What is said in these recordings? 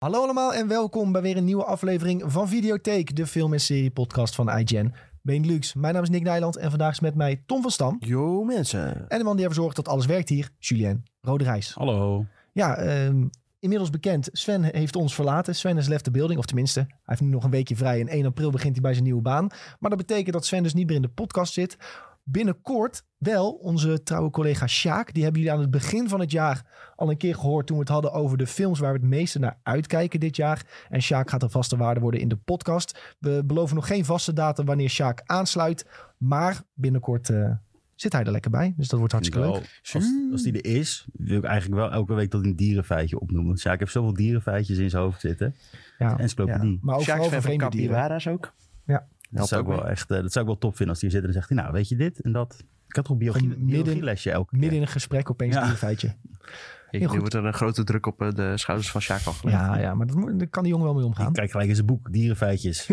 Hallo allemaal en welkom bij weer een nieuwe aflevering van Videotheek, de film- en serie-podcast van IGN Benelux. Mijn naam is Nick Nijland en vandaag is met mij Tom van Stam. Yo mensen. En de man die ervoor zorgt dat alles werkt hier, Julien Roderijs. Hallo. Ja, inmiddels bekend, Sven heeft ons verlaten. Sven has left the building, of tenminste, hij heeft nu nog een weekje vrij en 1 april begint hij bij zijn nieuwe baan. Maar dat betekent dat Sven dus niet meer in de podcast zit. Binnenkort wel onze trouwe collega Sjaak. Die hebben jullie aan het begin van het jaar al een keer gehoord toen we het hadden over de films waar we het meeste naar uitkijken dit jaar. En Sjaak gaat een vaste waarde worden in de podcast. We beloven nog geen vaste datum wanneer Sjaak aansluit. Maar binnenkort zit hij er lekker bij. Dus dat wordt hartstikke leuk. Als die er is, wil ik eigenlijk wel elke week dat een dierenfeitje opnoemen. Want Sjaak heeft zoveel dierenfeitjes in zijn hoofd zitten. Ja. Encyclopedie. Maar ook vooral over vreemde dieren. Capybara's ook. Ja. Dat zou ik wel echt, dat zou ik wel top vinden als die er zit en dan zegt hij, nou weet je dit en dat. Ik had toch een biologielesje elke keer. Midden in een gesprek opeens een dierenfeitje. Nu wordt er een grote druk op de schouders van Sjaak afgelegd. Ja, maar daar kan die jongen wel mee omgaan. Ik kijk gelijk in zijn boek, dierenfeitjes.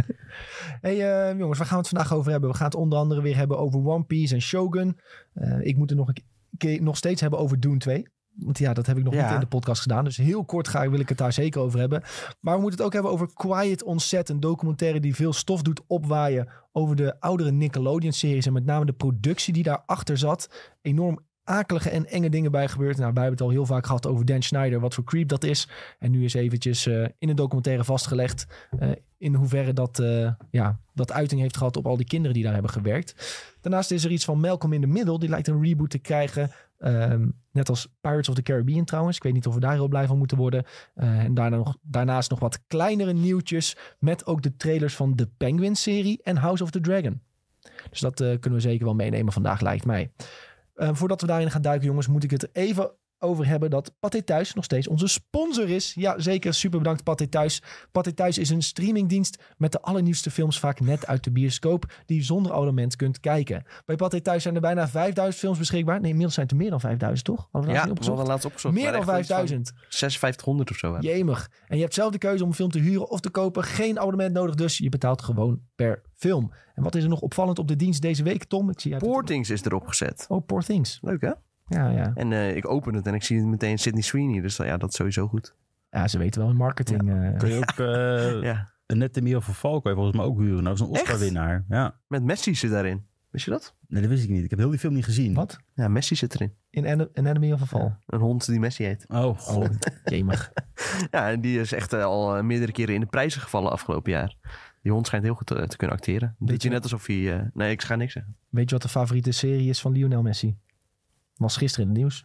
Hey jongens, waar gaan we het vandaag over hebben? We gaan het onder andere weer hebben over One Piece en Shogun. Ik moet het nog steeds hebben over Dune 2. Want ja, dat heb ik nog niet in de podcast gedaan. Dus heel kort wil ik het daar zeker over hebben. Maar we moeten het ook hebben over Quiet on Set. Een documentaire die veel stof doet opwaaien over de oudere Nickelodeon-series. En met name de productie die daarachter zat. Enorm akelige en enge dingen bij gebeurd. Nou, wij hebben het al heel vaak gehad over Dan Schneider. Wat voor creep dat is. En nu is eventjes in een documentaire vastgelegd. In hoeverre dat uiting heeft gehad op al die kinderen die daar hebben gewerkt. Daarnaast is er iets van Malcolm in the Middle. Die lijkt een reboot te krijgen. Net als Pirates of the Caribbean trouwens. Ik weet niet of we daar heel blij van moeten worden. En daarnaast nog wat kleinere nieuwtjes. Met ook de trailers van de Penguin-serie en House of the Dragon. Dus dat kunnen we zeker wel meenemen vandaag, lijkt mij. Voordat we daarin gaan duiken, jongens, moet ik het even over hebben dat Pathé Thuis nog steeds onze sponsor is. Ja, zeker. Super bedankt Pathé Thuis. Pathé Thuis is een streamingdienst met de allernieuwste films vaak net uit de bioscoop die je zonder abonnement kunt kijken. Bij Pathé Thuis zijn er bijna 5000 films beschikbaar. Nee, inmiddels zijn het er meer dan 5000, toch? We hadden laatst opgezocht. Meer dan 5000. 5600 of zo. Hè? Jemig. En je hebt zelf de keuze om een film te huren of te kopen. Geen abonnement nodig, dus je betaalt gewoon per film. En wat is er nog opvallend op de dienst deze week, Tom? Ik zie Poor Things is erop gezet. Oh, Poor Things. Leuk hè? Ja. En ik open het en ik zie meteen Sydney Sweeney. Dus dat is sowieso goed. Ja, ze weten wel in marketing. Kun je ook Anatomy of a Fall kan je volgens mij ook huren. Nou, dat is een Oscar-winnaar. Ja. Met Messi zit daarin. Wist je dat? Nee, dat wist ik niet. Ik heb heel die film niet gezien. Wat? Ja, Messi zit erin. In Anatomy of a Fall? Ja, een hond die Messi heet. Oh, god. Jemig. Ja, en die is echt al meerdere keren in de prijzen gevallen afgelopen jaar. Die hond schijnt heel goed te kunnen acteren. Doet je net alsof hij... Nee, ik ga niks zeggen. Weet je wat de favoriete serie is van Lionel Messi? Was gisteren in het nieuws.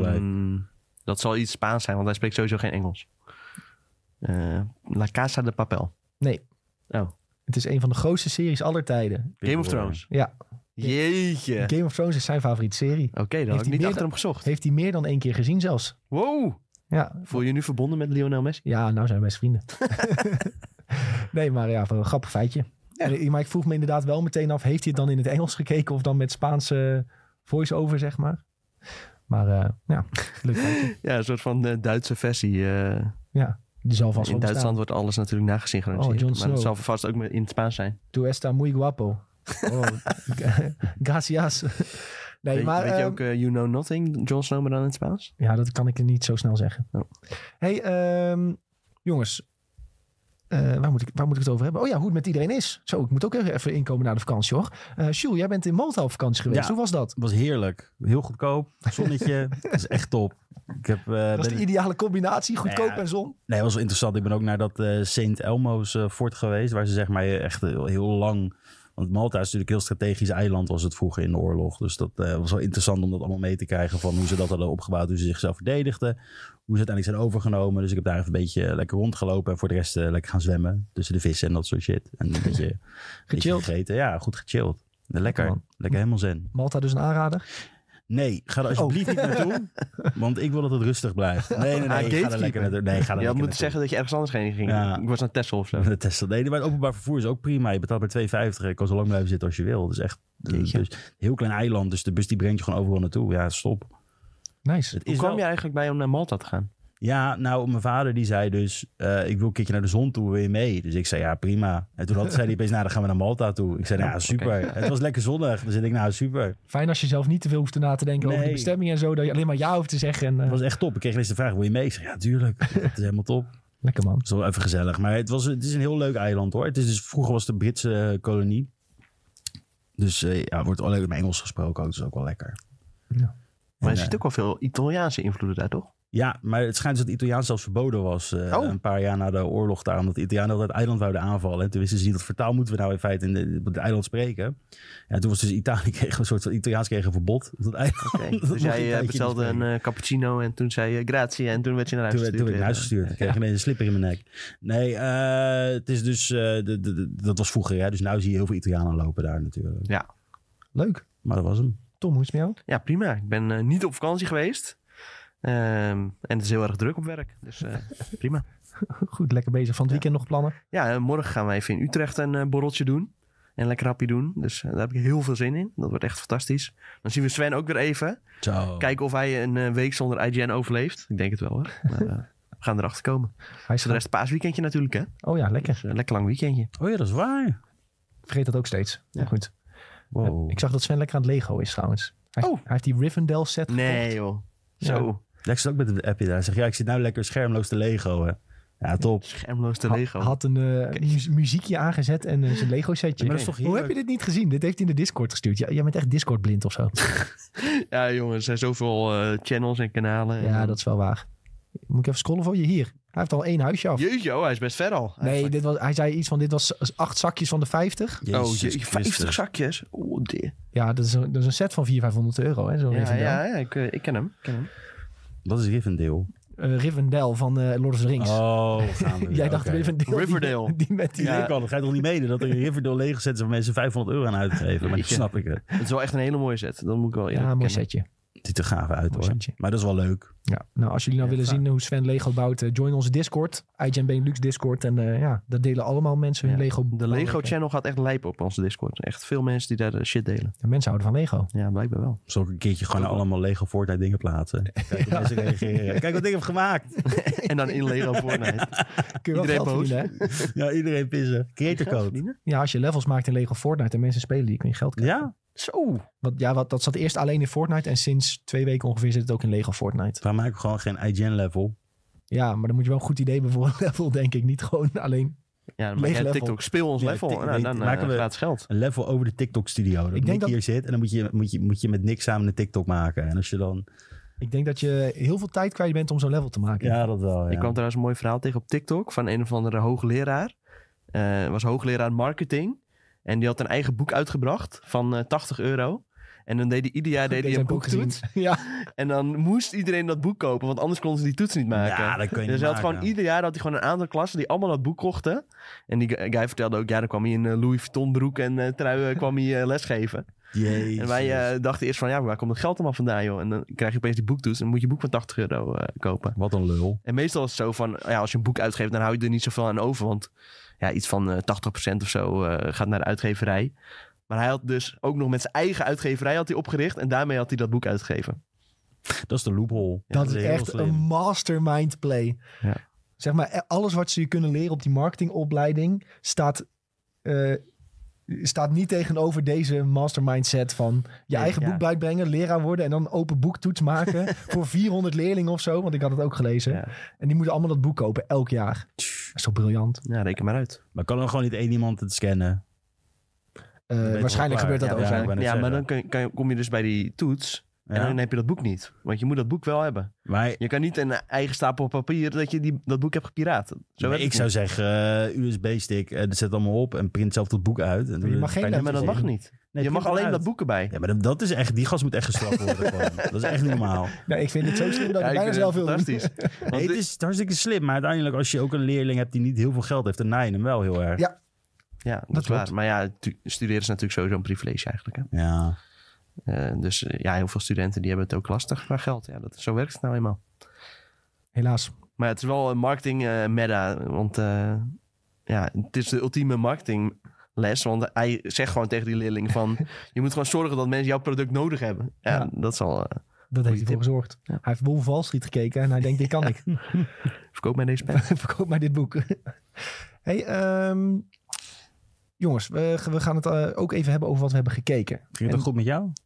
Dat zal iets Spaans zijn, want hij spreekt sowieso geen Engels. La Casa de Papel. Nee. Oh. Het is een van de grootste series aller tijden. Game of Thrones. Ja. Jeetje. Game of Thrones is zijn favoriete serie. Oké, dan heb ik niet achter hem gezocht. Heeft hij meer dan 1 keer gezien zelfs. Wow. Ja. Voel je je nu verbonden met Lionel Messi? Ja, nou zijn we best vrienden. Nee, maar ja, een grappig feitje. Ja. Maar ik vroeg me inderdaad wel meteen af, heeft hij het dan in het Engels gekeken of dan met Spaanse voice-over, zeg maar? Maar ja, leuk feitje. Ja, een soort van Duitse versie. Ja, die zal vast in Duitsland wordt alles natuurlijk nagesynchroniseerd. Jon Snow. Maar dat zal vast ook in het Spaans zijn. Tu está muy guapo. Oh, gracias. Nee, weet je ook You Know Nothing, Jon Snow, maar dan in het Spaans? Ja, dat kan ik niet zo snel zeggen. Oh. Hey, jongens. Waar moet ik het over hebben? Oh ja, hoe het met iedereen is. Zo, ik moet ook even inkomen naar de vakantie, hoor. Jules, jij bent in Malta op vakantie geweest. Ja, hoe was dat? Het was heerlijk. Heel goedkoop. Zonnetje. Dat is echt top. Dat was de ideale combinatie, goedkoop en zon. Nee, dat was wel interessant. Ik ben ook naar dat Sint Elmo's fort geweest. Waar ze zeg maar echt heel lang... Want Malta is natuurlijk een heel strategisch eiland, was het vroeger in de oorlog. Dus dat was wel interessant om dat allemaal mee te krijgen. Van hoe ze dat hadden opgebouwd, hoe ze zichzelf verdedigden. Hoe ze uiteindelijk zijn overgenomen. Dus ik heb daar even een beetje lekker rondgelopen. En voor de rest lekker gaan zwemmen. Tussen de vissen en dat soort shit. En een beetje gegeten. Ja, goed gechilled. Lekker helemaal zen. Malta dus een aanrader? Nee, ga er alsjeblieft niet naartoe. Want ik wil dat het rustig blijft. Nee, ga er lekker naartoe. Nee, ga er je had moeten zeggen dat je ergens anders heen ging. Ja. Ik was naar Texel of zo. Nee, maar het openbaar vervoer is ook prima. Je betaalt maar €2,50. Je kan zo lang blijven zitten als je wil. Dus echt dus een heel klein eiland. Dus de bus die brengt je gewoon overal naartoe. Ja, stop. Nice. Hoe kwam je eigenlijk bij om naar Malta te gaan? Ja, nou, mijn vader die zei dus... ik wil een keertje naar de zon toe, wil je mee? Dus ik zei, ja, prima. En toen zei hij opeens, nou, dan gaan we naar Malta toe. Ik zei, nou, ja, super. Okay. Het was lekker zonnig. Dus ik denk, nou, super. Fijn als je zelf niet te veel hoeft na te denken over de bestemming en zo. Dat je alleen maar ja hoeft te zeggen. En, Het was echt top. Ik kreeg ineens de vraag, wil je mee? Ik zei, ja, tuurlijk. Dat is helemaal top. Lekker man. Dat is wel even gezellig. Maar het is een heel leuk eiland hoor. Vroeger was het een Britse kolonie. Dus wordt alleen met Engels gesproken ook. Dat is ook wel lekker. Ja. Maar je ziet ook wel veel Italiaanse invloeden daar, toch? Ja, maar het schijnt dat het Italiaans zelfs verboden was. Een paar jaar na de oorlog daar. Omdat de Italianen altijd het eiland wouden aanvallen. En toen wisten ze niet, dat vertaal moeten we nou in feite in het eiland spreken. Ja, toen was dus Italië kreeg een soort van Italiaans kreeg een verbod op dat eiland. Okay. Dus jij bestelde een cappuccino en toen zei je grazie. En toen werd je naar huis gestuurd. Toen werd ik naar huis gestuurd. Ik kreeg ineens een slipper in mijn nek. Nee, het is dus... dat was vroeger, hè. Dus nu zie je heel veel Italianen lopen daar natuurlijk. Ja. Leuk. Maar dat was hem. Tom, hoe is het met jou? Ja, prima. Ik ben niet op vakantie geweest. En het is heel erg druk op werk. Dus prima. Goed, lekker bezig. Van het weekend nog plannen? Ja, morgen gaan we even in Utrecht een borreltje doen. En een lekker hapje doen. Dus daar heb ik heel veel zin in. Dat wordt echt fantastisch. Dan zien we Sven ook weer even. Zo. Kijken of hij een week zonder IGN overleeft. Ik denk het wel hoor. Maar we gaan erachter komen. Hij is Voor de rest paasweekendje natuurlijk hè. Oh ja, lekker. Dus, lekker lang weekendje. Oh ja, dat is waar. Vergeet dat ook steeds. Ja. Maar goed. Wow. Ik zag dat Sven lekker aan het Lego is trouwens. Hij heeft die Rivendell set gekocht. Nee joh. Zo. Ja, ik zit ook met de appje daar. Hij zegt, ja, ik zit nou lekker schermloos te Lego. Hè. Ja, top. Schermloos te Lego. Had een muziekje aangezet en zijn Lego setje. Maar dat is toch Hoe heb heerlijk? je dit niet gezien? Dit heeft hij in de Discord gestuurd. Ja, jij bent echt Discord blind of zo. Ja jongens, er zijn zoveel channels en kanalen. Ja, dat is wel waar. Moet ik even scrollen voor je? Hier. Hij heeft al 1 huisje af. Jeetje, hij is best ver al. Nee, hij zei iets van dit was 8 zakjes van de 50. Jezus 50 Christus. zakjes. Oh, dear. Ja, dat is een set van 400-500 euro. Hè, zo'n Rivendell. Ja, ik ken hem. Dat is Rivendell. Rivendell van Lord of the Rings. Oh, gaan we weer. Jij dacht Oké. Rivendell. Riverdale. Die met die... Ja, dat ga je toch niet menen dat er een Riverdale Lego set is waar mensen 500 euro aan uitgeven. Maar dat snap ik het. Het is wel echt een hele mooie set. Dat moet ik wel Ja, mooi kennen. setje. Het ziet er gaaf uit Mooi hoor. setje. Maar dat is wel leuk. Ja, nou, als jullie nou willen gaaf. zien hoe Sven Lego bouwt, join onze Discord. IGN Benelux Discord. En daar delen allemaal mensen hun Ja. Lego. De Lego channel gaat echt lijpen op onze Discord. Echt veel mensen die daar de shit delen. De mensen houden van Lego. Ja, blijkbaar wel. Zal ik een keertje gewoon allemaal Lego Fortnite dingen plaatsen? Kijk hoe mensen reageren. Kijk wat ik heb gemaakt. En dan in Lego Fortnite. Kun je wel Iedereen geld boos. verdienen, hè? Ja, iedereen pissen. Creator Geld code. verdienen? Ja, als je levels maakt in Lego Fortnite en mensen spelen die, kun je geld krijgen. Ja? Zo. Dat zat eerst alleen in Fortnite en sinds 2 weken ongeveer zit het ook in Lego Fortnite. Waar maken we gewoon geen IGN level? Ja, maar dan moet je wel een goed idee hebben voor een level, denk ik. Niet gewoon alleen... Ja, dan maak Leeg jij level. TikTok. Speel ons Ja, level. tik- Nou, dan maken we- gratis geld. Een level over de TikTok studio. Dat Ik denk Nick dat- hier zit en dan moet je met Nick samen een TikTok maken. En als je dan... Ik denk dat je heel veel tijd kwijt bent om zo'n level te maken. Ja, dat wel. Ja. Ik kwam trouwens een mooi verhaal tegen op TikTok van een of andere hoogleraar. Was hoogleraar marketing. En die had een eigen boek uitgebracht van €80. En dan deed hij ieder jaar Deze een heb ik ook gezien. boektoets. Ja, En dan moest iedereen dat boek kopen, want anders konden ze die toets niet maken. Ja, dat kun je Dus niet hij had maken. gewoon ieder jaar had hij gewoon een aantal klassen die allemaal dat boek kochten. En die guy vertelde ook, ja, dan kwam hij in Louis Vuitton broek en trui kwam hij lesgeven. Jezus. En wij dachten eerst van, ja, waar komt dat geld allemaal vandaan, joh? En dan krijg je opeens die boektoets en dan moet je boek van €80 kopen. Wat een lul. En meestal is het zo van, ja, als je een boek uitgeeft, dan hou je er niet zoveel aan over. Want ja, iets van 80% of zo gaat naar de uitgeverij. Maar hij had dus ook nog met zijn eigen uitgeverij had hij opgericht. En daarmee had hij dat boek uitgegeven. Dat is de loophole. dat is heel echt slim. een mastermind play. Ja. Zeg maar, alles wat ze je kunnen leren op die marketingopleiding staat niet tegenover deze mastermind set van je Nee, eigen ja. boek uitbrengen, leraar worden en dan open boektoets maken voor 400 leerlingen of zo. Want ik had het ook gelezen. Ja. En die moeten allemaal dat boek kopen elk jaar. Dat is toch briljant? Ja, reken maar uit. Maar kan er gewoon niet één iemand het scannen? weet Waarschijnlijk wel gebeurt dat waar. ook. Ja, zo. ik wou net Ja, maar zeggen. dan kom je dus bij die toets. Ja? En dan heb je dat boek niet. Want je moet dat boek wel hebben. Maar Je kan niet een eigen stapel papier dat je dat boek hebt gepiraat. Zo maar werkt ik het zou niet. zeggen, USB-stick, zet het allemaal op en print zelf dat boek uit. En Maar je mag geen Nee, maar dat mag niet. Nee, je mag print het alleen uit. dat boek erbij. Ja, maar dat is echt, die gast moet echt gestraft worden. Gewoon. Dat is echt niet normaal. Nee, ik vind het zo slim dat ik Ja, bijna vind zelf het wil doen. fantastisch. Want Nee, het is hartstikke slim, maar uiteindelijk als je ook een leerling hebt die niet heel veel geld heeft, dan naai je hem wel heel erg. Ja. Ja, dat is klopt. waar. Maar ja, studeren is natuurlijk sowieso een privilege eigenlijk. Hè? Ja. Dus ja, heel veel studenten die hebben het ook lastig qua geld. Ja, zo werkt het nou eenmaal. Helaas. Maar het is wel een marketing meta. Want ja, het is de ultieme marketingles. Want hij zegt gewoon tegen die leerling van... je moet gewoon zorgen dat mensen jouw product nodig hebben. Ja, Ja. dat is al... Dat heeft hij voor gezorgd. Ja. Hij heeft Wolf Wall Street gekeken en hij denkt, dit kan ik. verkoop mij deze pen. Verkoop mij dit boek. Hey, jongens, we gaan het ook even hebben over wat we hebben gekeken. Ging het ook goed met jou?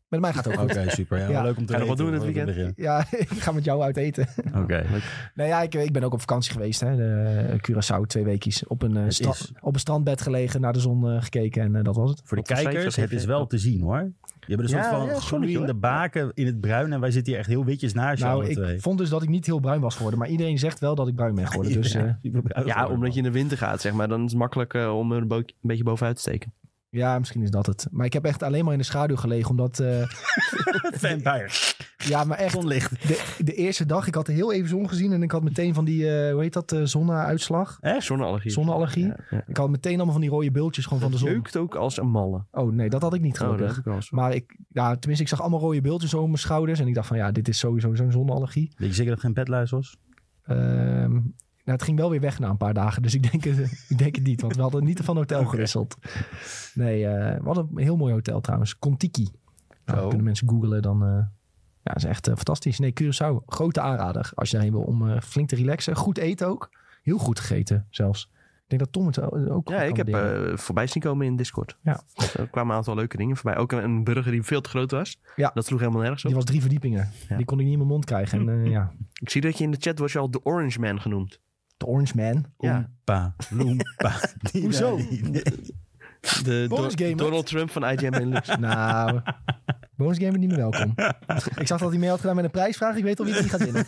Met mij gaat het ook goed. Oké, super. Ja, Ja. leuk om te Ga je nog weten. wat doen in het weekend? Ja, ik ga met jou uit eten. Oké. Nee, ja, ik ben ook op vakantie geweest. Hè. Curaçao, 2 weekjes. Op een strandbed gelegen, naar de zon gekeken en dat was het. Voor de Wat voor kijkers, cijfers het heb is je? wel te zien hoor. Je hebt een soort Ja, van ja, zonnetje, gloeiende hoor. baken in het bruin. En wij zitten hier echt heel witjes naast jou. Nou, alle twee. ik vond dus dat ik niet heel bruin was geworden. Maar iedereen zegt wel dat ik bruin ben geworden. Dus Ja, omdat je in de winter gaat, zeg maar. Dan is het makkelijk om er een beetje bovenuit te steken. ja, misschien is dat het. Maar ik heb echt alleen maar in de schaduw gelegen. Omdat, Vampire. ja, maar echt, Zonlicht. de eerste dag, ik had heel even zon gezien. En ik had meteen van die, hoe heet dat, zonneuitslag. Zonneallergie. Zonneallergie. Ja, ja. Ik had meteen allemaal van die rode bultjes gewoon van de zon. Jeukt ook als een malle. Oh nee, dat had ik niet Oh, dat gelukkig. heb ik wel eens. Maar tenminste, ik zag allemaal rode bultjes over mijn schouders. En ik dacht van ja, dit is sowieso zo'n zonneallergie. Weet je zeker dat het geen bedluis was? Nou, het ging wel weer weg na een paar dagen. Dus ik denk het niet. Want we hadden niet van hotel gewisseld. Nee, we hadden een heel mooi hotel trouwens. Contiki. Nou, Oh. kunnen mensen googlen dan. Ja, dat is echt fantastisch. Nee, Curaçao. Grote aanrader als je daarheen wil om flink te relaxen. Goed eten ook. Heel goed gegeten zelfs. Ik denk dat Tom het ook Ja, kan ik heb waarderen. voorbij zien komen in Discord. Ja. Er kwamen een aantal leuke dingen voorbij. Ook een burger die veel te groot was. Ja. Dat sloeg helemaal nergens op. Die was 3 verdiepingen. Ja. Die kon ik niet in mijn mond krijgen. En ja, Ik zie dat je in de chat was je al de Orange Man genoemd. de Orange Man. Ja. Oompa, loompa. Hoezo? De Bonus game, hè? Donald Trump van IGN Benelux. Nou, bonus game niet meer welkom. Ik zag dat hij mee had gedaan met een prijsvraag. Ik weet al wie die gaat winnen.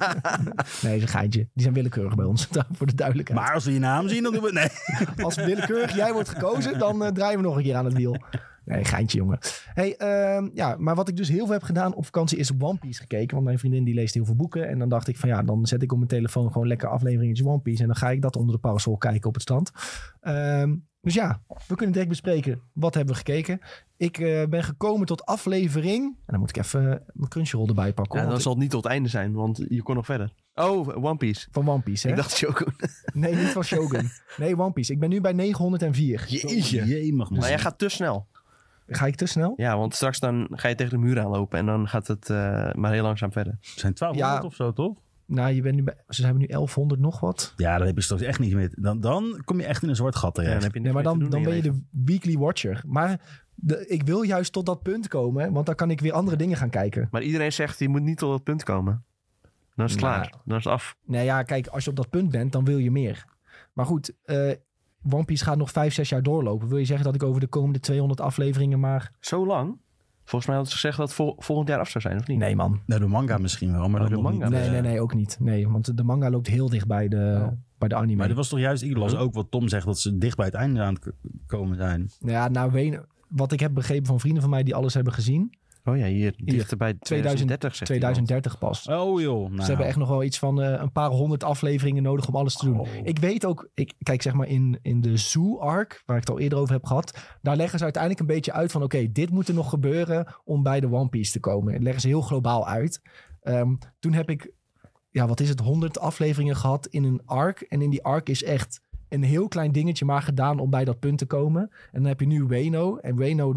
Nee, is een geintje. Die zijn willekeurig bij ons, voor de duidelijkheid. Maar als we je naam zien, dan doen we het. Nee. Als willekeurig jij wordt gekozen, dan draaien we nog een keer aan het wiel. Nee, geintje jongen. Hey, ja, maar wat ik dus heel veel heb gedaan op vakantie is One Piece gekeken. Want mijn vriendin die leest heel veel boeken. En dan dacht ik van ja, dan zet ik op mijn telefoon gewoon lekker afleveringetjes One Piece. En dan ga ik dat onder de parasol kijken op het strand. Dus ja, we kunnen direct bespreken. Wat hebben we gekeken? Ik ben gekomen tot aflevering. En dan moet ik even mijn Crunchyroll erbij pakken. Ja, hoor, dan want zal het niet tot het einde zijn, want je kon nog verder. Oh, One Piece. van One Piece, hè? Ik dacht Shogun. Nee, niet van Shogun. Nee, One Piece. Ik ben nu bij 904. Jemig man. Maar jij gaat te snel. Ga ik te snel? Ja, want straks dan ga je tegen de muur aanlopen en dan gaat het maar heel langzaam verder. Het zijn 1200 Ja. of zo, toch? Nou, je bent nu ze hebben nu 1100 nog wat. Ja, dan heb je straks echt niet meer. Dan kom je echt in een zwart gat Ja, terecht. dan heb je Nee, niks maar meer te dan doen ben in je leven. de weekly watcher. Maar ik wil juist tot dat punt komen, want dan kan ik weer andere dingen gaan kijken. Maar iedereen zegt, je moet niet tot dat punt komen. Dan is het Nou. klaar. Dan is het af. Nou ja, kijk, als je op dat punt bent, dan wil je meer. Maar goed, One Piece gaat nog 5-6 jaar doorlopen. Wil je zeggen dat ik over de komende 200 afleveringen maar... Zo lang? Volgens mij hadden ze gezegd dat het volgend jaar af zou zijn, of niet? Nee, man. Nou, de manga misschien wel, maar Oh, dan de nog manga. niet. Nee, ook niet. Nee, want de manga loopt heel dicht bij de anime. Maar dit was toch juist, ik las ook wat Tom zegt, dat ze dicht bij het einde aan het komen zijn. Ja, nou, wat ik heb begrepen van vrienden van mij die alles hebben gezien. Oh ja, hier dichter bij 2030 zegt 2030 pas. Oh joh. Nou. Ze hebben echt nog wel iets van een paar 100 afleveringen nodig om alles te doen. Oh. Ik weet ook, kijk zeg maar in de Zoo-arc, waar ik het al eerder over heb gehad, daar leggen ze uiteindelijk een beetje uit van oké, dit moet er nog gebeuren om bij de One Piece te komen. Dat leggen ze heel globaal uit. Toen heb ik, ja wat is het, 100 afleveringen gehad in een arc. En in die arc is echt een heel klein dingetje maar gedaan om bij dat punt te komen. En dan heb je nu Wano. En Wano,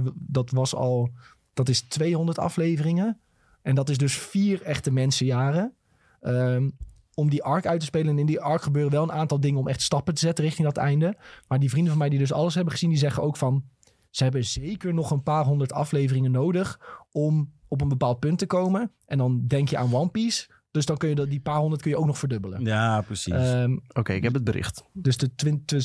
dat is 200 afleveringen. En dat is dus 4 echte mensenjaren. Om die arc uit te spelen. En in die arc gebeuren wel een aantal dingen om echt stappen te zetten richting dat einde. Maar die vrienden van mij die dus alles hebben gezien, die zeggen ook van, ze hebben zeker nog een paar 100 afleveringen nodig om op een bepaald punt te komen. En dan denk je aan One Piece. Dus dan kun je die paar 100 kun je ook nog verdubbelen. Ja, precies. Oké, ik heb het bericht. Dus de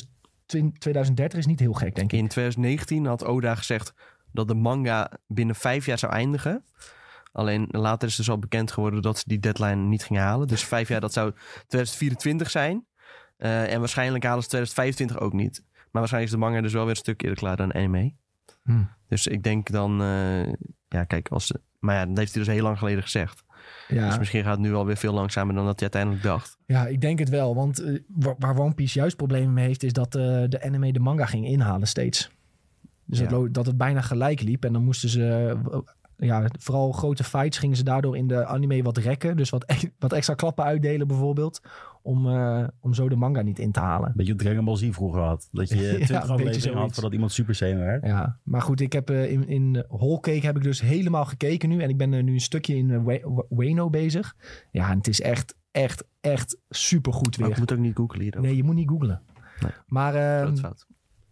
2030 is niet heel gek, denk ik. In 2019 had Oda gezegd dat de manga binnen 5 jaar zou eindigen. Alleen later is dus al bekend geworden dat ze die deadline niet gingen halen. Dus 5 jaar, dat zou 2024 zijn. En waarschijnlijk halen ze 2025 ook niet. Maar waarschijnlijk is de manga dus wel weer een stuk eerder klaar dan anime. Dus ik denk dan, ja kijk, maar ja, dat heeft hij dus heel lang geleden gezegd. Ja. Dus misschien gaat het nu alweer veel langzamer dan dat hij uiteindelijk dacht. Ja, ik denk het wel. Want waar One Piece juist problemen mee heeft, is dat de anime de manga ging inhalen steeds. Dus Ja. dat het bijna gelijk liep. En dan moesten ze, vooral grote fights gingen ze daardoor in de anime wat rekken. Dus wat extra klappen uitdelen bijvoorbeeld. Om zo de manga niet in te halen. Beetje wat Dragon Ball Z vroeger had. Dat je 20 beetje afleveringen had zoiets. voordat iemand Super Saiyan werd. Ja, maar goed, ik heb in Whole Cake heb ik dus helemaal gekeken nu. En ik ben nu een stukje in Wano bezig. Ja, en het is echt supergoed Maar weer. ik moet ook niet googlen hierover. Nee, je moet niet googlen. Nee. Maar Grote fout.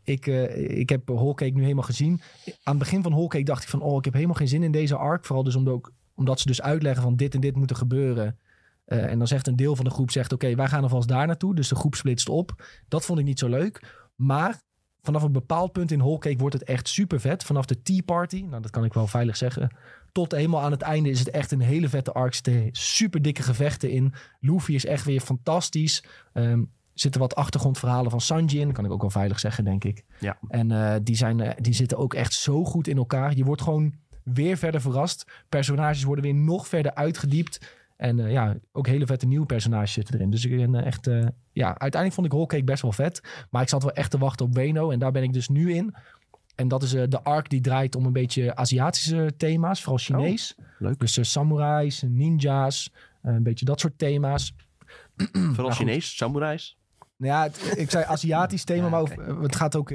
Ik heb Whole Cake nu helemaal gezien. Aan het begin van Whole Cake dacht ik van... ik heb helemaal geen zin in deze arc. Vooral dus omdat ze dus uitleggen van dit en dit moet er gebeuren. En dan zegt een deel van de groep... oké, wij gaan alvast daar naartoe. Dus de groep splitst op. Dat vond ik niet zo leuk. Maar vanaf een bepaald punt in Whole Cake wordt het echt super vet. Vanaf de Tea Party, nou dat kan ik wel veilig zeggen... tot helemaal aan het einde is het echt een hele vette arc. Er zitten super dikke gevechten in. Luffy is echt weer fantastisch. Zitten wat achtergrondverhalen van Sanji in. Dat kan ik ook wel veilig zeggen, denk ik. Ja. En die zitten ook echt zo goed in elkaar. Je wordt gewoon weer verder verrast. Personages worden weer nog verder uitgediept. En ook hele vette nieuwe personages zitten erin. Dus ik ben echt... uiteindelijk vond ik Whole Cake best wel vet. Maar ik zat wel echt te wachten op Wano. En daar ben ik dus nu in. En dat is de arc die draait om een beetje Aziatische thema's. Vooral Chinees. Leuk. Dus samurais, ninja's. Een beetje dat soort thema's. Vooral Chinees, samurais. Nou ja, ik zei Aziatisch thema, maar het gaat ook...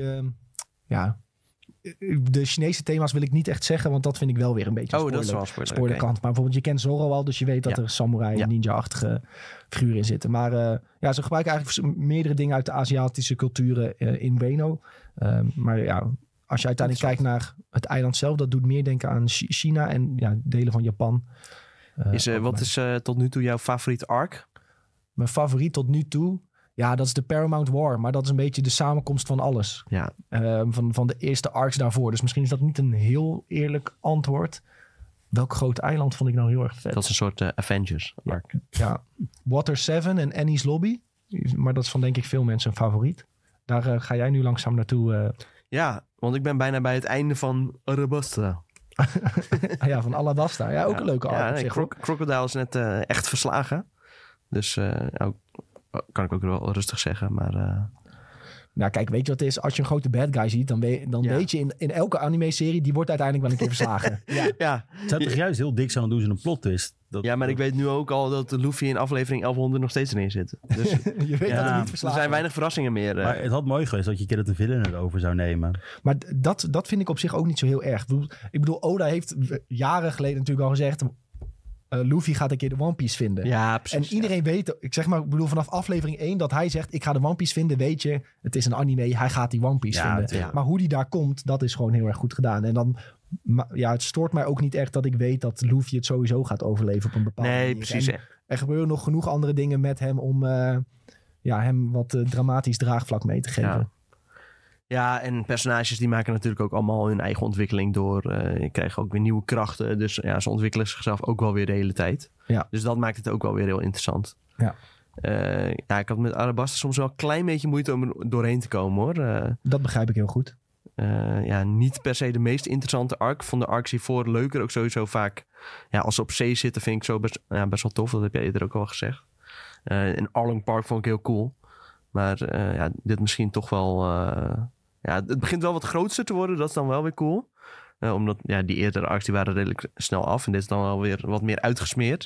de Chinese thema's wil ik niet echt zeggen, want dat vind ik wel weer een beetje dat is wel spoilerkant. Maar bijvoorbeeld, je kent Zoro al, dus je weet dat er samurai en ninja-achtige figuren in zitten. Maar ze gebruiken eigenlijk meerdere dingen uit de Aziatische culturen in Wano. Maar ja, als je uiteindelijk kijkt naar het eiland zelf, dat doet meer denken aan China en delen van Japan. Wat is tot nu toe jouw favoriete arc? Mijn favoriet tot nu toe... Ja, dat is de Paramount War. Maar dat is een beetje de samenkomst van alles. Ja. Van de eerste arcs daarvoor. Dus misschien is dat niet een heel eerlijk antwoord. Welk groot eiland vond ik nou heel erg vet? Dat is een soort Avengers arc. Ja. Water 7 en Annie's Lobby. Maar dat is van denk ik veel mensen een favoriet. Daar ga jij nu langzaam naartoe. Ja, want ik ben bijna bij het einde van Arabasta. Van Alabasta. Ja, ook een leuke arc. Crocodile is net echt verslagen. Dus... kan ik ook wel rustig zeggen, maar... Nou kijk, weet je wat het is? Als je een grote bad guy ziet, dan weet je in elke anime-serie... die wordt uiteindelijk wel een keer verslagen. Ja. Het zou toch juist heel dik zijn, dan doen ze een plot twist. Ik weet nu ook al dat Luffy in aflevering 1100 nog steeds erin zit. Dus je weet dat het niet verslagen. Er zijn weinig verrassingen meer. Maar het had mooi geweest dat je een keer dat de villain het over zou nemen. Maar dat vind ik op zich ook niet zo heel erg. Ik bedoel, Oda heeft jaren geleden natuurlijk al gezegd... Luffy gaat een keer de One Piece vinden. Ja, precies. En iedereen weet, ik bedoel vanaf aflevering 1 dat hij zegt, ik ga de One Piece vinden, weet je, het is een anime, hij gaat die One Piece vinden. Ja. Maar hoe die daar komt, dat is gewoon heel erg goed gedaan. En dan, het stoort mij ook niet echt dat ik weet dat Luffy het sowieso gaat overleven op een bepaalde manier. Precies. En er gebeuren nog genoeg andere dingen met hem om hem wat dramatisch draagvlak mee te geven. Ja, en personages die maken natuurlijk ook allemaal hun eigen ontwikkeling door. Je krijgt ook weer nieuwe krachten. Dus ze ontwikkelen zichzelf ook wel weer de hele tijd. Ja. Dus dat maakt het ook wel weer heel interessant. Ja. Ik had met Arabasta soms wel een klein beetje moeite om er doorheen te komen hoor. Dat begrijp ik heel goed. Niet per se de meest interessante arc. Ik vond de arcs hiervoor leuker. Ook sowieso vaak, als ze op zee zitten vind ik zo best wel tof. Dat heb jij eerder ook al gezegd. In Arlong Park vond ik heel cool. Maar dit misschien toch wel... het begint wel wat groter te worden. Dat is dan wel weer cool. Omdat die eerdere arcs die waren redelijk snel af. En dit is dan wel weer wat meer uitgesmeerd.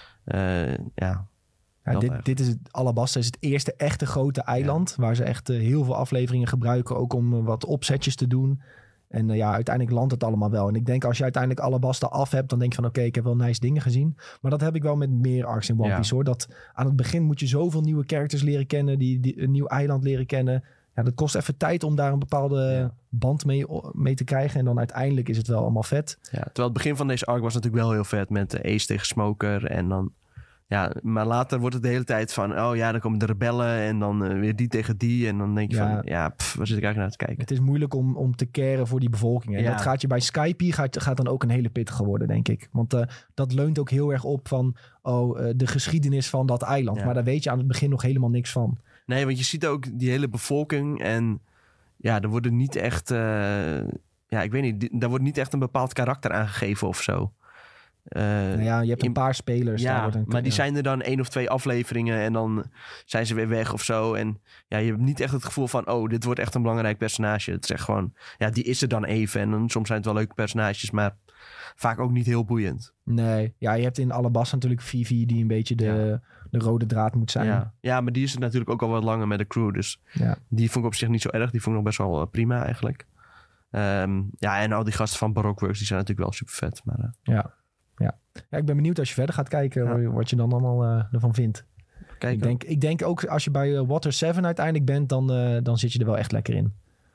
Dit is Alabasta is het eerste echte grote eiland. Waar ze echt heel veel afleveringen gebruiken. Ook om wat opzetjes te doen. En uiteindelijk landt het allemaal wel. En ik denk als je uiteindelijk Alabasta af hebt... dan denk je van oké, ik heb wel nice dingen gezien. Maar dat heb ik wel met meer arcs in One Piece hoor. Dat aan het begin moet je zoveel nieuwe characters leren kennen... die een nieuw eiland leren kennen. Ja, dat kost even tijd om daar een bepaalde band mee te krijgen. En dan uiteindelijk is het wel allemaal vet. Ja, terwijl het begin van deze arc was natuurlijk wel heel vet... met Ace tegen Smoker en dan... maar later wordt het de hele tijd van... dan komen de rebellen en dan weer die tegen die. En dan denk je waar zit ik eigenlijk naar te kijken? Het is moeilijk om te caren voor die bevolking. En dat gaat je bij Skype gaat dan ook een hele pittige worden, denk ik. Want dat leunt ook heel erg op van... de geschiedenis van dat eiland. Ja. Maar daar weet je aan het begin nog helemaal niks van. Nee, want je ziet ook die hele bevolking... en er worden niet echt... ik weet niet, daar wordt niet echt een bepaald karakter aangegeven of zo. Je hebt een paar spelers. Maar die zijn er dan 1 of 2 afleveringen en dan zijn ze weer weg of zo. En je hebt niet echt het gevoel van, dit wordt echt een belangrijk personage. Het is echt gewoon, die is er dan even. En dan, soms zijn het wel leuke personages, maar vaak ook niet heel boeiend. Nee, je hebt in Alabasta natuurlijk Vivi die een beetje de rode draad moet zijn. Ja, maar die is het natuurlijk ook al wat langer met de crew. Dus die vond ik op zich niet zo erg. Die vond ik nog best wel prima eigenlijk. En al die gasten van Baroque Works, die zijn natuurlijk wel super vet. Maar, Ja, ik ben benieuwd als je verder gaat kijken wat je dan allemaal ervan vindt. Ik denk ook als je bij Water 7 uiteindelijk bent, dan zit je er wel echt lekker in.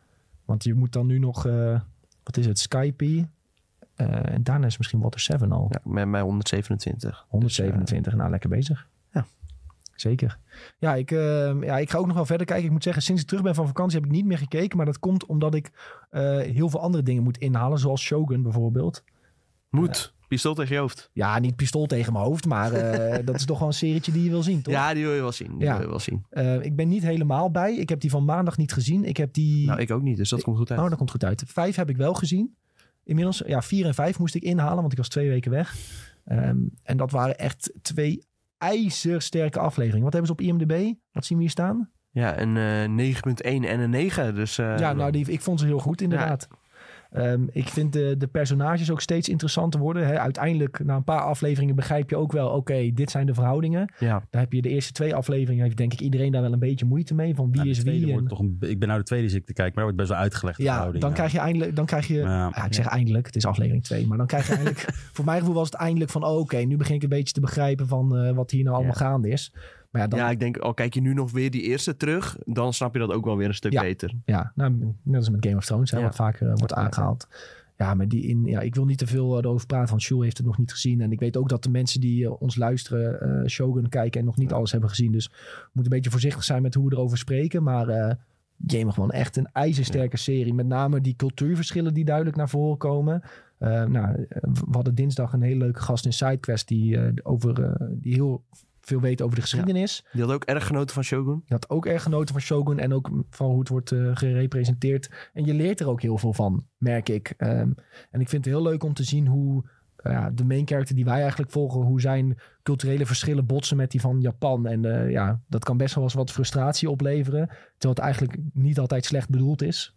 Want je moet dan nu nog, wat is het, Skype. En daarna is misschien Water 7 al. Ja, met mij 127. 127, nou lekker bezig. Ja. Zeker. Ja, ik ga ook nog wel verder kijken. Ik moet zeggen, sinds ik terug ben van vakantie heb ik niet meer gekeken. Maar dat komt omdat ik heel veel andere dingen moet inhalen. Zoals Shogun bijvoorbeeld. Pistool tegen je hoofd. Ja, niet pistool tegen mijn hoofd. Maar dat is toch wel een serietje die je wil zien, toch? Ja, die wil je wel zien. Ik ben niet helemaal bij. Ik heb die van maandag niet gezien. Ik heb die... Nou, ik ook niet. Dus dat komt goed uit. Oh, dat komt goed uit. 5 heb ik wel gezien. Inmiddels, 4 en 5 moest ik inhalen. Want ik was 2 weken weg. En dat waren echt 2 ijzersterke afleveringen. Wat hebben ze op IMDb? Wat zien we hier staan? Ja, een 9.1 en een 9. Dus, ik vond ze heel goed inderdaad. Ik vind de personages ook steeds interessanter worden. Hè. Uiteindelijk, na een paar afleveringen begrijp je ook wel... oké, dit zijn de verhoudingen. Ja. Dan heb je de eerste 2 afleveringen... heeft denk ik iedereen daar wel een beetje moeite mee. Van wie is wie. Ik ben nou de tweede zit te kijken... maar dat wordt best wel uitgelegd. Ja, dan krijg je eindelijk... ik zeg eindelijk, het is aflevering 2. Maar dan krijg je eindelijk... voor mijn gevoel was het eindelijk van... oké, nu begin ik een beetje te begrijpen... van wat hier nou allemaal gaande is. Maar dan... ik denk, kijk je nu nog weer die eerste terug... dan snap je dat ook wel weer een stuk beter. Ja, nou, net als met Game of Thrones, wat vaker wordt aangehaald. Ja, maar ik wil niet te veel erover praten, want Jules heeft het nog niet gezien. En ik weet ook dat de mensen die ons luisteren Shogun kijken en nog niet alles hebben gezien. Dus we moeten een beetje voorzichtig zijn met hoe we erover spreken. Maar gewoon echt een ijzersterke serie. Met name die cultuurverschillen die duidelijk naar voren komen. We hadden dinsdag een hele leuke gast in SideQuest die heel... veel weten over de geschiedenis. Die had ook erg genoten van Shogun. Die had ook erg genoten van Shogun en ook van hoe het wordt gerepresenteerd. En je leert er ook heel veel van, merk ik. En ik vind het heel leuk om te zien hoe de main character die wij eigenlijk volgen, hoe zijn culturele verschillen botsen met die van Japan. En dat kan best wel eens wat frustratie opleveren. Terwijl het eigenlijk niet altijd slecht bedoeld is.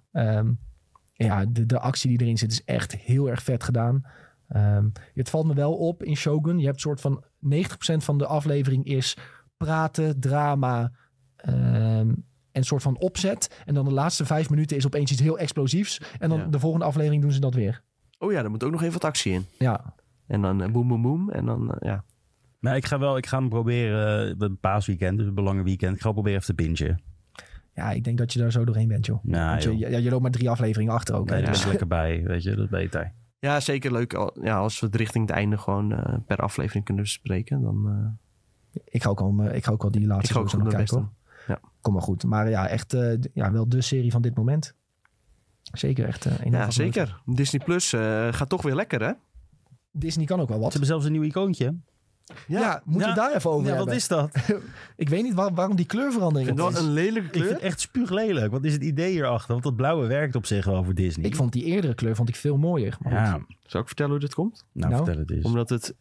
Nee. De actie die erin zit is echt heel erg vet gedaan. Het valt me wel op in Shogun. Je hebt soort van 90% van de aflevering is praten, drama en een soort van opzet. En dan de laatste 5 minuten is opeens iets heel explosiefs. En dan de volgende aflevering doen ze dat weer. Oh ja, er moet ook nog even wat actie in. Ja. En dan boem, boem, boem. En dan, Maar ik ga hem proberen, het paasweekend, dus het lange weekend. Ik ga proberen even te bingen. Ja, ik denk dat je daar zo doorheen bent, joh. Nou, je loopt maar 3 afleveringen achter ook. Nee, daar ben ik lekker bij, weet je. Dat is beter. Ja, zeker leuk. Als we het richting het einde gewoon per aflevering kunnen bespreken, dan... Ik ga ook al die laatste sowieso nog kijken, hoor. Ja. Kom maar goed. Maar echt wel de serie van dit moment. Zeker echt enorm. Ja, zeker. Disney Plus gaat toch weer lekker, hè? Disney kan ook wel wat. Ze hebben zelfs een nieuw icoontje. Ja, moeten we daar even over hebben. Wat is dat? Ik weet niet waarom die kleurverandering is. Ik vind het wel een lelijke kleur. Ik vind het echt spuuglelijk. Wat is het idee hierachter? Want dat blauwe werkt op zich wel voor Disney. Ik vond die eerdere kleur veel mooier. Zal ik vertellen hoe dit komt? Nou, vertel het eens. Omdat het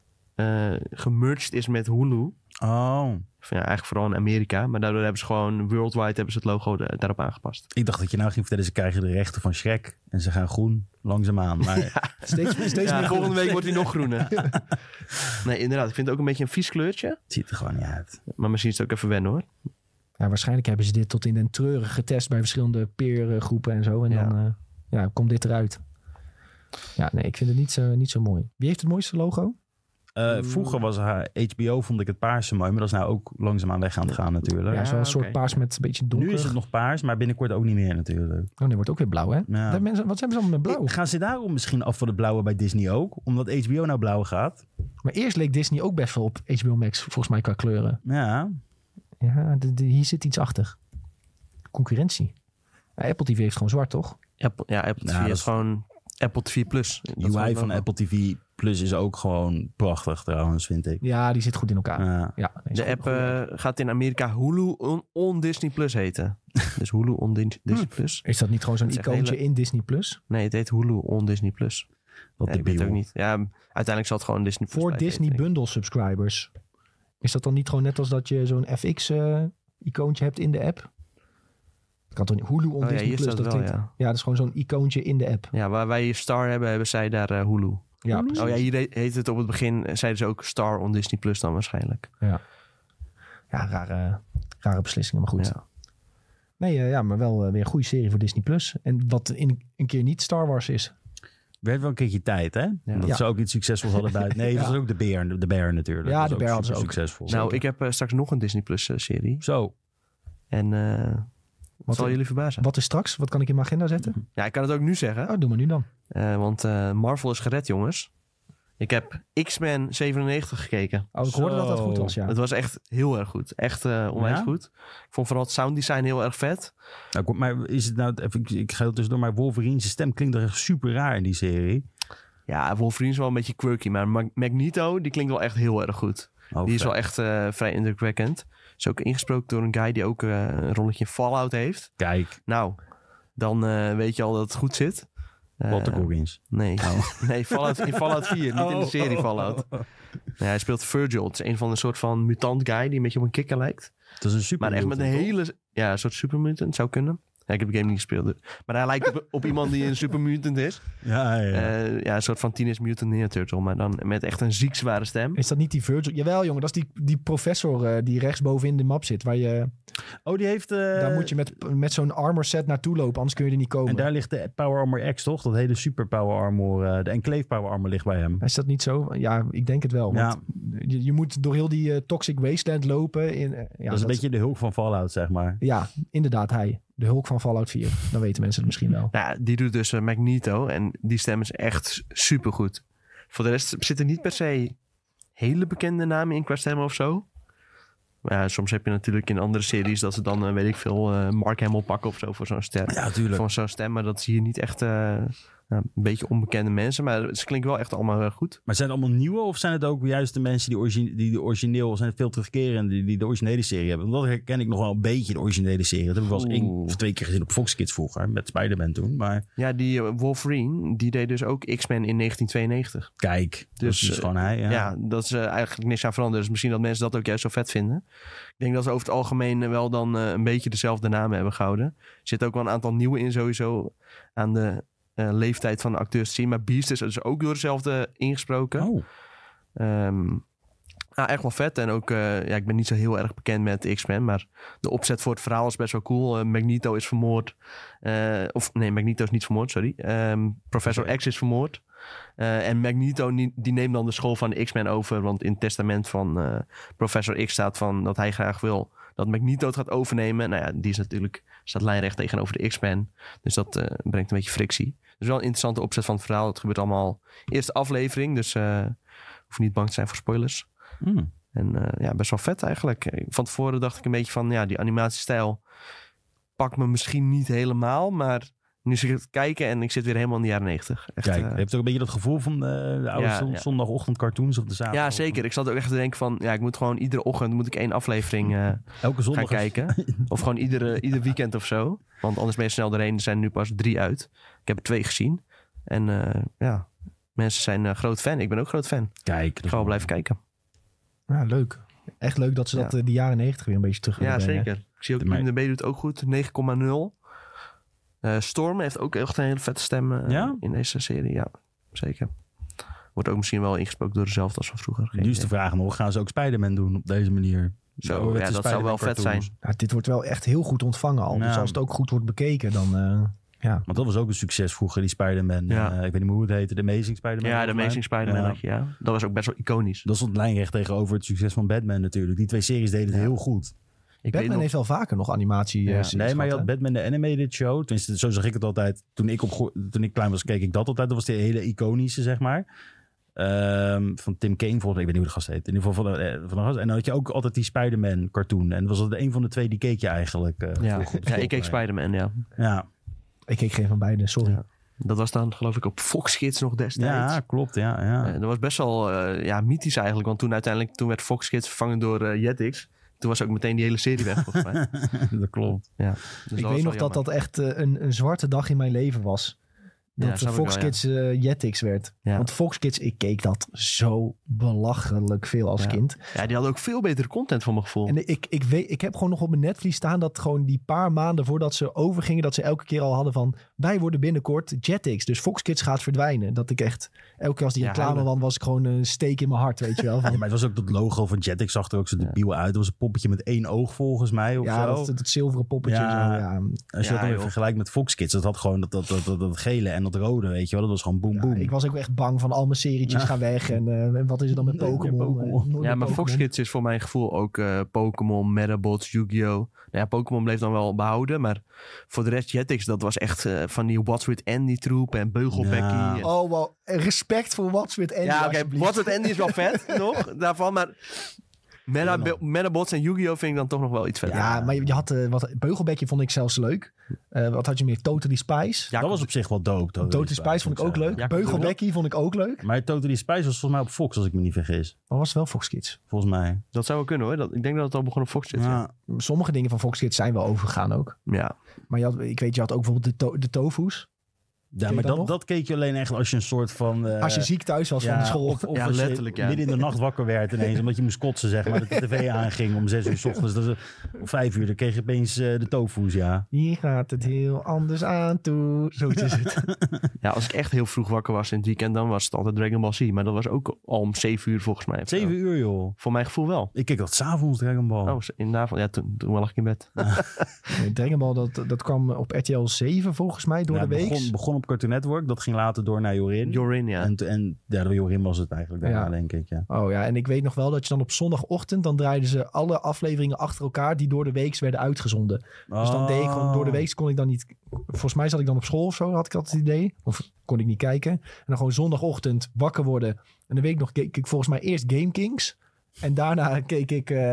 gemerged is met Hulu. Oh. Eigenlijk vooral in Amerika. Maar daardoor hebben ze gewoon worldwide het logo daarop aangepast. Ik dacht dat je nou ging vertellen, ze krijgen de rechten van Shrek. En ze gaan groen langzaamaan. Maar steeds meer volgende week wordt hij nog groener. Nee, inderdaad. Ik vind het ook een beetje een vies kleurtje. Het ziet er gewoon niet uit. Maar misschien is het ook even wennen, hoor. Ja, waarschijnlijk hebben ze dit tot in den treuren getest bij verschillende peergroepen en zo. En dan komt dit eruit. Ja, nee, ik vind het niet zo mooi. Wie heeft het mooiste logo? Vroeger was HBO, vond ik het paarse mooi, maar dat is nou ook langzaamaan weg aan het gaan natuurlijk. Ja, zo'n soort paars met een beetje donker. Nu is het nog paars, maar binnenkort ook niet meer natuurlijk. Oh, nee, wordt ook weer blauw, hè? Ja. Wat hebben ze allemaal met blauw? Gaan ze daarom misschien af voor de blauwe bij Disney ook? Omdat HBO nou blauw gaat? Maar eerst leek Disney ook best wel op HBO Max, volgens mij qua kleuren. Ja. Ja, hier zit iets achter. Concurrentie. Ja, Apple TV heeft gewoon zwart, toch? Apple TV is gewoon Apple TV Plus. UI van Apple TV Plus is ook gewoon prachtig trouwens, vind ik. Ja, die zit goed in elkaar. Ja, de app gaat in Amerika Hulu on Disney Plus heten. Dus Hulu on Disney Plus. Is dat niet gewoon zo'n icoontje in Disney Plus? Nee, het heet Hulu on Disney Plus. Wat ik weet het ook niet. Ja, uiteindelijk zal het gewoon Disney Plus voor Disney Bundle subscribers. Is dat dan niet gewoon net als dat je zo'n FX icoontje hebt in de app? Het kan toch niet Hulu on Disney Plus? Dat klinkt, ja, dat is gewoon zo'n icoontje in de app. Ja, waar wij Star hebben zij daar Hulu. Ja, precies. Oh ja, hier heet het op het begin, zeiden ze ook Star on Disney Plus dan waarschijnlijk. Ja, rare beslissingen, maar goed. Ja. Nee, maar wel weer een goede serie voor Disney Plus. En wat een keer niet Star Wars is. Werd wel een keertje tijd, hè? Ja. Dat ze ook iets succesvol hadden buiten. Nee, dat was ook de Bear natuurlijk. Ja, de Bear hadden ze ook succesvol. Nou, ik heb straks nog een Disney Plus serie. Zo. En Dat zal jullie verbazen. Wat is straks? Wat kan ik in mijn agenda zetten? Ja, ik kan het ook nu zeggen. Oh, doe maar nu dan. Want Marvel is gered, jongens. Ik heb X-Men 97 gekeken. Oh, ik hoorde dat goed was, ja. Het was echt heel erg goed. Echt onwijs goed. Ik vond vooral het sounddesign heel erg vet. Nou, maar is het nou... Ik ga er tussendoor, maar Wolverine's stem klinkt er echt super raar in die serie. Ja, Wolverine is wel een beetje quirky. Maar Magneto, die klinkt wel echt heel erg goed. Die is wel echt vrij indrukwekkend. Is ook ingesproken door een guy die ook een rolletje in Fallout heeft. Kijk. Nou, dan weet je al dat het goed zit. Walter Goggins. Nee, nee, in Fallout 4, niet in de serie Fallout. Ja, hij speelt Virgil. Het is een van een soort van mutant guy die een beetje op een kikker lijkt. Het is een super. Maar echt met een hele... Ja, een soort supermutant zou kunnen. Ja, ik heb de game niet gespeeld. Maar hij lijkt op iemand die een supermutant is. Ja. Een soort van Teenage Mutant Ninja Turtle. Maar dan met echt een ziek zware stem. Is dat niet die Virgil? Jawel, jongen. Dat is die professor die rechtsboven in de map zit. Waar je... Oh, die heeft... Daar moet je met zo'n armor set naartoe lopen. Anders kun je er niet komen. En daar ligt de Power Armor X, toch? Dat hele super Power Armor. De Enclave Power Armor ligt bij hem. Is dat niet zo? Ja, ik denk het wel. Want je moet door heel die Toxic Wasteland lopen. Dat is een beetje de Hulk van Fallout, zeg maar. Ja, inderdaad. Hij. De Hulk van Fallout 4. Dan weten mensen het misschien wel. Nou, die doet dus Magneto. En die stem is echt supergoed. Voor de rest zitten niet per se hele bekende namen in qua stemmen of zo. Maar ja, soms heb je natuurlijk in andere series dat ze dan, weet ik veel, Mark Hamill pakken of zo voor zo'n stem. Ja, tuurlijk. Voor zo'n stem, maar dat zie je niet echt een beetje onbekende mensen. Maar ze klinken wel echt allemaal goed. Maar zijn het allemaal nieuwe of zijn het ook juist de mensen die de origineel zijn, veel terugkerend, die de originele serie hebben? Want dat herken ik nog wel een beetje, de originele serie. Dat heb ik wel eens 1 of 2 keer gezien op Fox Kids vroeger, met Spider-Man toen. Maar... Ja, die Wolverine, die deed dus ook X-Men in 1992. Kijk, dus dat is gewoon hij. Ja, dat is eigenlijk niks aan veranderd. Dus misschien dat mensen dat ook juist zo vet vinden. Ik denk dat ze over het algemeen wel dan een beetje dezelfde namen hebben gehouden. Er zit ook wel een aantal nieuwe in sowieso aan de leeftijd van de acteurs te zien. Maar Beast is dus ook door dezelfde ingesproken. Oh. Echt wel vet. En ook, ik ben niet zo heel erg bekend met X-Men. Maar de opzet voor het verhaal is best wel cool. Magneto is vermoord. Magneto is niet vermoord, sorry. Professor X is vermoord. En Magneto die neemt dan de school van de X-Men over. Want in het testament van Professor X staat van dat hij graag wil dat Magneto het gaat overnemen. Nou ja, die is natuurlijk, staat lijnrecht tegenover de X-Men. Dus dat brengt een beetje frictie. Dus wel een interessante opzet van het verhaal. Het gebeurt allemaal eerste aflevering. Dus hoef niet bang te zijn voor spoilers. En best wel vet eigenlijk. Van tevoren dacht ik een beetje van, die animatiestijl pakt me misschien niet helemaal. Maar nu zit ik het kijken en ik zit weer helemaal in de jaren 90. Echt, kijk, heeft ook een beetje dat gevoel van de oude zondagochtend cartoons op de zaterdag? Ja, zeker. Ik zat ook echt te denken van, ik moet gewoon iedere ochtend 1 aflevering elke zondag gaan kijken. Of gewoon ieder weekend of zo. Want anders ben je snel doorheen. Er zijn nu pas 3 uit. Ik heb er 2 gezien. En mensen zijn groot fan. Ik ben ook groot fan. Kijk. Ik ga wel blijven kijken. Ja, leuk. Echt leuk dat ze dat de jaren 90 weer een beetje terug willen brengen. Zeker. Ik zie ook IMDb doet ook goed. 9,0. Storm heeft ook echt een hele vette stem in deze serie. Ja, zeker. Wordt ook misschien wel ingesproken door dezelfde als van vroeger. Nu is de vraag nog, gaan ze ook Spider-Man doen op deze manier? Zo, dat zou wel vet zijn. Ja, dit wordt wel echt heel goed ontvangen al. Dus als het ook goed wordt bekeken, dan... Want dat was ook een succes vroeger, die Spider-Man. Ik weet niet meer hoe het heette, de Amazing Spider-Man. Ja, de Amazing Spider-Man had je, Dat was ook best wel iconisch. Dat stond lijnrecht tegenover het succes van Batman natuurlijk. Die 2 series deden het heel goed. Batman heeft wel vaker nog animatie. Nee, maar je had Batman de Animated Show. Tenminste, zo zag ik het altijd. Toen ik klein was, keek ik dat altijd. Dat was de hele iconische, zeg maar. Van Tim Kaine, volgens mij. Ik weet niet hoe de gast heet. In ieder geval van de gast. En dan had je ook altijd die Spider-Man cartoon. En dat was een van de 2 die keek je eigenlijk. Ik keek Spider-Man, ja. Ik keek geen van beide, sorry. Ja. Dat was dan geloof ik op Fox Kids nog destijds. Ja, klopt. Ja. Dat was best wel mythisch eigenlijk. Want toen werd Fox Kids vervangen door Jetix. Toen was ook meteen die hele serie weg, volgens mij. Dat klopt. Ja, dus ik weet nog dat echt een zwarte dag in mijn leven was. Dat Fox Kids Jetix werd. Ja. Want Fox Kids, ik keek dat zo belachelijk veel als kind. Ja, die hadden ook veel betere content voor mijn gevoel. En ik heb gewoon nog op mijn netvlies staan dat gewoon die paar maanden voordat ze overgingen, dat ze elke keer al hadden van, wij worden binnenkort Jetix. Dus Fox Kids gaat verdwijnen. Dat ik echt, elke keer als die reclame was ik gewoon een steek in mijn hart, weet je wel. Van, maar het was ook dat logo van Jetix, zag er ook zo debiel uit. Het was een poppetje met 1 oog volgens mij. Of zo. Dat zilveren poppetje. Als je dat dan weer vergelijkt met Fox Kids, dat had gewoon dat gele en dat rode, weet je wel. Dat was gewoon boem, boem. Ik was ook echt bang van al mijn serietjes gaan weg. En wat is er dan met Pokémon? Ja, maar Fox Kids is voor mijn gevoel ook Pokémon, Metabots, Yu-Gi-Oh! Nou ja, Pokémon bleef dan wel behouden. Maar voor de rest, Jetix, dat was echt van die What's with Andy troep en Beugelbekkie. Oh, wow. Respect voor What's with Andy. Ja, oké. What's with Andy is wel vet, nog, daarvan. Maar Metabots en Yu-Gi-Oh! Vind ik dan toch nog wel iets vetter. Ja, maar je had Beugelbekje vond ik zelfs leuk. Wat had je meer? Totally Spice. Ja, dat was op zich wel dope. Totally Spice vond ik ook leuk. Ja, Beugelbekkie vond ik ook leuk. Maar Totally Spice was volgens mij op Fox, als ik me niet vergis. Maar was het wel Fox Kids? Volgens mij. Dat zou wel kunnen hoor. Ik denk dat het al begon op Fox Kids. Ja. Sommige dingen van Fox Kids zijn wel overgegaan ook. Ja. Maar je had ook bijvoorbeeld de tofu's. Ja, maar dat keek je alleen echt als je een soort van... als je ziek thuis was van de school. Of ja, als letterlijk, je midden in de nacht wakker werd ineens. Omdat je moest kotsen, zeg maar. Dat de tv aanging om 6 uur 's ochtends. Om 5 uur, dan kreeg je opeens de tofu's, ja. Hier gaat het heel anders aan toe. Zo is het. Ja, als ik echt heel vroeg wakker was in het weekend, dan was het altijd Dragon Ball Z. Maar dat was ook al om 7 uur volgens mij. 7 uur, joh. Voor mijn gevoel wel. Ik keek dat 's avonds, Dragon Ball. Oh, in de avond. Ja, toen lag ik in bed. Nee, Dragon Ball, dat kwam op RTL 7 volgens mij door de week. Het begon op Cartoon Network. Dat ging later door naar Jorin. Ja. En door Jorin was het eigenlijk daarna, denk ik. Ja. Oh ja, en ik weet nog wel dat je dan op zondagochtend, dan draaiden ze alle afleveringen achter elkaar die door de week werden uitgezonden. Dus dan deed ik gewoon, door de week kon ik dan niet... Volgens mij zat ik dan op school of zo, had ik altijd het idee. Of kon ik niet kijken. En dan gewoon zondagochtend wakker worden. En dan weet ik nog, keek ik volgens mij eerst Game Kings. En daarna keek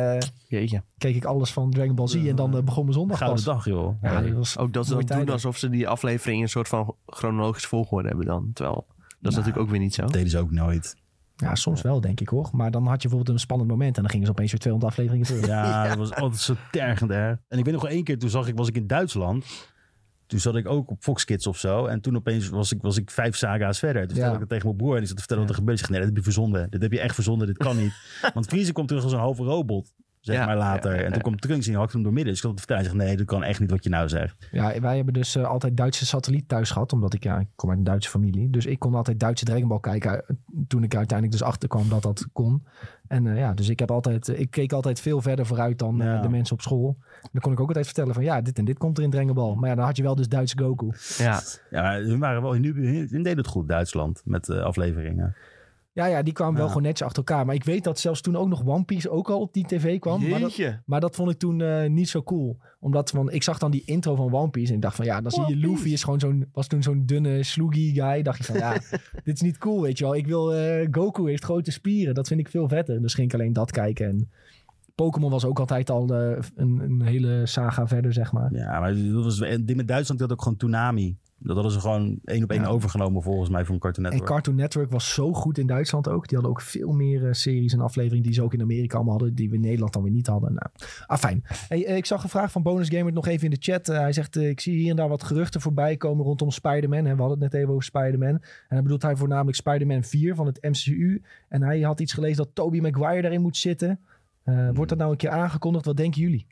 ik alles van Dragon Ball Z. En dan begon mijn zondag Gouden pas. dag, joh. Ja, dat was ook dat ze dat doen alsof ze die aflevering een soort van chronologische volgorde hebben dan. Terwijl, dat is natuurlijk ook weer niet zo. Dat deden ze ook nooit. Ja, soms wel, denk ik hoor. Maar dan had je bijvoorbeeld een spannend moment. En dan gingen ze opeens weer 200 afleveringen terug. Ja, dat was altijd zo tergend erg. En ik weet nog wel 1 keer, toen was ik in Duitsland. Toen zat ik ook op Fox Kids of zo. En toen opeens was ik 5 saga's verder. Toen vertelde ik het tegen mijn broer. En die zat te vertellen wat er gebeurt. Ik zei, nee, dat heb je verzonnen. Dit heb je echt verzonnen. Dit kan niet. Want Friese komt terug als een halve robot. Zeg maar later. En toen komt Trunks en die hakt hem door midden. Dus ik had het vertellen. Hij zegt, nee, dat kan echt niet wat je nou zegt. Ja, wij hebben dus altijd Duitse satelliet thuis gehad. Omdat ik kom uit een Duitse familie. Dus ik kon altijd Duitse Dragon Ball kijken. Toen ik uiteindelijk dus achterkwam dat kon. En dus ik keek altijd veel verder vooruit dan de mensen op school. En dan kon ik ook altijd vertellen van ja, dit en dit komt er in Dragon Ball. Maar ja, dan had je wel dus Duitse Goku. Ja, hun waren wel, hun deden het goed, Duitsland, met afleveringen. Ja, die kwamen wel gewoon netjes achter elkaar. Maar ik weet dat zelfs toen ook nog One Piece ook al op die tv kwam. Maar dat vond ik toen niet zo cool. Omdat ik zag dan die intro van One Piece. En ik dacht van ja, dan zie je Luffy is gewoon was toen zo'n dunne sluggy guy. Dacht je van ja, dit is niet cool, weet je wel. Ik wil Goku heeft grote spieren. Dat vind ik veel vetter. Dus ging ik alleen dat kijken. En Pokémon was ook altijd al een hele saga verder, zeg maar. Ja, maar dat was, met Duitsland had ook gewoon Toonami. Dat hadden ze gewoon 1 op 1 overgenomen volgens mij van Cartoon Network. En Cartoon Network was zo goed in Duitsland ook. Die hadden ook veel meer series en afleveringen die ze ook in Amerika allemaal hadden. Die we in Nederland dan weer niet hadden. Nou, fijn. Hey, ik zag een vraag van Bonus Gamer nog even in de chat. Hij zegt, ik zie hier en daar wat geruchten voorbij komen rondom Spider-Man. We hadden het net even over Spider-Man. En dan bedoelt hij voornamelijk Spider-Man 4 van het MCU. En hij had iets gelezen dat Tobey Maguire daarin moet zitten. Wordt dat nou een keer aangekondigd? Wat denken jullie?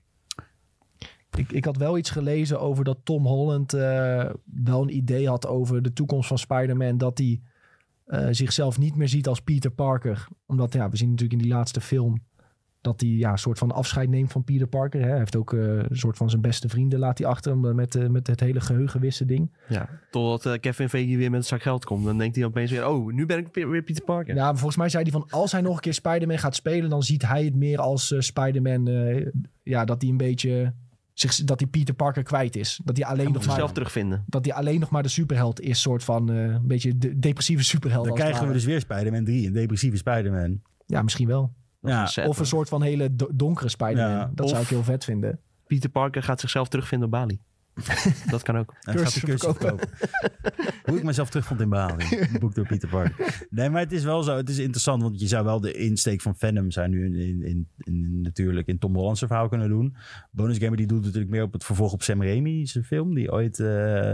Ik had wel iets gelezen over dat Tom Holland wel een idee had over de toekomst van Spider-Man. Dat hij zichzelf niet meer ziet als Peter Parker. Omdat we zien natuurlijk in die laatste film dat hij een soort van afscheid neemt van Peter Parker. Hè. Hij heeft ook een soort van zijn beste vrienden laat hij achter met het hele geheugenwissen ding. Ja, totdat Kevin Feige weer met een zak geld komt. Dan denkt hij opeens weer, nu ben ik weer Peter Parker. Ja, maar volgens mij zei hij van als hij nog een keer Spider-Man gaat spelen, dan ziet hij het meer als Spider-Man. Dat hij een beetje... dat hij Peter Parker kwijt is. Dat hij alleen nog zichzelf terugvinden. Dat hij alleen nog maar de superheld is. Soort van een beetje de depressieve superheld. Dan krijgen we dus weer Spider-Man 3. Een depressieve Spider-Man. Ja, misschien wel. Ja. Of een soort van hele donkere Spider-Man. Ja. Dat zou ik heel vet vinden. Peter Parker gaat zichzelf terugvinden op Bali. Dat kan ook. En gaat de cursus verkopen. Hoe ik mezelf terugvond in Bali. Een boek door Peter Parker. Nee, maar het is wel zo. Het is interessant, want je zou wel de insteek van Venom zijn nu natuurlijk in Tom Holland's verhaal kunnen doen. Bonus Gamer die doet natuurlijk meer op het vervolg op Sam Raimi's film. Die ooit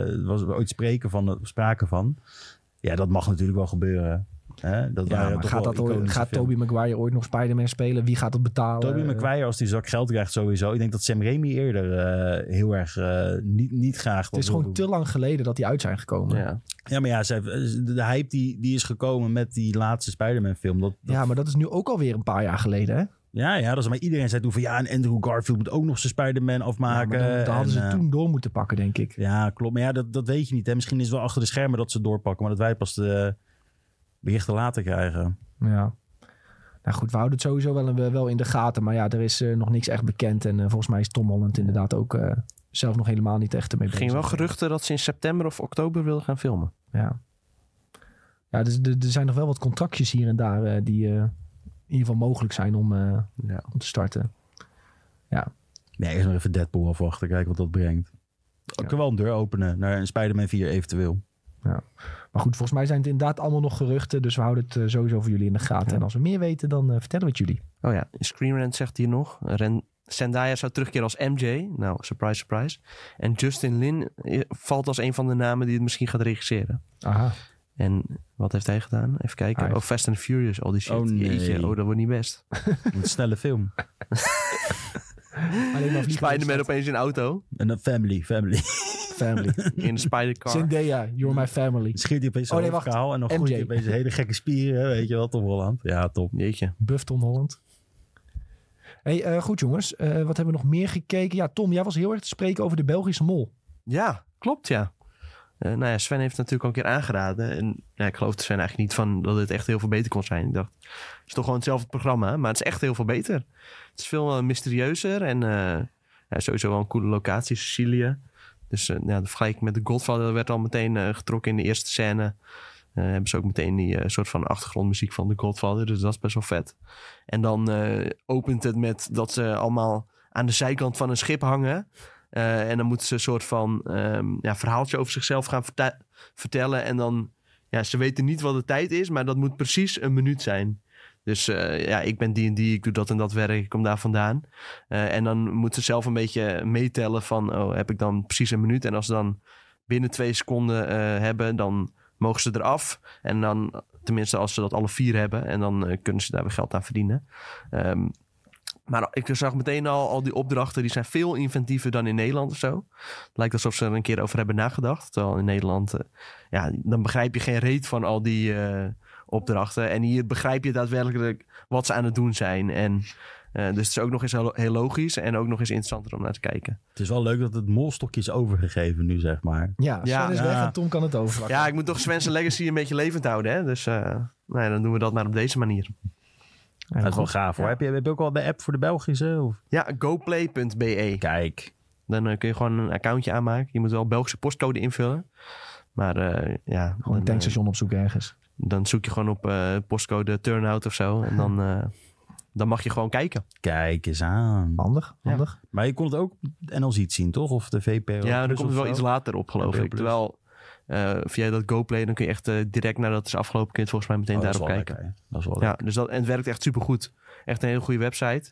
sprake van. Ja, dat mag natuurlijk wel gebeuren. Gaat Tobey Maguire ooit nog Spider-Man spelen? Wie gaat het betalen? Tobey Maguire, als die zak geld krijgt sowieso. Ik denk dat Sam Raimi eerder heel erg niet graag... Het is gewoon te lang geleden dat die uit zijn gekomen. Ja, maar de hype die is gekomen met die laatste Spider-Man film. Ja, maar dat is nu ook alweer een paar jaar geleden, hè? Ja, dat is maar iedereen zei toen van... Ja, en Andrew Garfield moet ook nog zijn Spider-Man afmaken. Ja, dan hadden ze toen door moeten pakken, denk ik. Ja, klopt. Maar ja, dat weet je niet. Hè. Misschien is het wel achter de schermen dat ze doorpakken. Maar dat wij pas de berichten later krijgen. Ja. Nou goed, we houden het sowieso wel in de gaten. Maar ja, er is nog niks echt bekend. En volgens mij is Tom Holland inderdaad ook zelf nog helemaal niet echt ermee bezig. Er gingen wel geruchten dat ze in september of oktober wilden gaan filmen. Ja. Ja, dus er zijn nog wel wat contractjes hier en daar die in ieder geval mogelijk zijn om te starten. Ja. Nee, eerst nog even Deadpool afwachten. Kijken wat dat brengt. Ik kan wel een deur openen naar een Spider-Man 4 eventueel. Ja. Maar goed, volgens mij zijn het inderdaad allemaal nog geruchten. Dus we houden het sowieso voor jullie in de gaten. Ja. En als we meer weten, dan vertellen we het jullie. Oh ja, Screen Rant zegt hier nog. Zendaya zou terugkeren als MJ. Nou, surprise, surprise. En Justin Lin valt als een van de namen die het misschien gaat regisseren. Aha. En wat heeft hij gedaan? Even kijken. Oh, Fast and Furious, al die shit. Oh nee. Jeetje, dat wordt niet best. Een snelle film. Spider-Man opeens in een auto. En dan family. In een spidercar. Zendaya, you're my family. Scheert hij opeens zo'n verhaal en dan gooit hij opeens een hele gekke spieren. Weet je wel, Tom Holland. Ja, top. Jeetje. Buff Tom Holland. Hey, goed jongens. Wat hebben we nog meer gekeken? Ja, Tom, jij was heel erg te spreken over de Belgische Mol. Ja, klopt ja. Nou ja, Sven heeft het natuurlijk al een keer aangeraden. En ja, ik geloofde Sven eigenlijk niet van dat het echt heel veel beter kon zijn. Ik dacht, het is toch gewoon hetzelfde programma, maar het is echt heel veel beter. Het is veel mysterieuzer en sowieso wel een coole locatie, Sicilië. Dus de vergelijking met The Godfather werd al meteen getrokken in de eerste scène. Hebben ze ook meteen die soort van achtergrondmuziek van The Godfather. Dus dat is best wel vet. En dan opent het met dat ze allemaal aan de zijkant van een schip hangen. En dan moeten ze een soort van verhaaltje over zichzelf gaan vertellen. En dan, ze weten niet wat de tijd is, maar dat moet precies een minuut zijn. Dus ik ben die en die, ik doe dat en dat werk, ik kom daar vandaan. En dan moeten ze zelf een beetje meetellen van, heb ik dan precies een minuut? En als ze dan binnen 2 seconden hebben, dan mogen ze eraf. En dan, tenminste als ze dat alle 4 hebben, en dan kunnen ze daar weer geld aan verdienen. Maar ik zag meteen al die opdrachten, die zijn veel inventiever dan in Nederland of zo. Het lijkt alsof ze er een keer over hebben nagedacht. Terwijl in Nederland, dan begrijp je geen reet van al die opdrachten. En hier begrijp je daadwerkelijk wat ze aan het doen zijn. En dus het is ook nog eens heel logisch en ook nog eens interessanter om naar te kijken. Het is wel leuk dat het molstokje is overgegeven nu, zeg maar. Ja, Sven is weg en Tom kan het overpakken. Ja, ik moet toch Sven's legacy een beetje levend houden. Hè? Dus dan doen we dat maar op deze manier. Dat is wel gaaf hoor. Heb je ook al de app voor de Belgische? Of? Ja, goplay.be. Kijk. Dan kun je gewoon een accountje aanmaken. Je moet wel Belgische postcode invullen. Maar gewoon een tankstation opzoeken ergens. Dan zoek je gewoon op postcode Turnout of zo. En dan mag je gewoon kijken. Kijk eens aan. Handig. Ja. Maar je kon het ook NLZ zien, toch? Of de VPRO? Ja, dan komt het wel iets later op, geloof ik. Terwijl via dat GoPlay, dan kun je echt direct nadat het is afgelopen, kun je het volgens mij meteen daarop kijken. Lekker, dat is wel lekker. Dus en het werkt echt supergoed. Echt een hele goede website.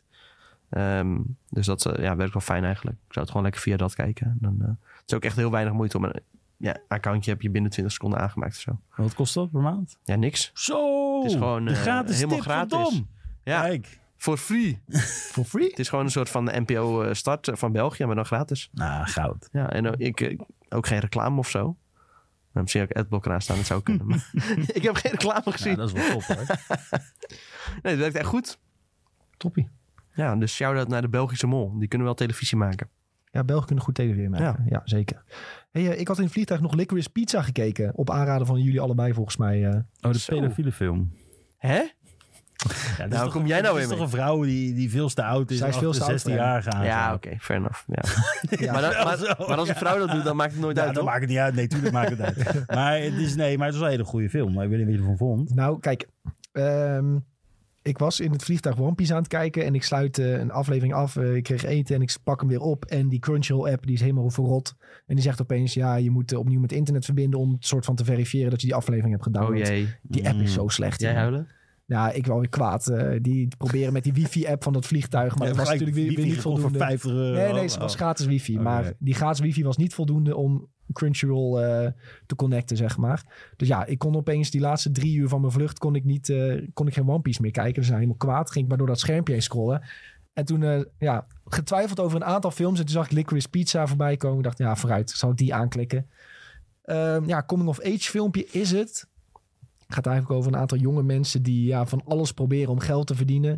Dus dat werkt wel fijn eigenlijk. Ik zou het gewoon lekker via dat kijken. Het is ook echt heel weinig moeite om een accountje heb je binnen 20 seconden aangemaakt of zo. En wat kost dat per maand? Ja, niks. Zo! Het is gewoon gratis helemaal gratis. Ja, kijk. For free. For free? Het is gewoon een soort van de NPO start van België, maar dan gratis. Nou, goud. Ja, en ik ook geen reclame of zo. Misschien ook adblocker aan staan, dat zou kunnen. Maar ik heb geen reclame gezien. Ja, dat is wel top hoor. Nee, het werkt echt goed. Toppie. Ja, dus shout-out naar de Belgische Mol. Die kunnen wel televisie maken. Ja, Belgen kunnen goed televisie maken. Ja, zeker. Hey, ik had in het vliegtuig nog Licorice Pizza gekeken. Op aanraden van jullie allebei volgens mij. De pedofiele film. Hè? Ja, nou, kom jij nou weer mee? Het is toch een vrouw die veel te oud is. Zij is veel te 16 jaar gaan. Ja, oké, fair enough. Ja. maar als een vrouw dat doet, dan maakt het nooit uit, dan maakt het niet uit. Nee, tuurlijk maakt het uit. Maar het is wel een hele goede film. Maar ik weet niet wat je ervan vond. Nou, kijk. Ik was in het vliegtuig One Piece aan het kijken. En ik sluit een aflevering af. Ik kreeg eten en ik pak hem weer op. En die Crunchyroll app die is helemaal verrot. En die zegt opeens, je moet opnieuw met internet verbinden. Om het soort van te verifiëren dat je die aflevering hebt gedownload. Oh jee. Die app is zo slecht. Jij huilen? Ja, ik wou weer kwaad. Die proberen met die wifi-app van dat vliegtuig. Maar dat was natuurlijk weer niet voldoende. Voor 50 euro. Nee, het was gratis wifi. Maar die gratis wifi was niet voldoende om Crunchyroll te connecten, zeg maar. Dus ja, ik kon opeens die laatste 3 uur van mijn vlucht kon ik geen One Piece meer kijken. Dus helemaal kwaad. Ging ik maar door dat schermpje heen scrollen. En toen getwijfeld over een aantal films. En toen zag ik Licorice Pizza voorbij komen. Ik dacht, ja, vooruit. Zal ik die aanklikken? Coming of age filmpje is het. Het gaat eigenlijk over een aantal jonge mensen die van alles proberen om geld te verdienen.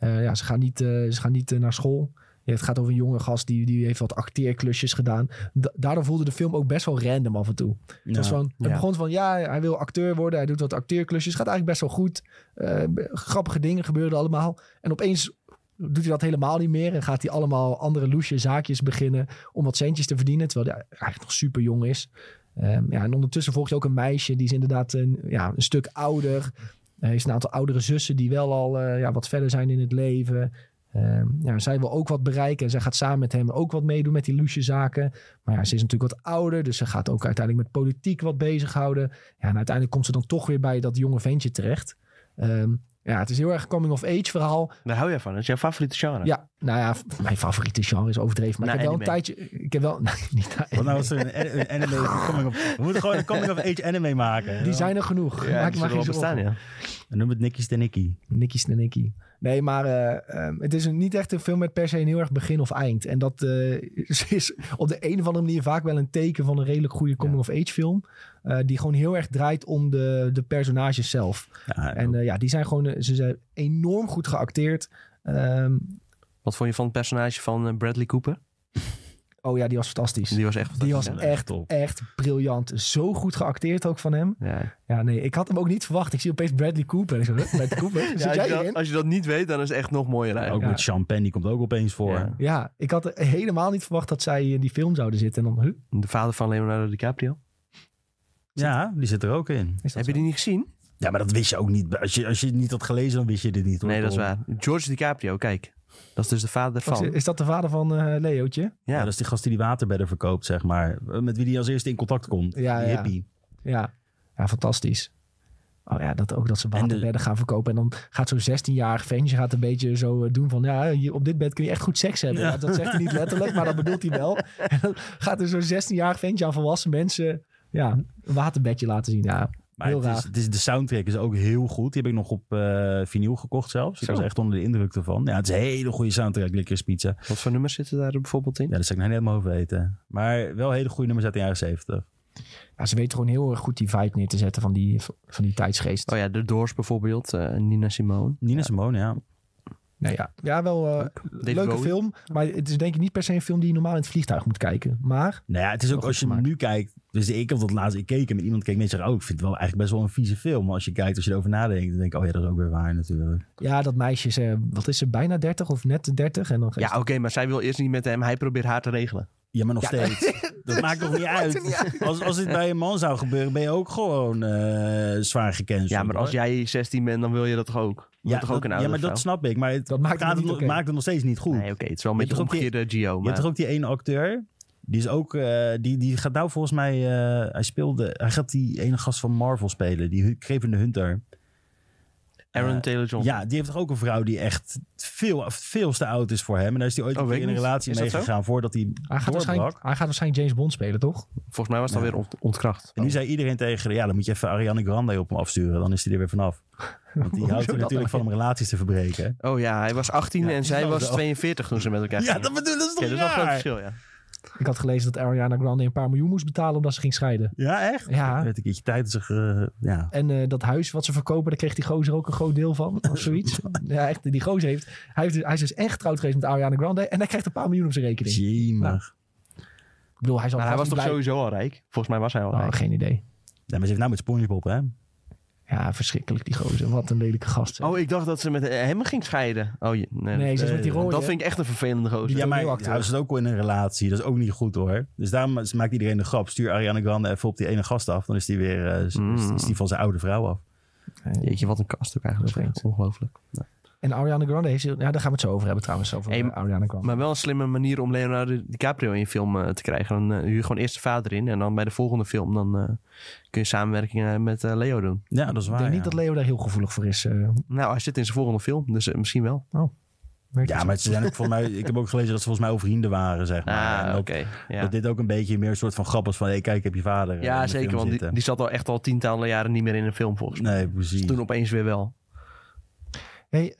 Ze gaan niet naar school. Ja, het gaat over een jonge gast die heeft wat acteerklusjes gedaan. Daardoor voelde de film ook best wel random af en toe. Het begon van, hij wil acteur worden. Hij doet wat acteerklusjes. Gaat eigenlijk best wel goed. Grappige dingen gebeurden allemaal. En opeens doet hij dat helemaal niet meer. En gaat hij allemaal andere loesje zaakjes beginnen om wat centjes te verdienen. Terwijl hij eigenlijk nog super jong is. En ondertussen volgt je ook een meisje. Die is inderdaad een stuk ouder. Er is een aantal oudere zussen die wel al wat verder zijn in het leven. Zij wil ook wat bereiken. En zij gaat samen met hem ook wat meedoen met die loesje zaken. Maar ze is natuurlijk wat ouder. Dus ze gaat ook uiteindelijk met politiek wat bezighouden. Ja, en uiteindelijk komt ze dan toch weer bij dat jonge ventje terecht. Het is heel erg coming-of-age verhaal. Daar hou jij van. Dat is jouw favoriete genre. Ja, mijn favoriete genre is overdreven. Maar ik heb wel een tijdje... Ik heb wel... Nee, niet wat nou was er een anime coming-of... We moeten gewoon een coming-of-age anime maken. Die zijn er genoeg. Ja, maak je maar geen zorgen. Ja. En noem het Nicky Stenicki. Nicky Stenicki. Nee, maar het is niet echt een film met per se een heel erg begin of eind. En dat is op de een of andere manier vaak wel een teken van een redelijk goede coming-of-age film. Die gewoon heel erg draait om de personages zelf. Ja, en die zijn gewoon... ze zijn enorm goed geacteerd. Wat vond je van het personage van Bradley Cooper? Oh ja, die was fantastisch. Die was echt fantastisch. Die was echt briljant. Zo goed geacteerd ook van hem. Ja, nee, ik had hem ook niet verwacht. Ik zie opeens Bradley Cooper. En ik zo, Bradley Cooper? Als je dat niet weet, dan is het echt nog mooier eigenlijk. Ook met Sean Penn, die komt ook opeens voor. Ja, ik had helemaal niet verwacht dat zij in die film zouden zitten. En dan, de vader van Leonardo DiCaprio? Ja, die zit er ook in. Heb je die niet gezien? Ja, maar dat wist je ook niet. Als je het niet had gelezen, dan wist je dit niet. Nee, dat is waar. George DiCaprio, kijk. Dat is dus de vader van... Is dat de vader van Leootje? Ja, dat is die gast die waterbedden verkoopt, zeg maar. Met wie die als eerste in contact komt. Ja, die hippie. Ja, fantastisch. Oh ja, dat ze waterbedden gaan verkopen. En dan gaat zo'n 16-jarig ventje een beetje zo doen van... op dit bed kun je echt goed seks hebben. Ja. Dat zegt hij niet letterlijk, maar dat bedoelt hij wel. En dan gaat er zo'n 16-jarig ventje aan volwassen mensen... een waterbedje laten zien. Ja, maar heel raar. De soundtrack is ook heel goed. Die heb ik nog op vinyl gekocht zelfs. Ik was echt onder de indruk ervan. Ja, het is een hele goede soundtrack, Licorice Pizza. Wat voor nummers zitten daar bijvoorbeeld in? Ja, dat zou ik nou niet helemaal weten. Maar wel hele goede nummers uit de jaren 70. Ja, ze weten gewoon heel erg goed die vibe neer te zetten van die tijdsgeest. Oh ja, The Doors bijvoorbeeld. Nina Simone. Simone, ja. Nee, wel leuke film. Maar het is denk ik niet per se een film die je normaal in het vliegtuig moet kijken. Maar... Nou ja, het is ook als je hem nu kijkt... Dus ik heb dat laatst gekeken met iemand. Keek mensen zeggen, ik vind het wel eigenlijk best wel een vieze film. Maar als je kijkt, als je erover nadenkt, dan denk ik, dat is ook weer waar natuurlijk. Ja, dat meisje is, wat is ze, bijna 30 of net 30? En dan oké, maar zij wil eerst niet met hem. Hij probeert haar te regelen. Ja, maar nog steeds. Dat maakt toch niet uit. Als dit bij een man zou gebeuren, ben je ook gewoon zwaar gecanceld. Ja, maar als jij 16 bent, dan wil je dat toch ook? Maar dat snap ik. Maar het maakt het nog steeds niet goed. Nee, oké. Het is wel een beetje omgekeerde Gio. Je hebt toch ook die ene acteur... Die is ook, die gaat nou volgens mij, hij gaat die ene gast van Marvel spelen, die Grevende Hunter. Aaron Taylor-Johnson. Ja, die heeft toch ook een vrouw die echt veel te oud is voor hem. En daar is hij ooit in een relatie mee gegaan voordat hij doorbrak. Hij gaat waarschijnlijk James Bond spelen, toch? Volgens mij was dat weer ontkracht. En nu zei iedereen tegen dan moet je even Ariana Grande op hem afsturen. Dan is hij er weer vanaf. Want die houdt er natuurlijk van om relaties te verbreken. Oh ja, hij was 18 en zij was 42 toen ze met elkaar gingen. Ja, dat is toch dat is wel een groot verschil, ja. Ik had gelezen dat Ariana Grande een paar miljoen moest betalen omdat ze ging scheiden. Ja, echt? Ja. Werd een keertje tijd. En dat huis wat ze verkopen, daar kreeg die gozer ook een groot deel van. Of zoiets. Ja, echt. Die gozer hij is dus echt getrouwd geweest met Ariana Grande. En hij krijgt een paar miljoen op zijn rekening. Jemig. Ik bedoel, hij was toch sowieso al rijk? Volgens mij was hij al rijk. Geen idee. Ja, maar ze heeft nou met SpongeBob, hè? Ja, verschrikkelijk die gozer. Wat een lelijke gast. Hè. Oh, ik dacht dat ze met hem ging scheiden. Oh, nee, ze is met die rode. Dat vind ik echt een vervelende gozer. Ja, maar hij zit ook wel in een relatie. Dat is ook niet goed, hoor. Dus daarom maakt iedereen de grap. Stuur Ariana Grande even op die ene gast af. Dan is die weer is die van zijn oude vrouw af. Jeetje, wat een kast ook eigenlijk. Ongelooflijk. Ja. En Ariana Grande heeft... Ja, daar gaan we het zo over hebben trouwens. Over Ariana Grande. Maar wel een slimme manier om Leonardo DiCaprio in je film te krijgen. Dan huur je gewoon eerst de vader in. En dan bij de volgende film dan kun je samenwerking met Leo doen. Ja, dat is waar. Ik denk niet dat Leo daar heel gevoelig voor is. Nou, hij zit in zijn volgende film. Dus misschien wel. Oh. Ja, maar ze zijn ook volgens mij... Ik heb ook gelezen dat ze volgens mij al vrienden waren, zeg maar. Oké. Ja. Dat dit ook een beetje meer een soort van grap was van... Hey, kijk, ik heb je vader. Ja, zeker. Want die zat al tientallen jaren niet meer in een film, volgens mij. Nee, precies. Dus toen opeens weer wel. Hey,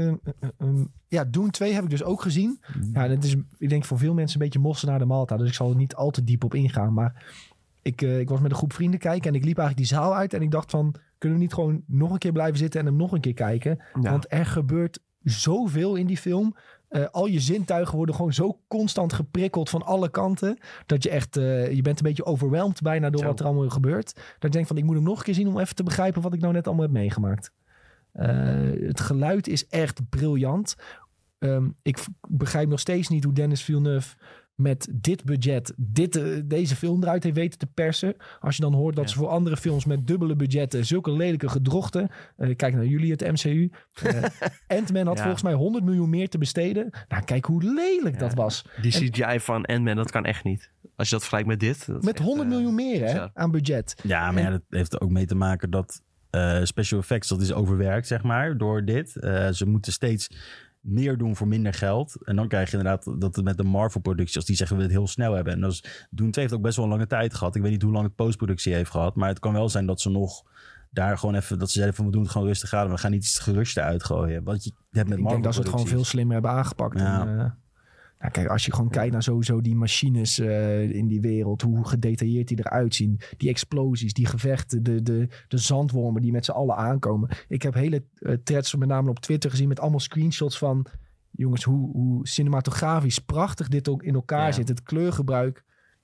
Dune 2 heb ik dus ook gezien. Ja, dat is, ik denk voor veel mensen een beetje mossen naar de maaltijd. Dus ik zal er niet al te diep op ingaan. Maar ik was met een groep vrienden kijken en ik liep eigenlijk die zaal uit. En ik dacht van, kunnen we niet gewoon nog een keer blijven zitten en hem nog een keer kijken? Ja. Want er gebeurt zoveel in die film. Al je zintuigen worden gewoon zo constant geprikkeld van alle kanten. Dat je echt, je bent een beetje overweldigd bijna door wat er allemaal gebeurt. Dat je denkt van, ik moet hem nog een keer zien om even te begrijpen wat ik nou net allemaal heb meegemaakt. Het geluid is echt briljant. Ik begrijp nog steeds niet hoe Denis Villeneuve met dit budget deze film eruit heeft weten te persen. Als je dan hoort dat ze voor andere films met dubbele budgetten zulke lelijke gedrochten. Kijk naar jullie, het MCU. Ant-Man had volgens mij 100 miljoen meer te besteden. Nou, kijk hoe lelijk dat was. Die CGI van Ant-Man, dat kan echt niet. Als je dat vergelijkt met dit. Met 100 miljoen meer aan budget. Ja, maar dat heeft er ook mee te maken dat special effects, dat is overwerkt, zeg maar, door dit. Ze moeten steeds meer doen voor minder geld. En dan krijg je inderdaad dat met de Marvel-productie, als die zeggen we het heel snel hebben. En Dune 2 heeft ook best wel een lange tijd gehad. Ik weet niet hoe lang het postproductie heeft gehad. Maar het kan wel zijn dat ze nog daar gewoon even, dat ze zeiden van we doen het gewoon rustig aan. We gaan niet iets geruster uitgooien. Want je hebt met Marvel-producties. Ik denk dat ze het gewoon veel slimmer hebben aangepakt. Ja. Nou, kijk, als je gewoon kijkt naar sowieso die machines in die wereld, hoe gedetailleerd die eruit zien. Die explosies, die gevechten, de zandwormen die met z'n allen aankomen. Ik heb hele threads met name op Twitter gezien met allemaal screenshots van, jongens, hoe cinematografisch prachtig dit ook in elkaar zit. Het kleurgebruik.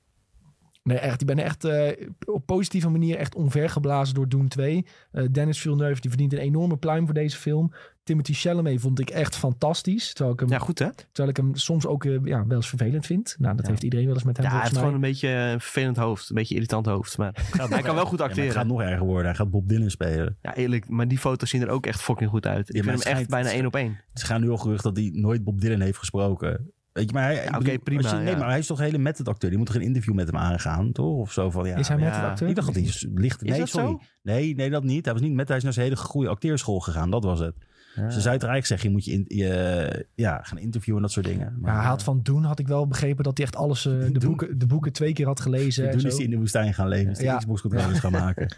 Nee, echt. Ik ben echt op positieve manier echt omvergeblazen door Dune 2. Denis Villeneuve, die verdient een enorme pluim voor deze film. Timothy Chalamet vond ik echt fantastisch. Terwijl ik hem soms ook wel eens vervelend vind. Nou, dat heeft iedereen wel eens met hem volgens mij. Hij heeft mij. gewoon een beetje een vervelend hoofd. Een beetje irritant hoofd. Maar hij kan wel goed acteren. Het gaat nog erger worden. Hij gaat Bob Dylan spelen. Ja, eerlijk. Maar die foto's zien er ook echt fucking goed uit. Ik vind hem echt bijna 1 op 1. Ze gaan nu al gerucht dat hij nooit Bob Dylan heeft gesproken. Weet je, maar oké, prima. Nee, maar hij is toch een hele method acteur. Die moet toch een interview met hem aangaan, toch? Of zo van, is hij method acteur? Ik dacht dat hij licht... Nee, dat sorry. Zo? Nee, dat niet. Hij was niet met. Hij is naar zijn hele goede acteerschool gegaan. Dat was het. Ja. Ze zou eigenlijk zeggen, je moet gaan interviewen en dat soort dingen. Maar, hij had van Dune had ik wel begrepen dat hij echt alles, de boeken 2 keer had gelezen. Toen is hij in de woestijn gaan leven. Is hij Xbox-controllers gaan maken.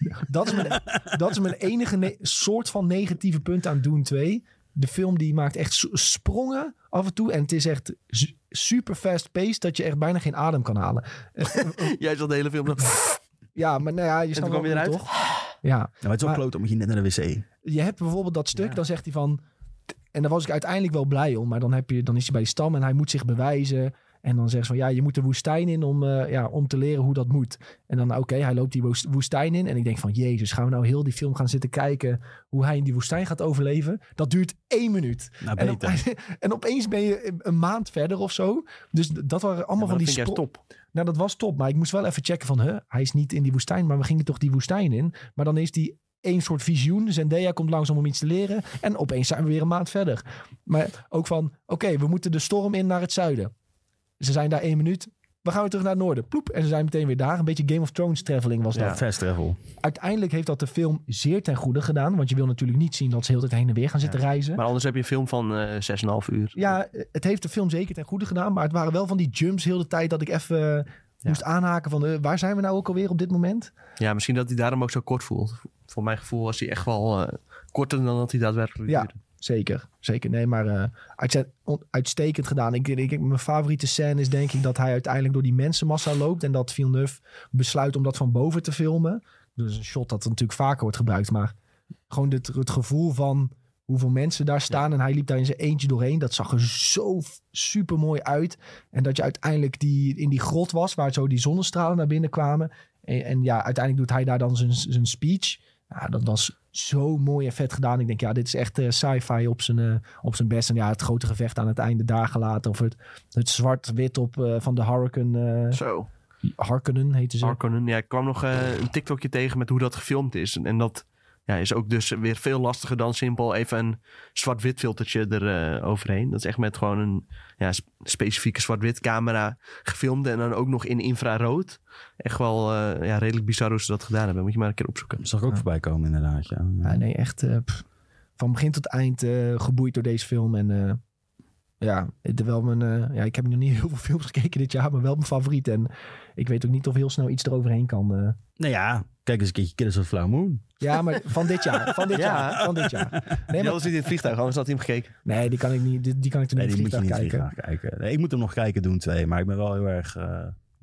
Dat is mijn enige soort van negatieve punt aan Dune 2. De film die maakt echt sprongen af en toe. En het is echt super fast-paced dat je echt bijna geen adem kan halen. Jij zat de hele film... Ja, maar nou ja, je snapt wel eruit toch? Ja. Nou, maar het is wel kloot, dan moet je net naar de wc. Je hebt bijvoorbeeld dat stuk, dan zegt hij van... En daar was ik uiteindelijk wel blij om. Maar dan is hij bij die stam en hij moet zich bewijzen. En dan zeggen ze van, je moet de woestijn in om te leren hoe dat moet. En dan, hij loopt die woestijn in. En ik denk van, jezus, gaan we nou heel die film gaan zitten kijken hoe hij in die woestijn gaat overleven? Dat duurt 1 minuut. Nou, en opeens ben je een maand verder of zo. Dus dat waren allemaal van die top. Nou, dat was top. Maar ik moest wel even checken van, hij is niet in die woestijn, maar we gingen toch die woestijn in. Maar dan is die één soort visioen. Zendaya komt langzaam om iets te leren. En opeens zijn we weer een maand verder. Maar ook van, we moeten de storm in naar het zuiden. Ze zijn daar 1 minuut. We gaan weer terug naar het noorden. Ploep. En ze zijn meteen weer daar. Een beetje Game of Thrones traveling was dat. Ja, fast travel. Uiteindelijk heeft dat de film zeer ten goede gedaan. Want je wil natuurlijk niet zien dat ze heel de tijd heen en weer gaan zitten reizen. Maar anders heb je een film van 6,5 uur. Ja, het heeft de film zeker ten goede gedaan. Maar het waren wel van die jumps heel de tijd dat ik even moest aanhaken van waar zijn we nou ook alweer op dit moment? Ja, misschien dat hij daarom ook zo kort voelt. Voor mijn gevoel was hij echt wel korter dan dat hij daadwerkelijk duurde. Zeker. Nee, maar uitstekend gedaan. Mijn favoriete scène is denk ik dat hij uiteindelijk door die mensenmassa loopt en dat Villeneuve besluit om dat van boven te filmen. Dus een shot dat natuurlijk vaker wordt gebruikt, maar gewoon het gevoel van hoeveel mensen daar staan en hij liep daar in zijn eentje doorheen. Dat zag er zo super mooi uit. En dat je uiteindelijk in die grot was waar zo die zonnestralen naar binnen kwamen. En uiteindelijk doet hij daar dan zijn speech. Ja, dat was zo mooi en vet gedaan. Ik denk, dit is echt sci-fi op zijn best. En het grote gevecht aan het einde daar gelaten. Of het zwart-wit van de Harkonnen. Zo. Harkonnen heette ze. Harkonnen, ja. Ik kwam nog een TikTokje tegen met hoe dat gefilmd is. En dat is ook dus weer veel lastiger dan simpel even een zwart-wit filtertje eroverheen. Dat is echt met gewoon een specifieke zwart-wit camera gefilmd. En dan ook nog in infrarood. Echt wel redelijk bizar hoe ze dat gedaan hebben. Moet je maar een keer opzoeken. Dat zag ik ook voorbij komen inderdaad. Ja, nee, echt van begin tot eind geboeid door deze film. En ik heb nog niet heel veel films gekeken dit jaar, maar wel mijn favoriet. En ik weet ook niet of heel snel iets eroverheen kan. Nou ja, kijk eens een keertje Killers of Flower Moon. Ja, maar van dit jaar. Van dit jaar. Nee, maar was niet in het vliegtuig, anders had hij hem gekeken. Nee, die kan ik niet. Die kan ik toen niet in het vliegtuig kijken. Nee, ik moet hem nog kijken, Dune 2. Maar ik ben wel heel erg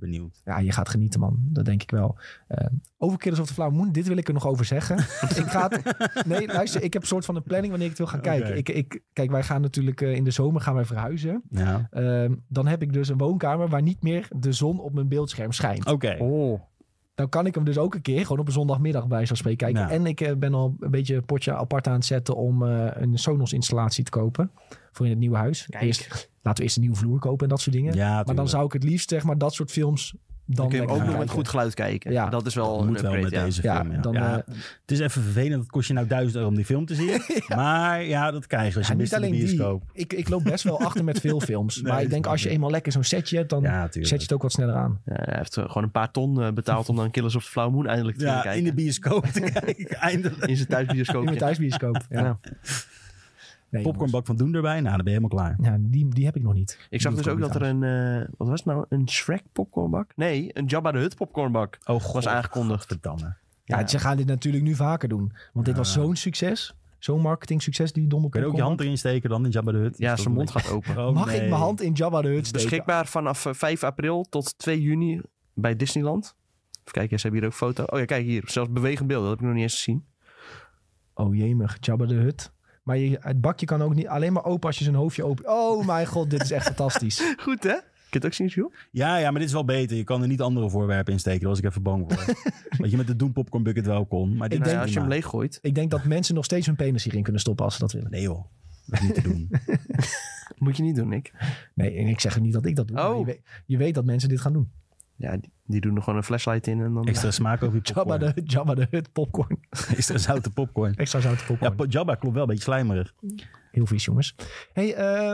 benieuwd. Ja, je gaat genieten, man. Dat denk ik wel. Over Killers of the Flower Moon, dit wil ik er nog over zeggen. Nee, luister, ik heb een soort van een planning wanneer ik het wil gaan kijken. Kijk, wij gaan natuurlijk in de zomer gaan wij verhuizen. Ja. Dan heb ik dus een woonkamer waar niet meer de zon op mijn beeldscherm schijnt. Oké. Dan kan ik hem dus ook een keer gewoon op een zondagmiddag bij zo'n spreken kijken. Nou. En ik ben al een beetje een potje apart aan het zetten om een Sonos installatie te kopen. Voor in het nieuwe huis. Laten we eerst een nieuwe vloer kopen en dat soort dingen. Ja, maar dan zou ik het liefst zeg maar dat soort films dan kun je hem ook nog met kijken. goed geluid kijken. Ja. Dat is wel Dat een moet wel upgrade, met deze film. Dan, het is even vervelend. Het kost je nou €1000 om die film te zien. Maar ja, dat krijg je als je niet mist in de alleen bioscoop. ik loop best wel achter met veel films. Nee, maar ik denk als je eenmaal lekker zo'n setje hebt, dan zet je het ook wat sneller aan. Ja, hij heeft gewoon een paar ton betaald om dan Killers of the Flower Moon eindelijk te kunnen kijken. In de bioscoop te kijken. Eindelijk. In zijn thuisbioscoop. In mijn thuisbioscoop. Ja. Nee, Popcornbak van Doen erbij. Nou, dan ben je helemaal klaar. Ja, die heb ik nog niet. Ik zag dus ook dat er een... wat was het nou? Een Shrek popcornbak? Nee, een Jabba the Hutt popcornbak. Oh, God. Was aangekondigd. Verdamme. Ja, ze gaan dit natuurlijk nu vaker doen. Want dit was zo'n succes. Zo'n marketing succes, die domme Kun je ook je hand erin steken dan in Jabba the Hutt? Ja, zijn mond gaat open. Mag ik mijn hand in Jabba the Hutt steken? Beschikbaar vanaf 5 april tot 2 juni bij Disneyland. Even kijken, ze hebben hier ook foto. Oh ja, kijk hier. Zelfs bewegend beeld. Dat heb ik nog niet eens gezien. Oh jemig, Jabba the Hutt. Maar het bakje kan ook niet alleen maar open als je zijn hoofdje open... Oh mijn god, dit is echt fantastisch. Goed, hè? Kun je het ook zien, Jules? Ja, maar dit is wel beter. Je kan er niet andere voorwerpen in steken. Daar was ik even bang voor. Wat je met de Doen Popcorn Bucket wel kon. Maar dit Ik is denk- als je hem prima. leeg gooit. Ik denk dat mensen nog steeds hun penis hierin kunnen stoppen als ze dat willen. Nee joh, dat is niet te doen. Moet je niet doen, Nick. Nee, en ik zeg niet dat ik dat doe. Oh. Maar je weet dat mensen dit gaan doen. Ja, die doen er gewoon een flashlight in en dan... Extra smaak over je popcorn. Jabba the Hutt popcorn. Extra zoute popcorn. Extra zoute popcorn. Ja, Jabba klopt wel een beetje slijmerig. Heel vies, jongens. Hey,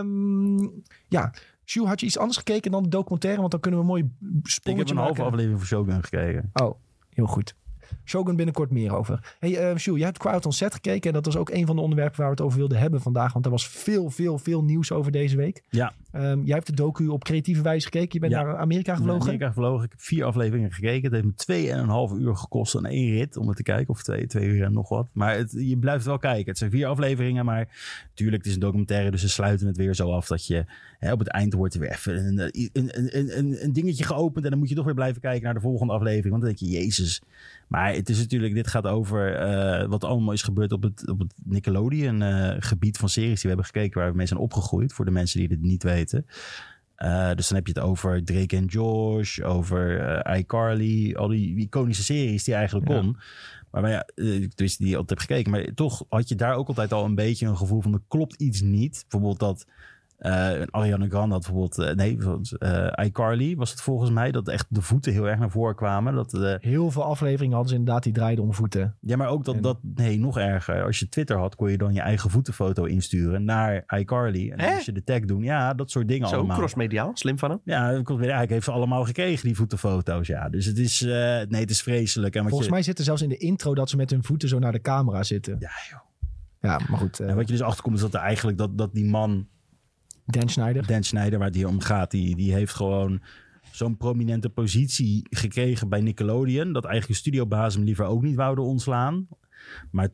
ja. Sjoe, had je iets anders gekeken dan de documentaire? Want dan kunnen we een mooi Ik sprongetje heb een halve maken. aflevering voor Shogun gekeken. Oh, heel goed. Shogun binnenkort meer over. Hey, Sjoe, jij hebt Quiet on Set gekeken. En dat was ook een van de onderwerpen waar we het over wilden hebben vandaag. Want er was veel nieuws over deze week. Ja. Jij hebt de docu op creatieve wijze gekeken. Je bent naar Amerika gevlogen. Amerika gevlogen. Ik heb 4 afleveringen gekeken. Het heeft me 2,5 uur gekost aan 1 rit om het te kijken. Of 2 uur en nog wat. Maar je blijft wel kijken. Het zijn 4 afleveringen. Maar natuurlijk, het is een documentaire. Dus ze sluiten het weer zo af dat je... op het eind wordt er weer even een dingetje geopend. En dan moet je toch weer blijven kijken naar de volgende aflevering. Want dan denk je, jezus. Maar het is natuurlijk... Dit gaat over wat allemaal is gebeurd op het Nickelodeon gebied van series die we hebben gekeken. Waar we mee zijn opgegroeid. Voor de mensen die dit niet weten. Dus dan heb je het over Drake en Josh. Over iCarly. Al die iconische series die eigenlijk kon. Maar ja, dus die je altijd hebt gekeken. Maar toch had je daar ook altijd al een beetje een gevoel van... er klopt iets niet. Bijvoorbeeld dat... Ariana Grande had bijvoorbeeld... iCarly was het volgens mij. Dat echt de voeten heel erg naar voren kwamen. Dat, Heel veel afleveringen hadden ze inderdaad die draaiden om voeten. ja, maar ook nog erger. Als je Twitter had, kon je dan je eigen voetenfoto insturen naar iCarly. En dan moest je de tag doen. Ja, dat soort dingen Zo, allemaal. crossmediaal. Slim van hem. Ja, eigenlijk heeft ze allemaal gekregen, die voetenfoto's. Ja, dus het is, het is vreselijk. En Volgens mij zit er zelfs in de intro dat ze met hun voeten zo naar de camera zitten. Ja, joh. Ja, maar goed. En wat je dus achterkomt is dat er eigenlijk dat die man... Dan Schneider, waar het hier om gaat, die heeft gewoon zo'n prominente positie gekregen bij Nickelodeon. Dat eigenlijk de studiobaas hem liever ook niet wouden ontslaan. Maar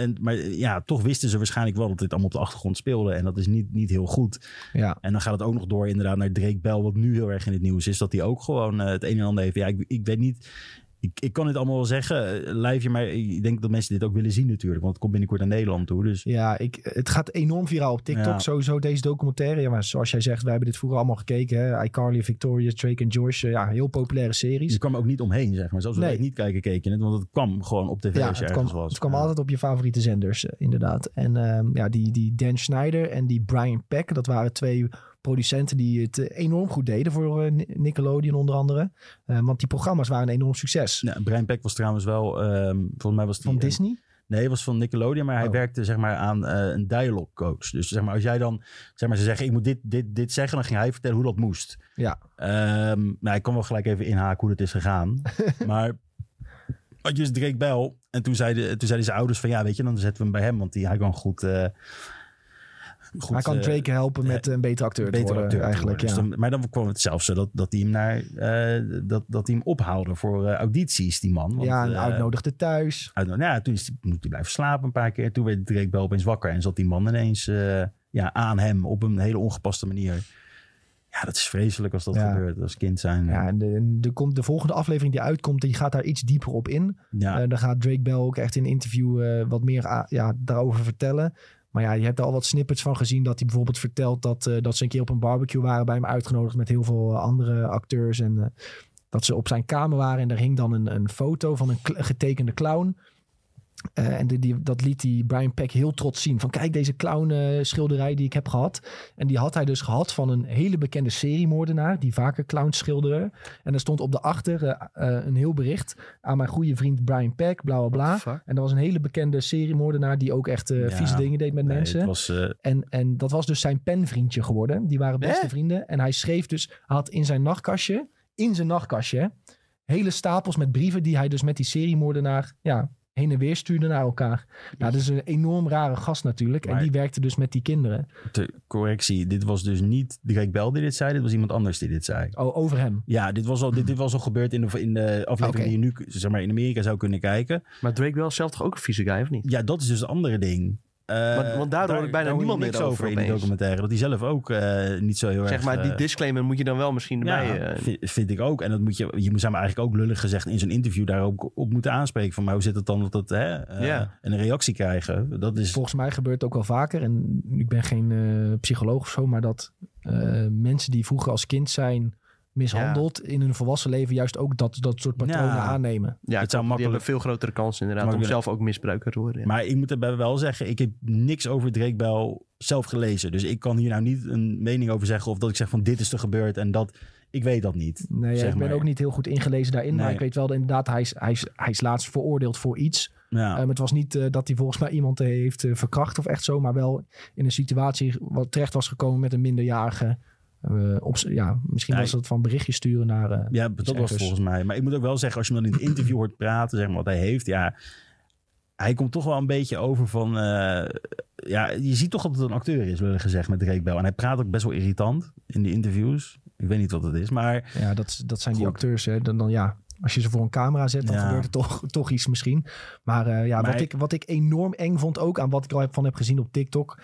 toch wisten ze waarschijnlijk wel dat dit allemaal op de achtergrond speelde. En dat is niet heel goed. Ja. En dan gaat het ook nog door inderdaad naar Drake Bell, wat nu heel erg in het nieuws is. Dat hij ook gewoon het een en ander heeft. Ja, ik weet niet... Ik kan dit allemaal wel zeggen, lijfje, maar ik denk dat mensen dit ook willen zien natuurlijk. Want het komt binnenkort naar Nederland toe. Dus. Ja, het gaat enorm viraal op TikTok. Ja. Sowieso deze documentaire. Ja, maar zoals jij zegt, wij hebben dit vroeger allemaal gekeken. Hè? iCarly, Victoria, Drake en Josh. Heel populaire series. Je kwam er ook niet omheen, zeg maar. Zelfs als ik niet kijken, keek je het. Want het kwam gewoon op tv als je ergens was. Het kwam altijd op je favoriete zenders, inderdaad. En die Dan Schneider en die Brian Peck, dat waren 2 producenten die het enorm goed deden voor Nickelodeon onder andere. Want die programma's waren een enorm succes. Ja, Brian Peck was trouwens wel, volgens mij was die... Van Disney? Nee, hij was van Nickelodeon, maar hij werkte zeg maar aan een dialogue coach. Dus zeg maar, als jij dan, zeg maar, ze zeggen, ik moet dit zeggen, dan ging hij vertellen hoe dat moest. Ja. Ik kan wel gelijk even inhaken hoe het is gegaan. Maar had je dus Drake Bell en toen zeiden zijn ouders van, ja, weet je, dan zetten we hem bij hem, want hij kan goed... Hij kan Drake helpen met een betere acteur te worden, eigenlijk. Dus ja. Maar dan kwam het zelfs zo dat hij hem dat hij hem ophaalde voor audities, die man. Want, en uitnodigde thuis. Toen moet hij blijven slapen een paar keer. Toen werd Drake Bell opeens wakker en zat die man ineens aan hem op een hele ongepaste manier. Ja, Ja, dat is vreselijk als dat gebeurt als kind zijn. Ja, en de volgende aflevering die uitkomt, die gaat daar iets dieper op in. Ja. Dan gaat Drake Bell ook echt in een interview wat meer daarover vertellen. Maar ja, je hebt er al wat snippets van gezien dat hij bijvoorbeeld vertelt dat ze een keer op een barbecue waren bij hem uitgenodigd met heel veel andere acteurs. En dat ze op zijn kamer waren en daar hing dan een foto van een getekende clown. En dat liet die Brian Peck heel trots zien. Van kijk, deze clown schilderij die ik heb gehad. En die had hij dus gehad van een hele bekende seriemoordenaar. Die vaker clowns schilderen. En er stond op de achter een heel bericht. Aan mijn goede vriend Brian Peck, bla bla bla. En dat was een hele bekende seriemoordenaar. Die ook echt vieze dingen deed met mensen. Was, en dat was dus zijn penvriendje geworden. Die waren beste vrienden. En hij schreef dus, hij had in zijn nachtkastje, hele stapels met brieven die hij dus met die seriemoordenaar heen en weer stuurde naar elkaar. Nou, dat is een enorm rare gast natuurlijk. Maar en die werkte dus met die kinderen. Correctie, dit was dus niet Drake Bell die dit zei. Dit was iemand anders die dit zei. Oh, over hem? Ja, dit was al gebeurd in de aflevering die je nu zeg maar, in Amerika zou kunnen kijken. Maar Drake Bell is zelf toch ook een vieze guy, of niet? Ja, dat is dus het andere ding. Want daar hoor ik bijna niemand meer over in die documentaire. Dat hij zelf ook niet zo heel erg... Zeg maar, die disclaimer moet je dan wel misschien erbij... Vind ik ook. En dat je zou me eigenlijk ook lullig gezegd in zo'n interview daar ook op moeten aanspreken. Van, maar hoe zit het dan dat en een reactie krijgen? Dat is... Volgens mij gebeurt het ook wel vaker. En ik ben geen psycholoog of zo, maar dat mensen die vroeger als kind zijn mishandeld in hun volwassen leven juist ook dat soort patronen aannemen. Ja, het zou makkelijk... Die hebben veel grotere kans inderdaad om zelf ook misbruiker te worden. Ja. Maar ik moet erbij wel zeggen, ik heb niks over Drake Bell zelf gelezen. Dus ik kan hier nou niet een mening over zeggen of dat ik zeg van dit is er gebeurd en dat... Ik weet dat niet. Nee, ik ben ook niet heel goed ingelezen daarin. Nee. Maar ik weet wel inderdaad, hij is laatst veroordeeld voor iets. Ja. Het was niet dat hij volgens mij iemand heeft verkracht of echt zo. Maar wel in een situatie wat terecht was gekomen met een minderjarige... misschien was het van berichtjes sturen naar... dat was het volgens mij. Maar ik moet ook wel zeggen, als je hem dan in het interview hoort praten, zeg maar wat hij heeft, hij komt toch wel een beetje over van... je ziet toch dat het een acteur is, willen gezegd, met Drake Bell. En hij praat ook best wel irritant in die interviews. Ik weet niet wat het is, maar... Ja, dat zijn die acteurs, hè. Dan als je ze voor een camera zet, dan gebeurt er toch iets misschien. Maar wat ik enorm eng vond ook aan wat ik al van heb gezien op TikTok...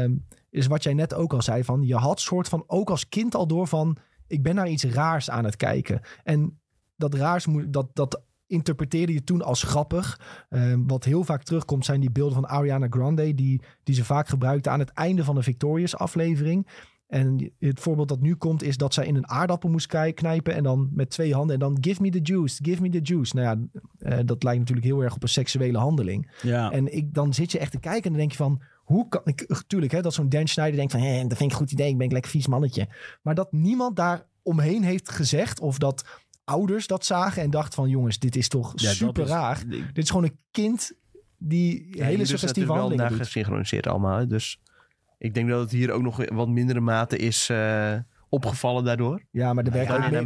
is wat jij net ook al zei van... je had soort van ook als kind al door van... ik ben naar iets raars aan het kijken. En dat raars, dat interpreteerde je toen als grappig. Wat heel vaak terugkomt zijn die beelden van Ariana Grande... die ze vaak gebruikte aan het einde van de Victorious aflevering... En het voorbeeld dat nu komt is dat zij in een aardappel moest knijpen... en dan met 2 handen en dan give me the juice. Nou ja, dat lijkt natuurlijk heel erg op een seksuele handeling. Ja. En dan zit je echt te kijken en dan denk je van... hoe kan ik... Tuurlijk, dat zo'n Dan Schneider denkt van... dat vind ik een goed idee, ik ben een lekker vies mannetje. Maar dat niemand daar omheen heeft gezegd... of dat ouders dat zagen en dachten van... jongens, dit is toch super raar. Dit is gewoon een kind die hele suggestieve handelingen doet. Het is gesynchroniseerd allemaal, dus... Ik denk dat het hier ook nog wat mindere mate is opgevallen daardoor. Ja, maar er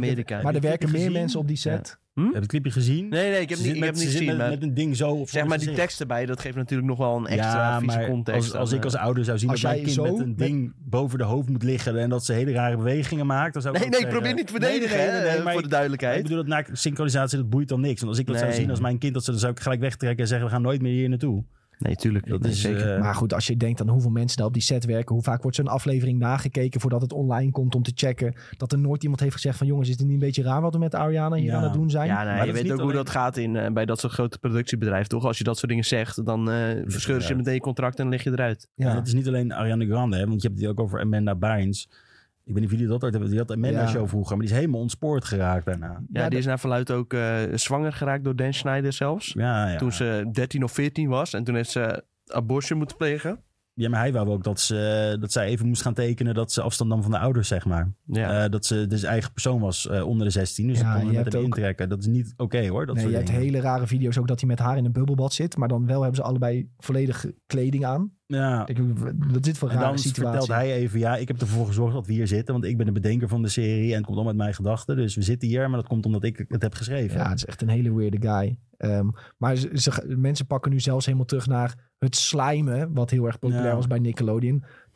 werken meer mensen op die set. Heb je het clipje gezien? Nee, ik heb niet gezien. Met een ding zo op zeg maar die tekst erbij, dat geeft natuurlijk nog wel een extra vieze context. Als ik als ouder zou zien dat mijn kind met een ding boven de hoofd moet liggen... en dat ze hele rare bewegingen maakt... Dan zou ik ik probeer niet te verdedigen, voor de duidelijkheid. Ik bedoel, dat synchronisatie, dat boeit dan niks. Want als ik dat zou zien als mijn kind, dan zou ik gelijk wegtrekken... en zeggen, we gaan nooit meer hier naartoe. Nee, tuurlijk. Dat is zeker. Maar goed, als je denkt aan hoeveel mensen daar op die set werken... hoe vaak wordt zo'n aflevering nagekeken voordat het online komt om te checken... dat er nooit iemand heeft gezegd van... jongens, is het niet een beetje raar wat we met Ariana hier aan het doen zijn? Ja, maar je weet ook hoe dat gaat bij dat soort grote productiebedrijven, toch? Als je dat soort dingen zegt, dan verscheuren ze meteen je contract en dan lig je eruit. Ja, dat is niet alleen Ariana Grande, hè, want je hebt het ook over Amanda Bynes... Ik weet niet of jullie dat ooit hebben. Die had een Amanda-show vroeger, maar die is helemaal ontspoord geraakt daarna. Ja, die is naar verluidt ook zwanger geraakt door Dan Schneider zelfs. Ja. Toen ze 13 of 14 was en toen heeft ze abortion moeten plegen. Ja, maar hij wou ook dat zij even moest gaan tekenen dat ze afstand nam van de ouders, zeg maar. Ja. Dat ze dus eigen persoon was onder de 16, dus dat kon met hem intrekken. Dat is niet oké, hoor. Je hebt hele rare video's ook dat hij met haar in een bubbelbad zit, maar dan wel hebben ze allebei volledige kleding aan. Ja. Dat zit voor een rare situatie. Dan vertelt hij even, ik heb ervoor gezorgd dat we hier zitten, want ik ben de bedenker van de serie en het komt allemaal met mijn gedachten. Dus we zitten hier, maar dat komt omdat ik het heb geschreven. Ja, het is echt een hele weirde guy. Maar mensen pakken nu zelfs helemaal terug naar het slijmen, wat heel erg populair was bij Nickelodeon.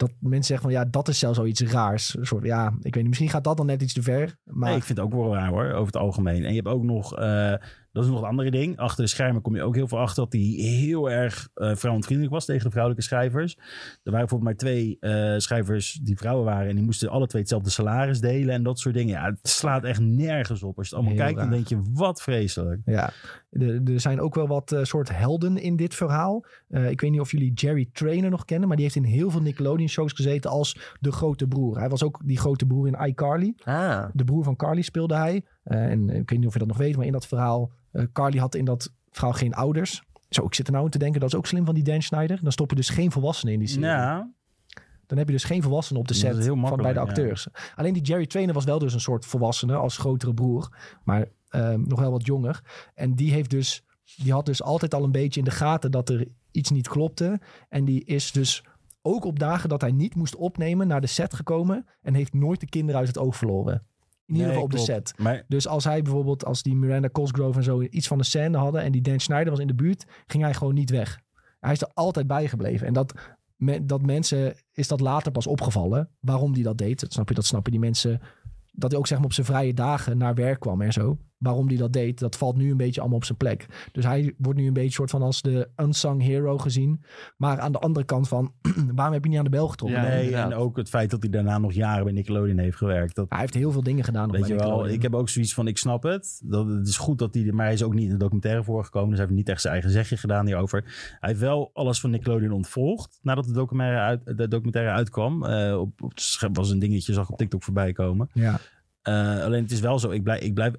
dat mensen zeggen van, ja, dat is zelfs zoiets raars. Een soort, ja, ik weet niet, misschien gaat dat dan net iets te ver. Maar Nee, ik vind het ook wel raar hoor, over het algemeen. En je hebt ook nog, dat is nog een andere ding. Achter de schermen kom je ook heel veel achter dat hij heel erg vrouwenvriendelijk was tegen de vrouwelijke schrijvers. Er waren bijvoorbeeld maar 2 schrijvers die vrouwen waren en die moesten alle 2 hetzelfde salaris delen en dat soort dingen. Ja, het slaat echt nergens op. Als je het allemaal Heel kijkt, dan denk je, wat vreselijk. ja, er zijn ook wel wat soort helden in dit verhaal. Ik weet niet of jullie Jerry Trainer nog kennen, maar die heeft in heel veel Nickelodeon-shows gezeten als de grote broer. Hij was ook die grote broer in iCarly. Ah, De broer van Carly speelde hij. En ik weet niet of je dat nog weet, maar in dat verhaal... Carly had in dat verhaal geen ouders. Zo, ik zit er nou aan te denken, dat is ook slim van die Dan Schneider. Dan stop je dus geen volwassenen in die serie. Ja, Dan heb je dus geen volwassenen op de Dat is set heel van bij makkelijk, de acteurs. Alleen die Jerry Trainer was wel dus een soort volwassene als grotere broer. Maar nog wel wat jonger. En die had dus altijd al een beetje in de gaten dat er iets niet klopte. En die is dus ook op dagen dat hij niet moest opnemen naar de set gekomen. En heeft nooit de kinderen uit het oog verloren. In ieder geval op de set. Maar Dus als hij bijvoorbeeld, als die Miranda Cosgrove en zo iets van de scène hadden en die Dan Schneider was in de buurt, ging hij gewoon niet weg. Hij is er altijd bij gebleven. En dat mensen, is dat later pas opgevallen, waarom die dat deed. Dat snappen die mensen, dat hij ook zeg maar op zijn vrije dagen naar werk kwam en zo. Waarom die dat deed, dat valt nu een beetje allemaal op zijn plek. Dus hij wordt nu een beetje soort van als de unsung hero gezien. Maar aan de andere kant van, waarom heb je niet aan de bel getrokken? Ja, nee, inderdaad. en ook het feit dat hij daarna nog jaren bij Nickelodeon heeft gewerkt. Dat, Hij heeft heel veel dingen gedaan. nog weet bij je wel, Nickelodeon. ik heb ook zoiets van, ik snap het. Het is goed dat hij, maar hij is ook niet in de documentaire voorgekomen. Dus hij heeft niet echt zijn eigen zegje gedaan hierover. Hij heeft wel alles van Nickelodeon ontvolgd nadat de documentaire uitkwam. Was een dingetje, zag op TikTok voorbij komen. Ja. Alleen het is wel zo, ik blijf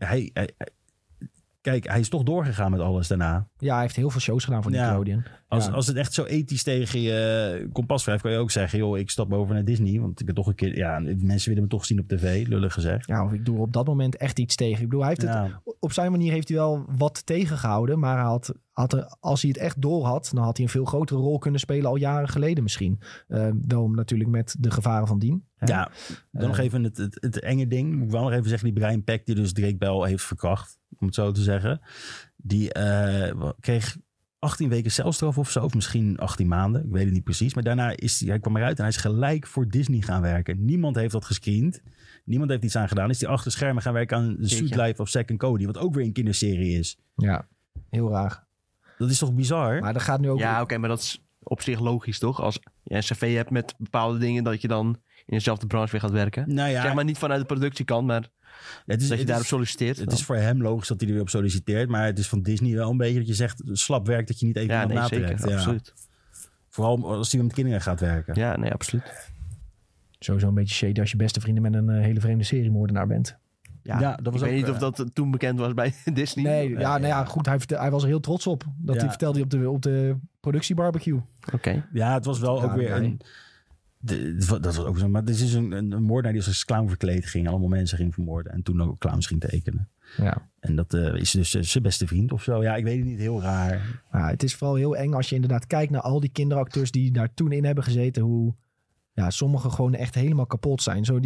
kijk, hij is toch doorgegaan met alles daarna. Ja, hij heeft heel veel shows gedaan voor Ja. Nickelodeon. Als het echt zo ethisch tegen je kompas wrijft, kan je ook zeggen, joh, ik stap over naar Disney. Want ik ben toch een keer, ja, mensen willen me toch zien op tv, lullig gezegd. Ja, of ik doe er op dat moment echt iets tegen. Ik bedoel, hij heeft het, op zijn manier heeft hij wel wat tegengehouden. Maar hij had er, als hij het echt door had, dan had hij een veel grotere rol kunnen spelen al jaren geleden misschien. Wel natuurlijk met de gevaren van dien. Hè? Ja, dan nog even het enge ding. Moet ik wel nog even zeggen, die Brian Peck die dus Drake Bell heeft verkracht, om het zo te zeggen. Die kreeg 18 weken celstraf of zo, of misschien 18 maanden. Ik weet het niet precies. Maar daarna hij kwam eruit en hij is gelijk voor Disney gaan werken. Niemand heeft dat gescreend. Niemand heeft iets aan gedaan. Is hij achter schermen gaan werken aan The Suit Life of Zack & Cody, wat ook weer een kinderserie is. Ja, heel raar. Dat is toch bizar? Maar dat gaat nu ook... ja, oké, maar dat is op zich logisch, toch? Als je een cv hebt met bepaalde dingen, dat je dan in dezelfde branche weer gaat werken. Nou ja, Zeg maar niet vanuit de productiekant, maar dat je daarop solliciteert. Het is voor hem logisch dat hij er weer op solliciteert. Maar het is van Disney wel een beetje dat je zegt, slap werk dat je niet even iemand natrekt. Zeker, absoluut. Vooral als hij met kinderen gaat werken. Ja, nee, absoluut. Sowieso een beetje shady als je beste vrienden met een hele vreemde seriemoordenaar bent. Ja, dat was ik ook, weet niet of dat toen bekend was bij Disney. Nee, goed. Hij was er heel trots op. Dat hij vertelde op de productiebarbecue. Oké. Ja, het was wel ook weer een... Dat was ook zo. Maar dit is een moordenaar die als clown verkleed ging. Allemaal mensen ging vermoorden. En toen ook clowns ging tekenen. Ja. En dat is dus zijn beste vriend of zo. Ja, ik weet het niet. Heel raar. Ja, het is vooral heel eng als je inderdaad kijkt naar al die kinderacteurs die daar toen in hebben gezeten. Hoe sommigen gewoon echt helemaal kapot zijn. Zo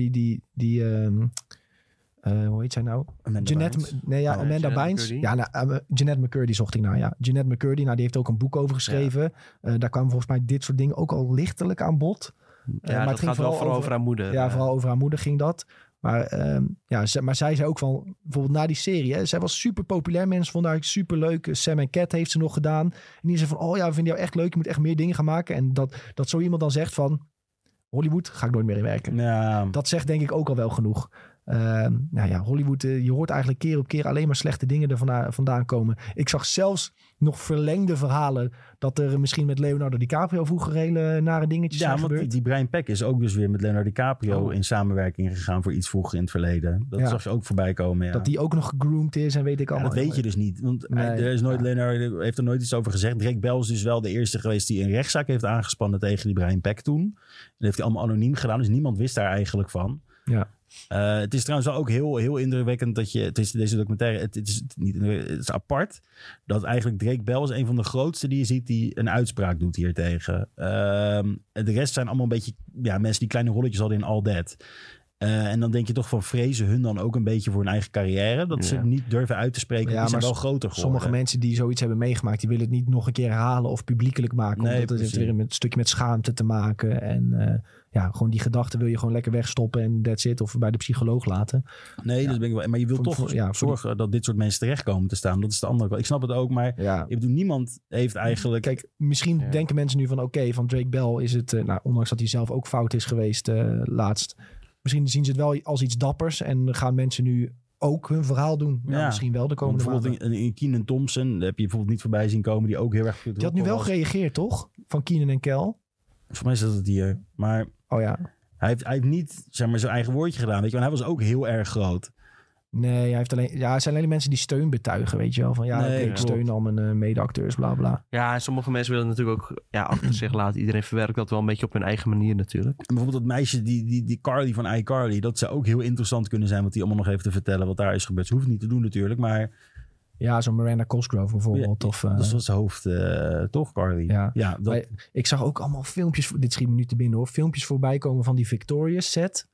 hoe heet zij nou? Amanda Bynes. Jeanette McCurdy zocht ik nou. Ja, Jeanette McCurdy, die heeft ook een boek over geschreven. Ja. Daar kwamen volgens mij dit soort dingen ook al lichtelijk aan bod. Ja, maar het ging vooral over haar moeder. Ja, vooral over haar moeder ging dat. Maar zij zei ook van, bijvoorbeeld na die serie, hè, zij was super populair. Mensen vonden haar super leuk. Sam en Cat heeft ze nog gedaan. En die zei van, we vinden jou echt leuk. Je moet echt meer dingen gaan maken. En dat zo iemand dan zegt van, Hollywood ga ik nooit meer in werken. Ja. Dat zegt denk ik ook al wel genoeg. Hollywood, je hoort eigenlijk keer op keer alleen maar slechte dingen er vandaan komen. Ik zag zelfs nog verlengde verhalen dat er misschien met Leonardo DiCaprio vroeger hele nare dingetjes zijn gebeurd. Ja, want die Brian Peck is ook dus weer met Leonardo DiCaprio in samenwerking gegaan voor iets vroeger in het verleden. Dat zag je ook voorbij komen. Ja. Dat die ook nog gegroomd is en weet ik allemaal. Dat weet je dus niet. Want Leonardo heeft er nooit iets over gezegd. Drake Bell is dus wel de eerste geweest die een rechtszaak heeft aangespannen tegen die Brian Peck toen. Dat heeft hij allemaal anoniem gedaan, dus niemand wist daar eigenlijk van. Ja. Het is trouwens wel ook heel indrukwekkend dat deze documentaire, het is apart dat eigenlijk Drake Bell is een van de grootste die je ziet die een uitspraak doet hiertegen. De rest zijn allemaal een beetje mensen die kleine rolletjes hadden in All That. En dan denk je toch van vrezen hun dan ook een beetje voor hun eigen carrière. Dat ze niet durven uit te spreken. Die zijn wel groter geworden. Sommige mensen die zoiets hebben meegemaakt, die willen het niet nog een keer herhalen of publiekelijk maken. Nee, omdat het heeft weer een stukje met schaamte te maken. En gewoon die gedachten wil je gewoon lekker wegstoppen en that's it. Of bij de psycholoog laten. Nee, dat ben ik wel. Maar je wilt toch zorgen dat dit soort mensen terechtkomen te staan. Dat is de andere kant. Ik snap het ook, maar ik bedoel, niemand heeft eigenlijk... Kijk, misschien denken mensen nu van oké, van Drake Bell is het... ondanks dat hij zelf ook fout is geweest laatst... Misschien zien ze het wel als iets dappers en gaan mensen nu ook hun verhaal doen. Misschien wel de komende maanden. Bijvoorbeeld in Keenan Thompson heb je bijvoorbeeld niet voorbij zien komen, die ook heel erg... Die had nu wel gereageerd, toch? Van Keenan en Kel. Voor mij is dat het hier. Maar hij heeft niet zeg maar zijn eigen woordje gedaan, weet je, want hij was ook heel erg groot. Nee, hij heeft alleen... Ja, het zijn alleen mensen die steun betuigen, weet je wel. Van ik steun al mijn medeacteurs, bla bla. Ja, en sommige mensen willen natuurlijk ook achter zich laten. Iedereen verwerkt dat wel een beetje op hun eigen manier natuurlijk. En bijvoorbeeld dat meisje, die Carly van iCarly, dat zou ook heel interessant kunnen zijn wat die allemaal nog heeft te vertellen, wat daar is gebeurd. Ze hoeft het niet te doen natuurlijk, maar... Ja, zo'n Miranda Cosgrove bijvoorbeeld. Dat was zijn hoofd, toch, Carly? Ja, ik zag ook allemaal filmpjes, dit schiet me nu te binnen hoor, filmpjes voorbij komen van die Victorious set.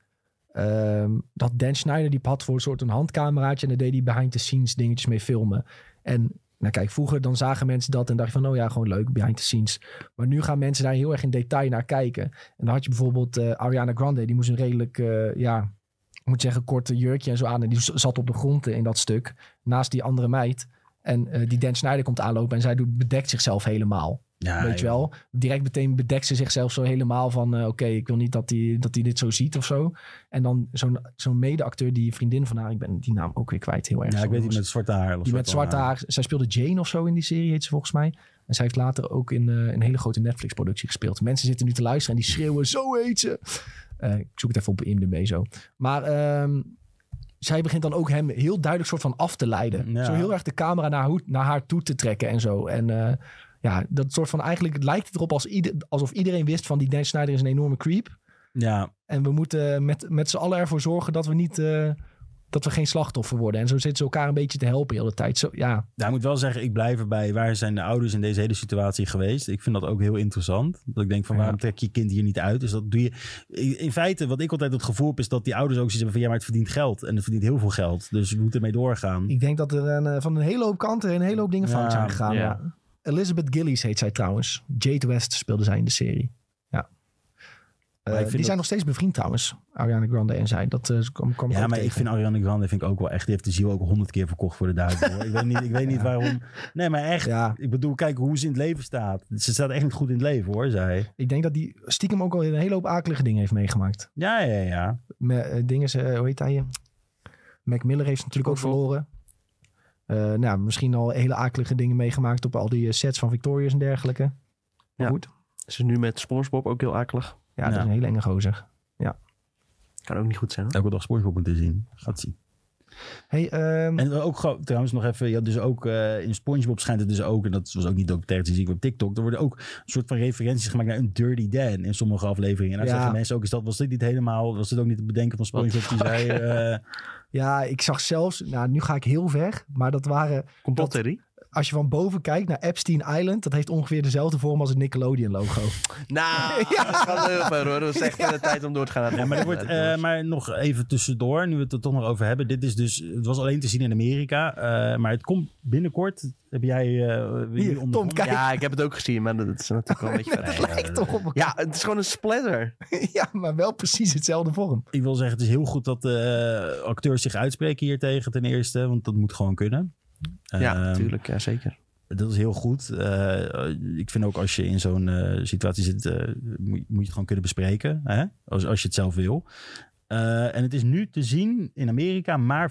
Dat Dan Schneider die had voor een soort een handcameraatje en daar deed hij behind the scenes dingetjes mee filmen. En kijk, vroeger dan zagen mensen dat en dacht je van gewoon leuk, behind the scenes. Maar nu gaan mensen daar heel erg in detail naar kijken. En dan had je bijvoorbeeld Ariana Grande, die moest een redelijk, ik moet zeggen, korte jurkje en zo aan. En die zat op de grond in dat stuk, naast die andere meid. En die Dan Schneider komt aanlopen en zij bedekt zichzelf helemaal. Ja, weet je wel? Direct meteen bedekt ze zichzelf zo helemaal van... Oké, ik wil niet dat hij dit zo ziet of zo. En dan zo'n medeacteur, die vriendin van haar... Ik ben die naam ook weer kwijt, heel erg. Ja, ik weet niet, met zwarte haar. Die met zwarte haar. Zij speelde Jane of zo in die serie, heet ze volgens mij. En zij heeft later ook in een hele grote Netflix-productie gespeeld. Mensen zitten nu te luisteren en die schreeuwen... Zo heet ze! Ik zoek het even op IMDb zo. Maar... zij begint dan ook hem heel duidelijk soort van af te leiden. Ja. Zo heel erg de camera naar haar toe te trekken en zo. En dat soort van eigenlijk lijkt het erop alsof iedereen wist van die Dan Schneider is een enorme creep. Ja. En we moeten met z'n allen ervoor zorgen dat we niet... dat we geen slachtoffer worden. En zo zitten ze elkaar een beetje te helpen de hele tijd. Zo, ja. Ik moet wel zeggen, ik blijf erbij. Waar zijn de ouders in deze hele situatie geweest? Ik vind dat ook heel interessant. Dat ik denk van, waarom trek je kind hier niet uit? Dus dat doe je... In feite, wat ik altijd het gevoel heb, is dat die ouders ook zoiets hebben van, maar het verdient geld. En het verdient heel veel geld. Dus we moeten ermee doorgaan. Ik denk dat er van een hele hoop kanten een hele hoop dingen fout zijn gegaan. Ja. Elizabeth Gillies heet zij trouwens. Jade West speelde zij in de serie. Ja. Die zijn nog steeds bevriend trouwens. Ariana Grande en zij. Dat kwam maar tegen. Ik vind Ariana Grande ook wel echt... Die heeft de ziel ook 100 keer verkocht voor de duivel. Ik weet niet waarom. Nee, maar echt. Ja. Ik bedoel, kijk hoe ze in het leven staat. Ze staat echt niet goed in het leven hoor, zij. Ik denk dat die stiekem ook al een hele hoop akelige dingen heeft meegemaakt. Ja. Dingen, hoe heet hij? Mac Miller heeft ze natuurlijk ook verloren. Misschien al hele akelige dingen meegemaakt op al die sets van Victorious en dergelijke. Maar goed. Ze is nu met SpongeBob ook heel akelig. Ja, dat is een hele enge gozer. Ja. Kan ook niet goed zijn hoor. Elke dag SpongeBob moeten zien. Gaat zien. Hey, en ook trouwens nog even, dus ook in SpongeBob schijnt het dus ook, en dat was ook niet documentaire te zien op TikTok, er worden ook een soort van referenties gemaakt naar een Dirty Dan in sommige afleveringen. En daar zeggen mensen ook, was dit ook niet te bedenken van SpongeBob die zei... Ja, ik zag zelfs, nu ga ik heel ver, maar dat waren... Complottheorie? Als je van boven kijkt naar Epstein Island, dat heeft ongeveer dezelfde vorm als het Nickelodeon-logo. Nou, dat gaat heel ver hoor. Dat is echt de tijd om door te gaan. Ja, maar er wordt, maar nog even tussendoor, nu we het er toch nog over hebben. Dit is dus, het was alleen te zien in Amerika, maar het komt binnenkort. Heb jij... Hier, Tom, kijk. Ja, ik heb het ook gezien, maar dat is natuurlijk wel een beetje verder. Het lijkt toch op elkaar. Ja, het is gewoon een splatter. Ja, maar wel precies hetzelfde vorm. Ik wil zeggen, het is heel goed dat acteurs zich uitspreken hier tegen ten eerste, want dat moet gewoon kunnen. Ja, natuurlijk. Ja, zeker. Dat is heel goed. Ik vind ook als je in zo'n situatie zit, moet je het gewoon kunnen bespreken. Hè? Als je het zelf wil. En het is nu te zien in Amerika, maar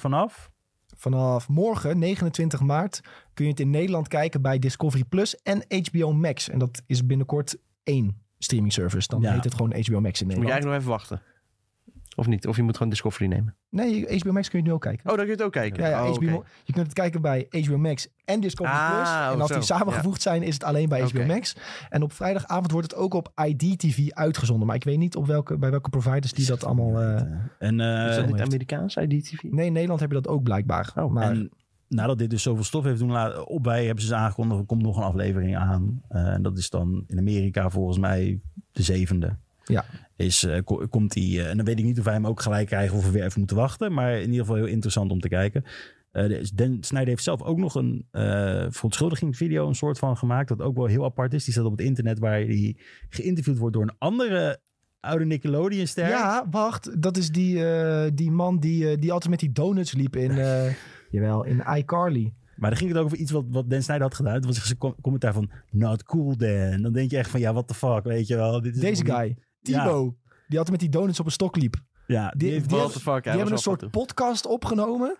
Vanaf morgen, 29 maart, kun je het in Nederland kijken bij Discovery Plus en HBO Max. En dat is binnenkort 1 streaming service. Dan heet het gewoon HBO Max in Nederland. Moet je eigenlijk nog even wachten. Of niet? Of je moet gewoon Discovery nemen? Nee, HBO Max kun je nu ook kijken. Oh, dan kun je het ook kijken? Ja, HBO, je kunt het kijken bij HBO Max en Discovery Plus. En als die samengevoegd zijn, is het alleen bij HBO Max. En op vrijdagavond wordt het ook op IDTV uitgezonden. Maar ik weet niet bij welke providers die dat allemaal... is dat niet Amerikaans, IDTV? Nee, in Nederland heb je dat ook blijkbaar. En nadat dit dus zoveel stof heeft doen laten opbij, hebben ze aangekondigd, er komt nog een aflevering aan. En dat is dan in Amerika volgens mij de 7e. komt hij... en dan weet ik niet of wij hem ook gelijk krijgen of we weer even moeten wachten. Maar in ieder geval heel interessant om te kijken. Dan Snyder heeft zelf ook nog een verontschuldigingsvideo een soort van gemaakt. Dat ook wel heel apart is. Die staat op het internet waar hij geïnterviewd wordt door een andere oude Nickelodeon-ster. Ja, wacht. Dat is die man die altijd met die donuts liep in iCarly. Maar dan ging het ook over iets wat Dan Snyder had gedaan. Het was een commentaar van not cool Dan. Dan denk je echt van what the fuck, weet je wel. Dit is deze guy, Thibaut, die altijd met die donuts op een stok liep. Ja, die hebben een soort podcast opgenomen.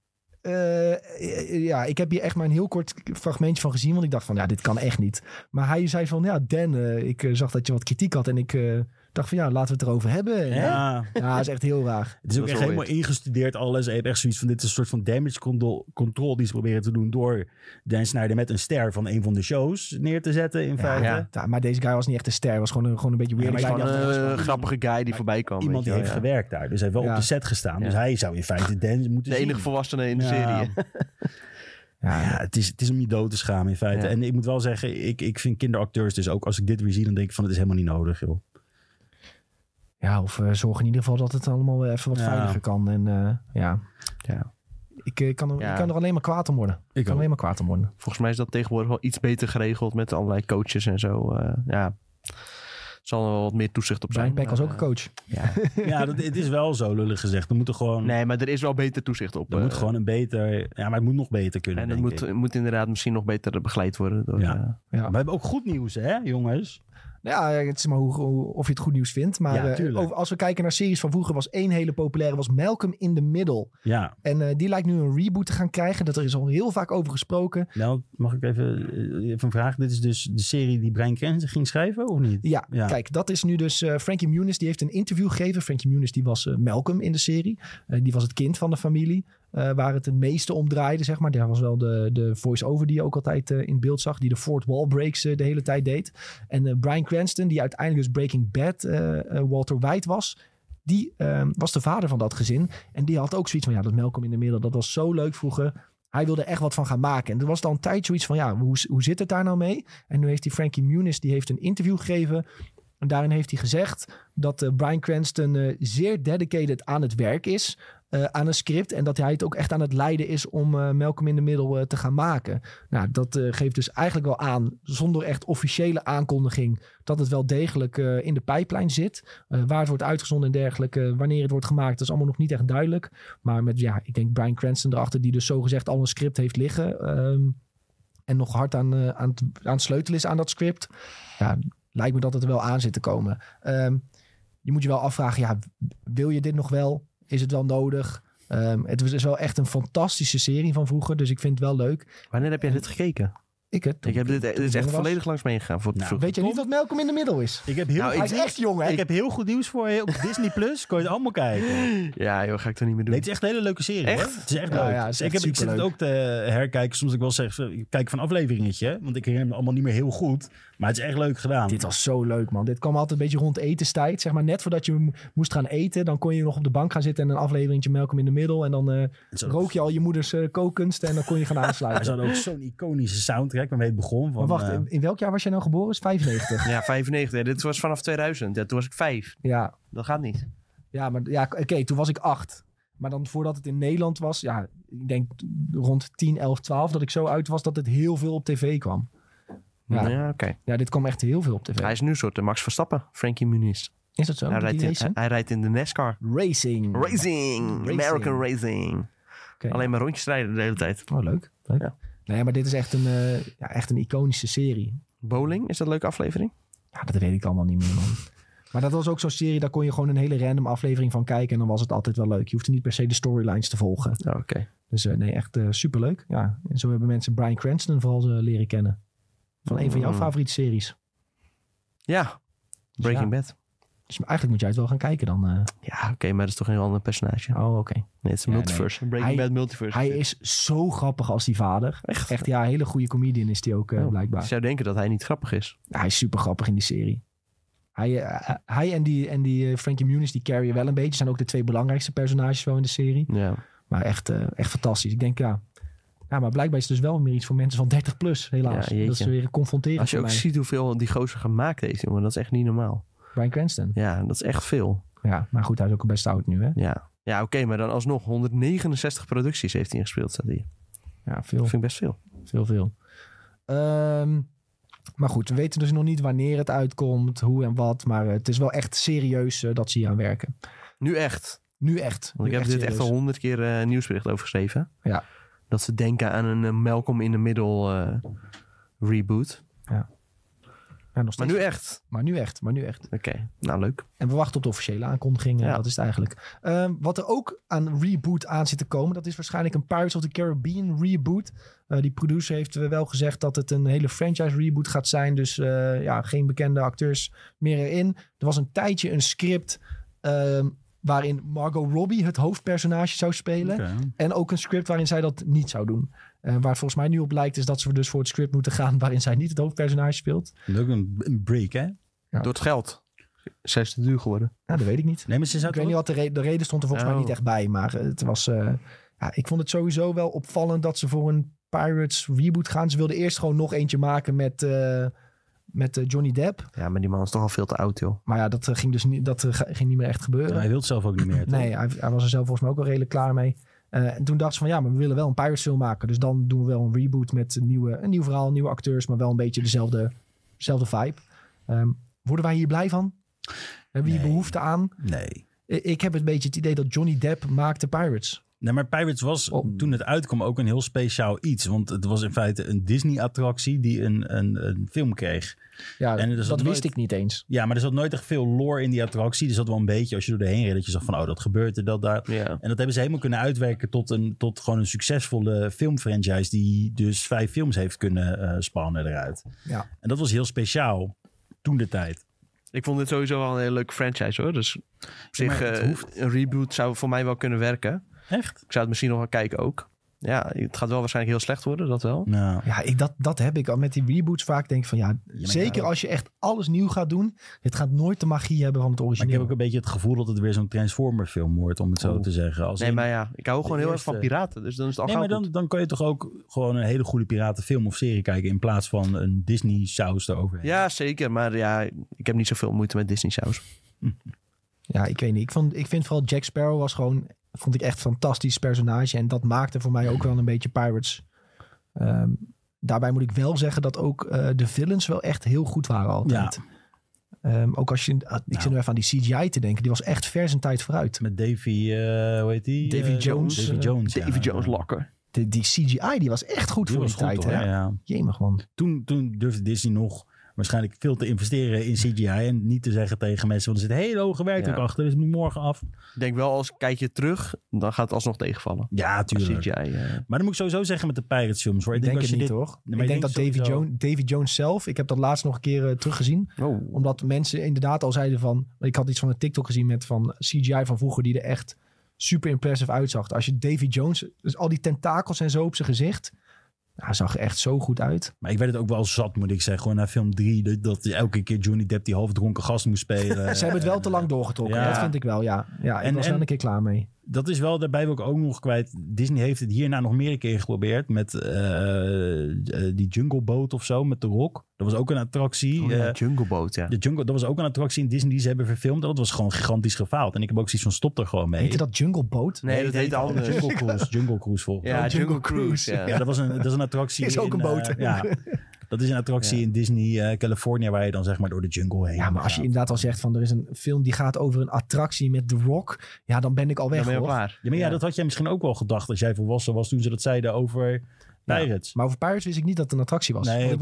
Ik heb hier echt maar een heel kort fragmentje van gezien. Want ik dacht van, dit kan echt niet. Maar hij zei van, Dan, ik zag dat je wat kritiek had. En ik dacht van, laten we het erover hebben. Ja, dat is echt heel raar. Het is ook echt helemaal ingestudeerd alles. En je hebt echt zoiets van, dit is een soort van damage control die ze proberen te doen door Dan Snyder met een ster van een van de shows neer te zetten in feite. Ja, maar deze guy was niet echt een ster. Was gewoon een beetje weird. Ja, maar een grappige guy die voorbij kwam. Iemand die heeft gewerkt daar. Dus hij heeft wel op de set gestaan. Dus hij zou in feite Dan moeten zien. De enige volwassene in de serie. Het is om je dood te schamen in feite. Ja. En ik moet wel zeggen, ik vind kinderacteurs dus ook als ik dit weer zie, dan denk ik van het is helemaal niet nodig, joh. Ja, of zorg in ieder geval dat het allemaal even wat veiliger kan. En Ik kan er alleen maar kwaad om worden. Volgens mij is dat tegenwoordig wel iets beter geregeld met allerlei coaches en zo. Zal er wel wat meer toezicht op zijn. Brian Peck was ook een coach. Het is wel zo lullig gezegd. Er moet gewoon... Nee, maar er is wel beter toezicht op. Er moet gewoon een beter... Ja, maar het moet nog beter kunnen, en het moet inderdaad misschien nog beter begeleid worden. Door, Maar we hebben ook goed nieuws, hè, jongens? Ja, het is maar of je het goed nieuws vindt. Maar als we kijken naar series van vroeger, was één hele populaire, was Malcolm in the Middle. Ja. En die lijkt nu een reboot te gaan krijgen. Dat er is al heel vaak over gesproken. Nou, mag ik even een vraag? Dit is dus de serie die Bryan Cranston ging schrijven, of niet? Ja, kijk, dat is nu dus Frankie Muniz. Die heeft een interview gegeven. Frankie Muniz, die was Malcolm in de serie. Die was het kind van de familie. Waar het meeste om draaide, zeg maar. Daar was wel de voice-over die je ook altijd in beeld zag. Die de fourth wall breaks de hele tijd deed. En Bryan Cranston, die uiteindelijk dus Breaking Bad Walter White was. Die was de vader van dat gezin. En die had ook zoiets van, dat Malcolm in the Middle, dat was zo leuk vroeger. Hij wilde echt wat van gaan maken. En er was dan een tijd zoiets van, hoe zit het daar nou mee? En nu heeft die Frankie Muniz, die heeft een interview gegeven. En daarin heeft hij gezegd dat Bryan Cranston zeer dedicated aan het werk is. Aan een script. En dat hij het ook echt aan het leiden is om Malcolm in the Middle te gaan maken. Nou, dat geeft dus eigenlijk wel aan, zonder echt officiële aankondiging, dat het wel degelijk in de pijplijn zit. Waar het wordt uitgezonden en dergelijke, wanneer het wordt gemaakt, dat is allemaal nog niet echt duidelijk. Maar met, ik denk Bryan Cranston erachter, die dus zogezegd al een script heeft liggen. En nog hard aan het sleutelen is aan dat script. Ja, lijkt me dat het er wel aan zit te komen. Je moet je wel afvragen, wil je dit nog wel? Is het wel nodig? Het is wel echt een fantastische serie van vroeger. Dus ik vind het wel leuk. Wanneer heb jij dit gekeken? Dit is echt volledig langs me ingegaan. Weet je niet wat Malcolm in the Middle is? Hij is echt jong, hè? Ik heb heel goed nieuws voor je. Op Disney Plus kon je het allemaal kijken. Ja, joh, ga ik toch niet meer doen. Nee, het is echt een hele leuke serie. Echt? Hoor. Het is echt leuk. Ik zit het ook te herkijken. Soms ik wel zeg, ik kijk van afleveringetje. Want ik herinner me allemaal niet meer heel goed. Maar het is echt leuk gedaan. Dit was zo leuk, man. Dit kwam altijd een beetje rond etenstijd. Zeg maar net voordat je moest gaan eten. Dan kon je nog op de bank gaan zitten en een afleveringetje Malcolm in the Middle. En dan rook je al je moeders kookkunst. En dan kon je gaan aansluiten. Ze hadden ook zo'n iconische soundtrack waarmee het begon. Maar wacht, in welk jaar was jij nou geboren? Is 95? Ja, 95. Dit was vanaf 2000. Ja, toen was ik 5. Ja. Dat gaat niet. Ja, maar oké, toen was ik 8. Maar dan voordat het in Nederland was, ik denk rond 10, 11, 12, dat ik zo uit was dat het heel veel op tv kwam. Ja, oké. Ja, dit kwam echt heel veel op tv. Hij is nu een soort Max Verstappen, Frankie Muniz. Is dat zo? Hij rijdt in de NASCAR. Racing. American Racing. Okay. Alleen maar rondjes rijden de hele tijd. Oh, leuk. Ja. Nee, maar dit is echt een iconische serie. Bowling, is dat een leuke aflevering? Ja, dat weet ik allemaal niet meer, man. Maar dat was ook zo'n serie, daar kon je gewoon een hele random aflevering van kijken. En dan was het altijd wel leuk. Je hoefde niet per se de storylines te volgen. Oh, oké. Dus nee, echt superleuk. Ja, en zo hebben mensen Bryan Cranston vooral leren kennen. Van een van jouw favoriete series. Ja, Breaking Bad. Dus eigenlijk moet jij het wel gaan kijken dan. Ja, oké, maar dat is toch een ander personage. Oh, oké. Nee, het is een multiverse. Breaking Bad multiverse. Hij is zo grappig als die vader. Echt ja, een hele goede comedian is die ook blijkbaar. Ik zou denken dat hij niet grappig is. Ja, hij is super grappig in die serie. Hij en die Frankie Muniz, die carryen wel een beetje. Zijn ook de 2 belangrijkste personages wel in de serie. Ja. Maar echt fantastisch. Ik denk, maar blijkbaar is het dus wel meer iets voor mensen van 30 plus, helaas. Ja, dat is weer confronterend. Als je ook ziet hoeveel die gozer gemaakt heeft, jongen, dat is echt niet normaal. Bryan Cranston. Ja, dat is echt veel. Ja, maar goed, hij is ook best oud nu, hè? Ja, oké, maar dan alsnog 169 producties heeft hij ingespeeld, staat hier. Ja, Dat veel. vind ik best veel. Veel. Maar goed, we weten dus nog niet wanneer het uitkomt, hoe en wat. Maar het is wel echt serieus dat ze hier aan werken. Nu echt. Nu echt. Want ik heb dit echt al 100 keer nieuwsbericht over geschreven. Ja. Dat ze denken aan een Malcolm in the Middle reboot. Ja, nog Maar steeds. nu echt. Maar nu echt. Oké, nou leuk. En we wachten op de officiële aankondiging. Ja. Dat is het eigenlijk. Wat er ook aan reboot aan zit te komen, dat is waarschijnlijk een Pirates of the Caribbean reboot. Die producer heeft wel gezegd dat het een hele franchise reboot gaat zijn. Dus geen bekende acteurs meer erin. Er was een tijdje een script waarin Margot Robbie het hoofdpersonage zou spelen. Okay. En ook een script waarin zij dat niet zou doen. Waar het volgens mij nu op lijkt is dat ze dus voor het script moeten gaan waarin zij niet het hoofdpersonage speelt. Dat is ook een break, hè? Ja. Door het geld. Zij is te duur geworden. Nou, dat weet ik niet. Nee, maar ze zou Ik weet niet wat de reden stond er volgens mij niet echt bij. Maar het was... ik vond het sowieso wel opvallend dat ze voor een Pirates reboot gaan. Ze wilden eerst gewoon nog eentje maken met Johnny Depp. Ja, maar die man is toch al veel te oud, joh. Maar ja, dat ging dus niet, ging niet meer echt gebeuren. Hij wil het zelf ook niet meer, toch? Nee, hij was er zelf volgens mij ook al redelijk klaar mee. En toen dachten ze van maar we willen wel een Pirates film maken. Dus dan doen we wel een reboot met een nieuw verhaal, nieuwe acteurs, maar wel een beetje dezelfde vibe. Worden wij hier blij van? Hebben we hier behoefte aan? Nee. Ik heb een beetje het idee dat Johnny Depp maakte Pirates. Nee, maar Pirates was toen het uitkwam ook een heel speciaal iets. Want het was in feite een Disney-attractie die een film kreeg. Ja, en dat wist ik niet eens. Ja, maar er zat nooit echt veel lore in die attractie. Er zat wel een beetje, als je door de heen reed, dat je zag van, dat gebeurt er, dat daar. Ja. En dat hebben ze helemaal kunnen uitwerken tot gewoon een succesvolle filmfranchise die dus 5 films heeft kunnen spannen eruit. Ja. En dat was heel speciaal toen de tijd. Ik vond dit sowieso wel een hele leuke franchise, hoor. Dus op zich, een reboot zou voor mij wel kunnen werken. Echt? Ik zou het misschien nog wel kijken ook. Ja, het gaat wel waarschijnlijk heel slecht worden, dat wel. Nou. Ja, dat heb ik al met die reboots vaak. Denk ik van zeker als je echt alles nieuw gaat doen. Het gaat nooit de magie hebben van het origineel. Maar ik heb ook een beetje het gevoel dat het weer zo'n Transformer film wordt, om het zo te zeggen. Maar ik hou gewoon heel erg van piraten. Dus dan is het al maar dan kan je toch ook gewoon een hele goede piratenfilm of serie kijken in plaats van een Disney saus eroverheen. Ja, zeker. Maar ja, ik heb niet zoveel moeite met Disney saus. Ja, ik weet niet. Ik vind vooral Jack Sparrow vond ik echt een fantastisch personage. En dat maakte voor mij ook wel een beetje Pirates. Daarbij moet ik wel zeggen dat ook de villains wel echt heel goed waren altijd. Ja. Ook als ik zit nu even aan die CGI te denken. Die was echt ver zijn tijd vooruit. Met Davy, hoe heet die? Davy Jones. Davy Jones Locker. Die CGI die was echt goed voor die tijd. Hè? Ja. Jemig man. Toen durfde Disney nog waarschijnlijk veel te investeren in CGI. En niet te zeggen tegen mensen, want er zit heel hoge werkdruk achter. Dus het moet morgen af. Ik denk wel, als kijk je terug, dan gaat het alsnog tegenvallen. Ja, tuurlijk. CGI, Maar dan moet ik sowieso zeggen met de Pirates films. Hoor. Ik denk het niet, hoor. Ik denk dat Davy Jones zelf, ik heb dat laatst nog een keer teruggezien. Oh. Omdat mensen inderdaad al zeiden van, ik had iets van een TikTok gezien met van CGI van vroeger die er echt super impressive uitzag. Als je Davy Jones, dus al die tentakels en zo op zijn gezicht, zag er echt zo goed uit. Maar ik werd het ook wel zat, moet ik zeggen. Gewoon na film 3, dat elke keer Johnny Depp die halfdronken gast moest spelen. Ze hebben het wel te lang doorgetrokken. Ja. Dat vind ik wel, ja. Ja, ik was wel een keer klaar mee. Dat is wel, daarbij wil ik ook nog kwijt. Disney heeft het hierna nog meerdere keren geprobeerd. Met die Jungle Boat of zo, met The Rock. Dat was ook een attractie. Jungle Boat, ja. Dat was ook een attractie in Disney die ze hebben verfilmd. Dat was gewoon gigantisch gefaald. En ik heb ook zoiets van, stop er gewoon mee. Heet je dat Jungle Boat? Nee, dat heet anders. Jungle Cruise volgens mij. Ja, Jungle Cruise. Ja, dat is een attractie. Is ook een boot. Dat is een attractie in Disney California waar je dan zeg maar door de jungle heen Ja, maar als je inderdaad al zegt van er is een film die gaat over een attractie met The Rock. Ja, dan ben ik al weg, hoor. Ja, maar dat had jij misschien ook wel gedacht als jij volwassen was toen ze dat zeiden over Pirates. Maar over Pirates wist ik niet dat het een attractie was. Nee,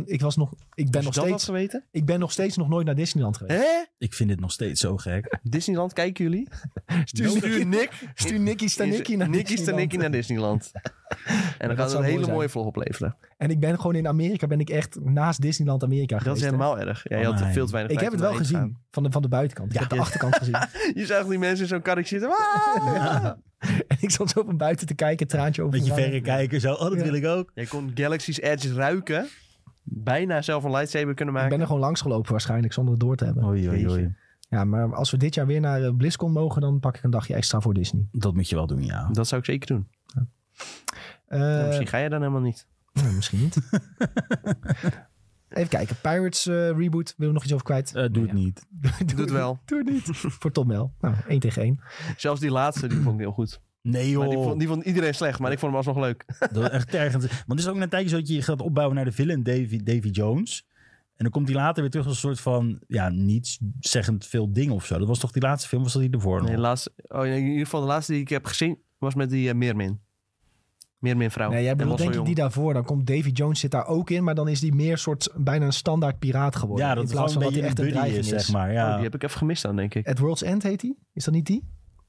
Ik ben nog steeds nog nooit naar Disneyland geweest. Hè? Ik vind dit nog steeds zo gek. Disneyland, kijken jullie? Stuur Nicky Stanicki naar Disneyland. En dan gaat het een hele mooie vlog opleveren. En ik ben gewoon in Amerika, ben ik echt naast Disneyland Amerika geweest. Dat is helemaal erg. Ja, je had veel te weinig Ik heb het wel gezien, van de buitenkant. Ik heb de achterkant gezien. Je zag die mensen in zo'n karretje zitten. En ik zat zo van buiten te kijken, traantje over. Met je verre kijken, zo. Dat wil ik ook. Je kon Galaxy's Edge ruiken. Bijna zelf een lightsaber kunnen maken. Ik ben er gewoon langs gelopen waarschijnlijk, zonder het door te hebben. Oei. Ja, maar als we dit jaar weer naar BlizzCon mogen, dan pak ik een dagje extra voor Disney. Dat moet je wel doen, ja. Dat zou ik zeker doen. Ja. Misschien ga je dan helemaal niet. Misschien niet. Even kijken. Pirates reboot. Wil je nog iets over kwijt? Doe het niet. Doe het wel. Doe het niet. Voor Tom wel. Nou, 1 tegen 1. Zelfs die laatste, die vond ik heel goed. Nee joh. Maar die vond iedereen slecht, maar ik vond hem alsnog leuk. Dat is echt tergend. Want het is ook een tijdje zo dat je gaat opbouwen naar de villain Davy Jones. En dan komt hij later weer terug als een soort van, niets zeggend veel ding of zo. Dat was toch die laatste film, was dat die ervoor nog? Nee, in ieder geval de laatste die ik heb gezien was met die Meermin. Meermin vrouw. Nee, jij bedoelt denk ik die daarvoor. Dan komt Davy Jones zit daar ook in, maar dan is die meer soort bijna een standaard piraat geworden. Ja, dat is gewoon een beetje echt een buddy is, zeg maar. Ja. Die heb ik even gemist dan, denk ik. At World's End heet die? Is dat niet die?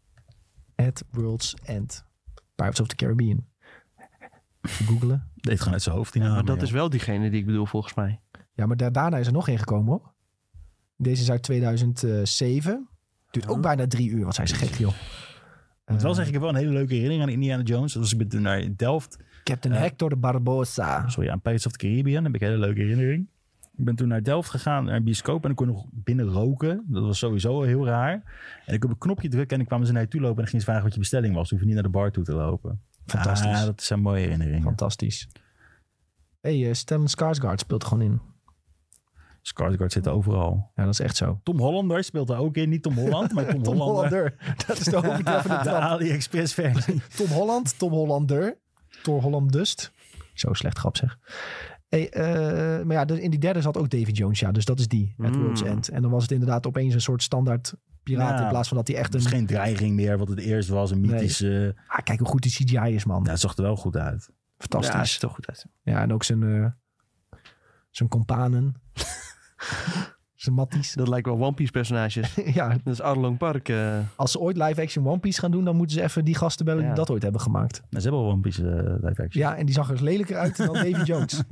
At World's End. Pirates of the Caribbean. Googelen. Deed gewoon uit zijn hoofd die naam. Maar dat is wel diegene die ik bedoel, volgens mij. Ja, maar daarna is er nog één gekomen, hoor. Deze is uit 2007. Duurt ook bijna 3 uur. Wat zijn ze gek, joh. Ik moet wel zeggen, ik heb wel een hele leuke herinnering aan Indiana Jones. Dus ik ben toen naar Delft. Captain Hector de Barbossa. Sorry, aan Pirates of the Caribbean. Heb ik een hele leuke herinnering. Ik ben toen naar Delft gegaan, naar een bioscoop. En ik kon nog binnen roken. Dat was sowieso heel raar. En ik kon op een knopje drukken en dan kwamen ze naar je toe lopen. En dan ging ze vragen wat je bestelling was. Hoef je niet naar de bar toe te lopen. Fantastisch. Ja, dat zijn mooie herinneringen. Fantastisch. Stellan Skarsgård speelt er gewoon in. Skarsgård zit overal. Ja, dat is echt zo. Tom Hollander speelt er ook in. Niet Tom Holland, maar Tom Hollander. Dat is de overtreffende de AliExpress versie. Tom Holland, Tom Hollander. Thor Hollandust. Zo slecht grap zeg. Maar ja, in die derde zat ook Davy Jones. Ja, dus dat is die. At World's End. En dan was het inderdaad opeens een soort standaard piraat. In plaats van dat hij echt een... geen dreiging meer, wat het eerst was. Een mythische... Ah, kijk hoe goed die CGI is, man. Ja, het zag er wel goed uit. Fantastisch. Ja, het ziet er goed uit. Ja, en ook zijn companen. Zijn matties. Dat lijkt wel One Piece personages. Ja. Dat is Arlong Park. Als ze ooit live-action One Piece gaan doen, dan moeten ze even die gasten bellen die dat ooit hebben gemaakt. Nou, ze hebben al One Piece live-action. Ja, en die zag er lelijker uit dan Davy Jones.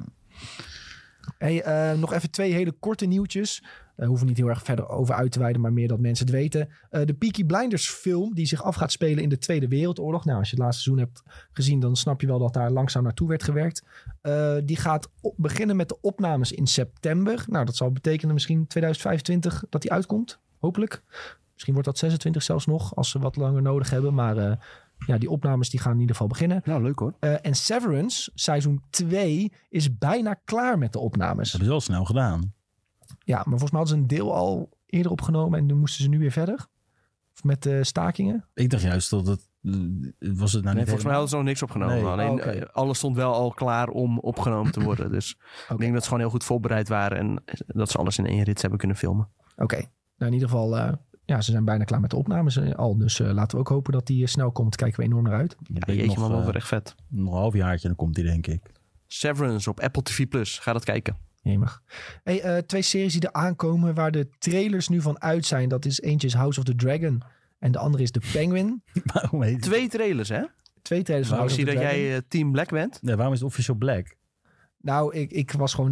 Hey, nog even 2 hele korte nieuwtjes. Hoeven niet heel erg verder over uit te wijden, maar meer dat mensen het weten. De Peaky Blinders film die zich af gaat spelen in de Tweede Wereldoorlog. Nou, als je het laatste seizoen hebt gezien, dan snap je wel dat daar langzaam naartoe werd gewerkt. Die gaat beginnen met de opnames in september. Nou, dat zal betekenen misschien 2025 dat die uitkomt. Hopelijk. Misschien wordt dat 26 zelfs nog, als ze wat langer nodig hebben. Maar die opnames die gaan in ieder geval beginnen. Nou, leuk hoor. En Severance, seizoen 2, is bijna klaar met de opnames. Dat hebben ze wel snel gedaan. Ja, maar volgens mij hadden ze een deel al eerder opgenomen en dan moesten ze nu weer verder. Of met stakingen. Ik dacht juist dat het... Was het nou niet volgens mij hadden ze nog niks opgenomen. Nee. Alleen alles stond wel al klaar om opgenomen te worden. Dus ik denk dat ze gewoon heel goed voorbereid waren en dat ze alles in 1 rits hebben kunnen filmen. Oké. Nou, in ieder geval, ze zijn bijna klaar met de opnames al. Dus laten we ook hopen dat die snel komt. Kijken we enorm naar uit. Ja, jeetje man, wel echt vet. Nog een halfjaartje, dan komt die denk ik. Severance op Apple TV+. Ga dat kijken. Jemig. Hey, 2 series die er aankomen waar de trailers nu van uit zijn. Dat is eentje is House of the Dragon en de andere is The Penguin. 2 trailers, hè? 2 trailers van House of the Dragon. Ik zie dat jij Team Black bent. Nee, waarom is het Official Black? Nou, ik was gewoon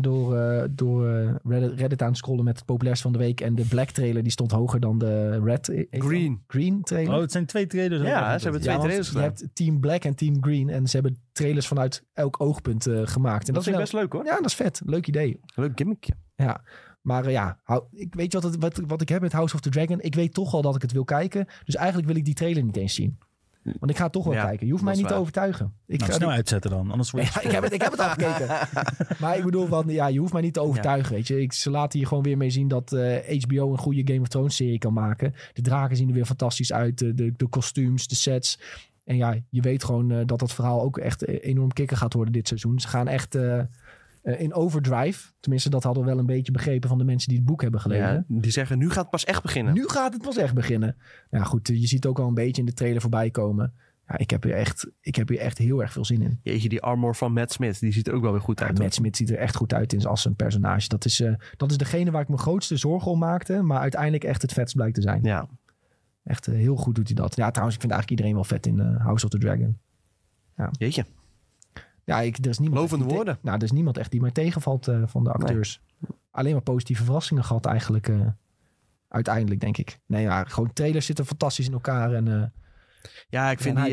door Reddit aan het scrollen met het populairste van de week. En de Black trailer die stond hoger dan de Green trailer. Oh, het zijn 2 trailers. Ja, ze hebben 2 trailers gedaan. Je hebt Team Black en Team Green. En ze hebben trailers vanuit elk oogpunt gemaakt. En dat vind ik best leuk hoor. Ja, dat is vet. Leuk idee. Leuk gimmickje. Ja, maar ik weet wat ik heb met House of the Dragon. Ik weet toch al dat ik het wil kijken. Dus eigenlijk wil ik die trailer niet eens zien. Want ik ga toch wel kijken. Je hoeft mij niet te overtuigen. Ik ga snel uitzetten dan. Anders word je ik heb het al gekeken. Maar ik bedoel, je hoeft mij niet te overtuigen. Weet je. Ze laten hier gewoon weer mee zien dat HBO een goede Game of Thrones serie kan maken. De draken zien er weer fantastisch uit. De kostuums, de sets. En ja, je weet gewoon dat dat verhaal ook echt enorm kicken gaat worden dit seizoen. Ze gaan echt in overdrive. Tenminste, dat hadden we wel een beetje begrepen van de mensen die het boek hebben gelezen. Ja, die zeggen, nu gaat het pas echt beginnen. Nu gaat het pas echt beginnen. Ja goed, je ziet ook al een beetje in de trailer voorbij komen. Ja, ik heb hier echt heel erg veel zin in. Jeetje, die armor van Matt Smith, die ziet er ook wel weer goed uit. Matt Smith ziet er echt goed uit als een personage. Dat is degene waar ik mijn grootste zorgen om maakte. Maar uiteindelijk echt het vetst blijkt te zijn. Ja. Echt heel goed doet hij dat. Ja, trouwens, ik vind eigenlijk iedereen wel vet in House of the Dragon. Ja. Jeetje. Ja, er is niemand. Lovende woorden. Er is niemand echt die mij tegenvalt van de acteurs. Nee. Alleen maar positieve verrassingen gehad eigenlijk. Uiteindelijk, denk ik. Nee, ja, gewoon trailers zitten fantastisch in elkaar. En, ja, ik vind die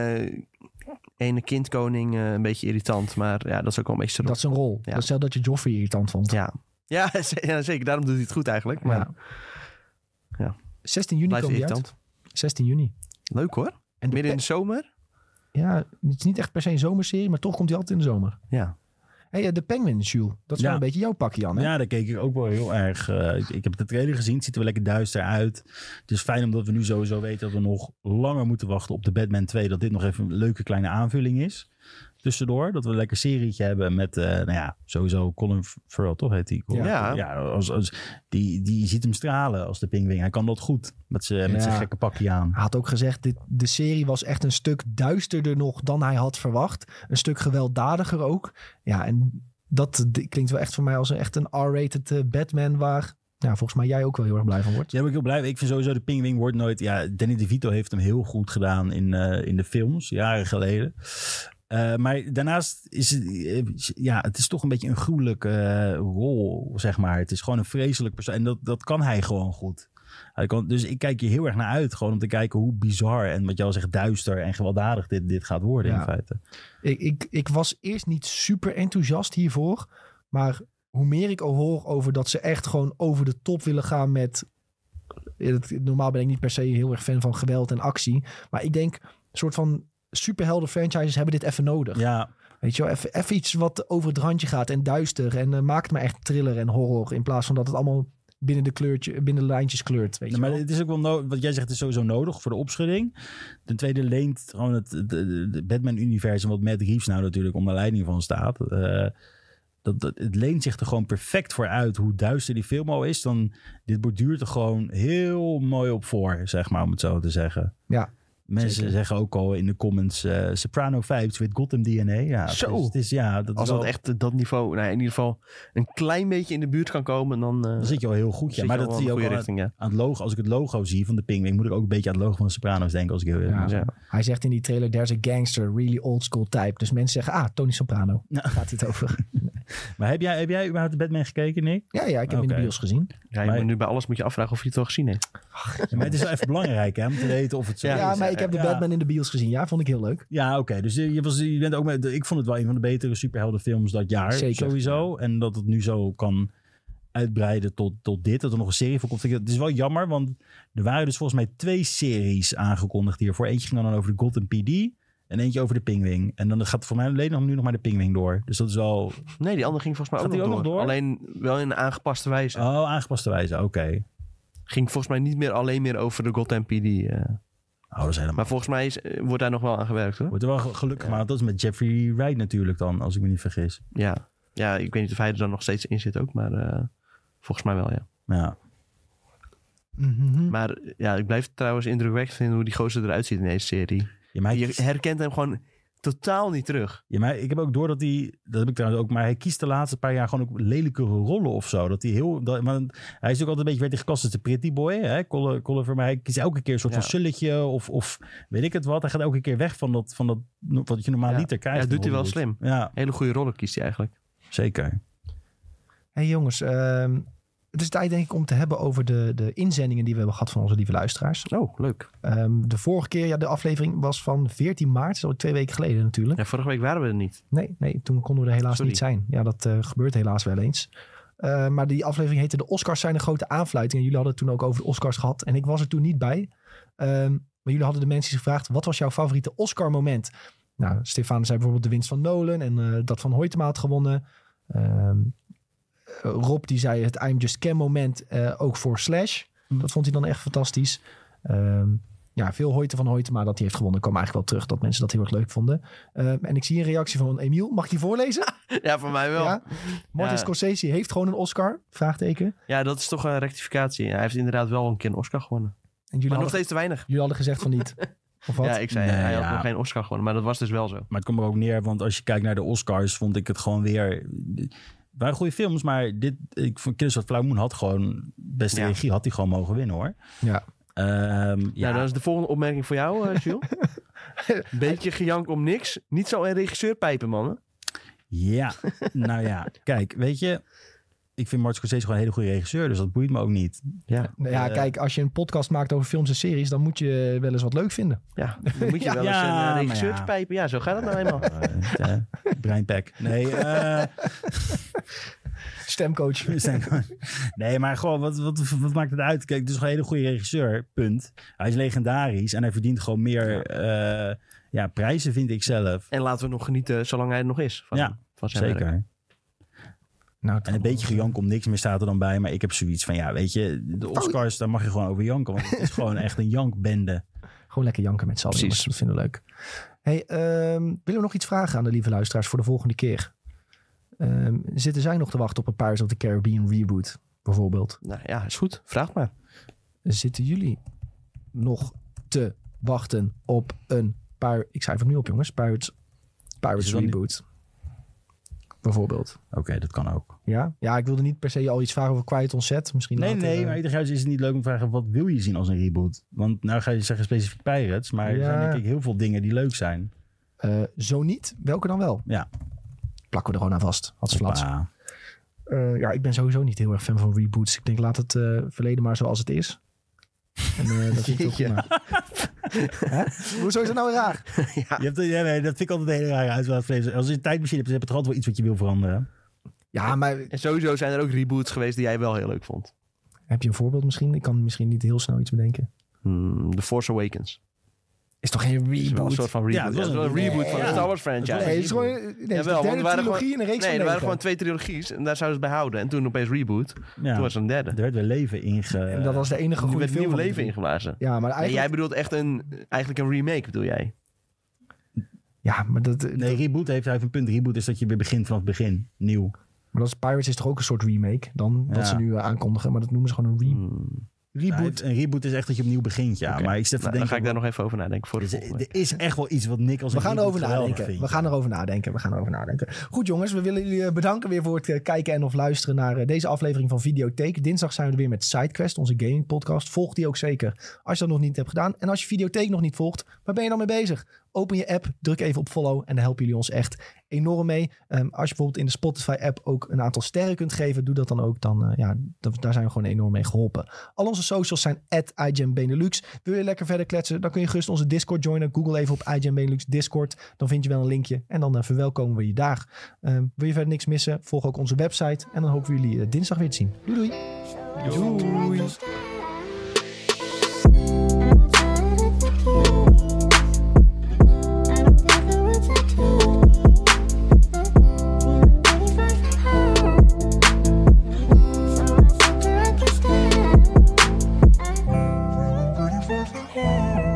ene kindkoning een beetje irritant. Maar ja, dat is ook wel een beetje... Dat is een rol. Ja. Dat is zelfs dat je Joffrey irritant vond. Ja, zeker. Daarom doet hij het goed eigenlijk. Maar, ja. 16 juni komt hij uit. 16 juni. Leuk hoor. En midden in de zomer. Ja, het is niet echt per se een zomerserie, maar toch komt hij altijd in de zomer. Ja. Hey, de Penguin, Jules. Dat is wel een beetje jouw pakje, Jan. Hè? Ja, daar keek ik ook wel heel erg. Ik heb de trailer gezien. Het ziet er wel lekker duister uit. Het is fijn omdat we nu sowieso weten dat we nog langer moeten wachten op de Batman 2. Dat dit nog even een leuke kleine aanvulling is. Tussendoor. Dat we een lekker serietje hebben met, sowieso Colin Farrell, toch heet die? Ja. Die ziet hem stralen als de Pinguïn. Hij kan dat goed met zijn gekke pakje aan. Hij had ook gezegd, de serie was echt een stuk duisterder nog dan hij had verwacht. Een stuk gewelddadiger ook. Ja, en dat klinkt wel echt voor mij als echt een R-rated Batman waar... Ja, volgens mij jij ook wel heel erg blij van wordt. Ja, ben ik heel blij. Ik vind sowieso de Pinguïn wordt nooit... Ja, Danny DeVito heeft hem heel goed gedaan in de films, jaren geleden. Maar daarnaast is het is toch een beetje een gruwelijke rol, zeg maar. Het is gewoon een vreselijk persoon. En dat kan hij gewoon goed. Dus ik kijk hier heel erg naar uit. Gewoon om te kijken hoe bizar en wat je al zegt, duister en gewelddadig dit gaat worden in feite. Ik was eerst niet super enthousiast hiervoor. Maar hoe meer ik hoor over dat ze echt gewoon over de top willen gaan met... Normaal ben ik niet per se heel erg fan van geweld en actie. Maar ik denk, een soort van superhelden franchises hebben dit even nodig. Ja. Weet je wel, even iets wat over het randje gaat en duister. En maakt me echt thriller en horror. In plaats van dat het allemaal binnen de lijntjes kleurt. Weet je wel. Maar het is ook wel wat jij zegt, het is sowieso nodig voor de opschudding. Ten tweede leent gewoon het Batman-universum, wat Matt Reeves nou natuurlijk onder leiding van staat. Het leent zich er gewoon perfect voor uit hoe duister die film al is. Dan dit borduurt er gewoon heel mooi op voor, zeg maar, om het zo te zeggen. Ja. Mensen zeggen ook al in de comments Soprano vibes with Gotham DNA. Ja, zo. Als dat echt dat niveau, in ieder geval een klein beetje in de buurt kan komen, dan zit je al heel goed. Ja, maar dat zie je ook richting, aan het logo. Als ik het logo zie van de Pinguïn, moet ik ook een beetje aan het logo van de Sopranos denken. Als ik heel Hij zegt in die trailer, there's a gangster, really old school type. Dus mensen zeggen, Tony Soprano. Daar gaat het over. Maar heb jij überhaupt de Batman gekeken, Nick? Ja, ik heb hem in de bios gezien. Ja, nu bij alles moet je afvragen of je het al gezien heeft. Ja, maar het is wel even belangrijk om te weten of het zo is. Ja, maar ik heb de Batman in de bios gezien. Ja, vond ik heel leuk. Ja, oké. Dus je bent ook ik vond het wel een van de betere superheldenfilms dat jaar. Zeker. Sowieso. En dat het nu zo kan uitbreiden tot dit. Dat er nog een serie voor komt. Het is wel jammer, want er waren dus volgens mij 2 series aangekondigd hiervoor. Eentje ging dan over de Gotham PD. En eentje over de Pinguïn. En dan gaat voor mij alleen nu nog maar de Pinguïn door. Dus dat is wel... Nee, die andere ging volgens mij ook nog door. Alleen wel in een aangepaste wijze. Oh, aangepaste wijze. Oké. Ging volgens mij niet alleen meer over de Gotham PD. Dat is helemaal... Maar volgens mij wordt daar nog wel aan gewerkt, hoor. Wordt er wel gelukkig gemaakt. Dat is met Jeffrey Wright natuurlijk dan, als ik me niet vergis. Ja, ik weet niet of hij er dan nog steeds in zit ook. Maar volgens mij wel, ja. Mm-hmm. Maar ik blijf het trouwens indrukwekkend vinden hoe die gozer eruit ziet in deze serie. Ja, maar je herkent hem gewoon totaal niet terug. Ja, maar ik heb ook door dat dat heb ik trouwens ook, maar hij kiest de laatste paar jaar gewoon ook lelijkere rollen of zo. Dat hij hij is ook altijd een beetje, werd gekast als de pretty boy, hè, Colin, maar hij kiest elke keer een soort van sulletje of weet ik het wat. Hij gaat elke keer weg van dat wat je normaal liter krijgt. Ja, doet hij wel slim. Ja. Hele goede rollen kiest hij eigenlijk. Zeker. Hey jongens, het is tijd denk ik om te hebben over de inzendingen die we hebben gehad van onze lieve luisteraars. Oh, leuk. De vorige keer, de aflevering was van 14 maart. Dat is al 2 weken geleden natuurlijk. Ja, vorige week waren we er niet. Nee, toen konden we er helaas niet zijn. Ja, dat gebeurt helaas wel eens. Maar die aflevering heette De Oscars zijn een grote aanfluiting. En jullie hadden het toen ook over de Oscars gehad. En ik was er toen niet bij. Maar jullie hadden de mensen gevraagd, wat was jouw favoriete Oscar moment? Nou, Stefan zei bijvoorbeeld de winst van Nolan en dat Van Hoytema had gewonnen. Rob die zei het I'm Just Cam moment ook voor Slash. Dat vond hij dan echt fantastisch. Veel Van Hoytema dat hij heeft gewonnen. Kwam eigenlijk wel terug dat mensen dat heel erg leuk vonden. En ik zie een reactie van Emiel. Mag ik die voorlezen? Ja, voor mij wel. Ja. Martin Scorsese heeft gewoon een Oscar? Vraagteken. Ja, dat is toch een rectificatie. Hij heeft inderdaad wel een keer een Oscar gewonnen. Maar nog steeds te weinig. Jullie hadden gezegd van niet. Of wat? Ja, ik zei hij had nog geen Oscar gewonnen. Maar dat was dus wel zo. Maar het komt er ook neer, want als je kijkt naar de Oscars, vond ik het gewoon weer... Het waren goede films, maar ik vond Killers of the Flower Moon had gewoon... Beste regie had hij gewoon mogen winnen, hoor. Ja. Dan is de volgende opmerking voor jou, Jules. Beetje gejank om niks. Niet zo een regisseur pijpen, mannen. Ja, nou ja. Kijk, weet je... Ik vind Martin Scorsese gewoon een hele goede regisseur, dus dat boeit me ook niet. Kijk, als je een podcast maakt over films en series, dan moet je wel eens wat leuk vinden. Ja, dan moet je wel eens een regisseurtje pijpen. Ja, zo gaat het nou eenmaal. Breinpack. Nee, Stemcoach. Nee, maar gewoon, wat maakt het uit? Kijk, het is gewoon een hele goede regisseur, punt. Hij is legendarisch en hij verdient gewoon meer prijzen, vind ik zelf. En laten we nog genieten zolang hij er nog is. Van zijn zeker. werk. Nou, En een beetje gejank om niks meer staat er dan bij. Maar ik heb zoiets van, ja, weet je, de Oscars, daar mag je gewoon over janken. Want het is gewoon echt een jankbende. Gewoon lekker janken met z'n allen. Precies. Dat vinden we leuk. Hey, willen we nog iets vragen aan de lieve luisteraars voor de volgende keer? Zitten zij nog te wachten op een Pirates of the Caribbean reboot, bijvoorbeeld? Nou ja, is goed. Vraag maar. Zitten jullie nog te wachten op een ik schrijf het nu op, jongens. Pirates reboot. Bijvoorbeeld. Oké, dat kan ook. Ja? Ja, ik wilde niet per se al iets vragen over Quiet on Set. Misschien Nee, later, maar ieder is het niet leuk om te vragen, wat wil je zien als een reboot? Want nou ga je zeggen specifiek Pirates, maar er zijn denk ik heel veel dingen die leuk zijn. Zo niet. Welke dan wel? Ja. Plakken we er gewoon aan vast. Hatsflats. Hoppa. Ja, ik ben sowieso niet heel erg fan van reboots. Ik denk, laat het verleden maar zoals het is. En dat vind ik ook prima. Hè? Hoezo is dat nou raar? Nee, dat vind ik altijd een hele rare uitspraak. Als je een tijdmachine hebt, heb je toch altijd wel iets wat je wil veranderen. Ja, maar En sowieso zijn er ook reboots geweest die jij wel heel leuk vond. heb je een voorbeeld misschien? Ik kan misschien niet heel snel iets bedenken. The Force Awakens. Is toch geen Is wel een reboot? soort van reboot. Ja, het Ja, was het was een een reboot reboot. van de Ja. Star Wars franchise. Nee, het is gewoon de Jawel, want derde er waren trilogie in een reeks Nee, van er waren 9. gewoon 2 trilogies en daar zouden ze het bij houden. En toen opeens reboot. Ja. Toen was er een derde. Er werd weer leven En dat was de enige Nu goede werd film. nieuw van die leven drie. ingeblazen. Ja, maar Nee, eigenlijk... jij bedoelt echt eigenlijk een remake, bedoel jij? Ja, maar Nee, reboot heeft een punt. Reboot is dat je weer begint vanaf het begin. Nieuw. maar dat is Pirates is toch ook een soort remake dan Ja. dat ze nu aankondigen. Maar dat noemen ze gewoon een reboot. Een reboot is echt dat je opnieuw begint, ja. Oké. Maar ik zit te Nou, dan denken... ga ik daar nog even over nadenken voor de volgende. Er is echt wel iets wat Nick als We een gaan reboot erover geweldig nadenken. vindt. We gaan erover nadenken. Goed jongens, we willen jullie bedanken weer voor het kijken en of luisteren naar deze aflevering van Videotheek. Dinsdag zijn we er weer met SideQuest, onze gaming podcast. Volg die ook zeker als je dat nog niet hebt gedaan. En als je Videotheek nog niet volgt, waar ben je dan mee bezig? Open je app, druk even op follow en dan helpen jullie ons echt enorm mee. Als je bijvoorbeeld in de Spotify app ook een aantal sterren kunt geven, doe dat dan ook. Daar zijn we gewoon enorm mee geholpen. Al onze socials zijn @IGNBenelux. Wil je lekker verder kletsen, dan kun je gerust onze Discord joinen. Google even op IGN Benelux Discord. Dan vind je wel een linkje en dan verwelkomen we je daar. Wil je verder niks missen, volg ook onze website. En dan hopen we jullie dinsdag weer te zien. Doei doei! Doei! Yeah.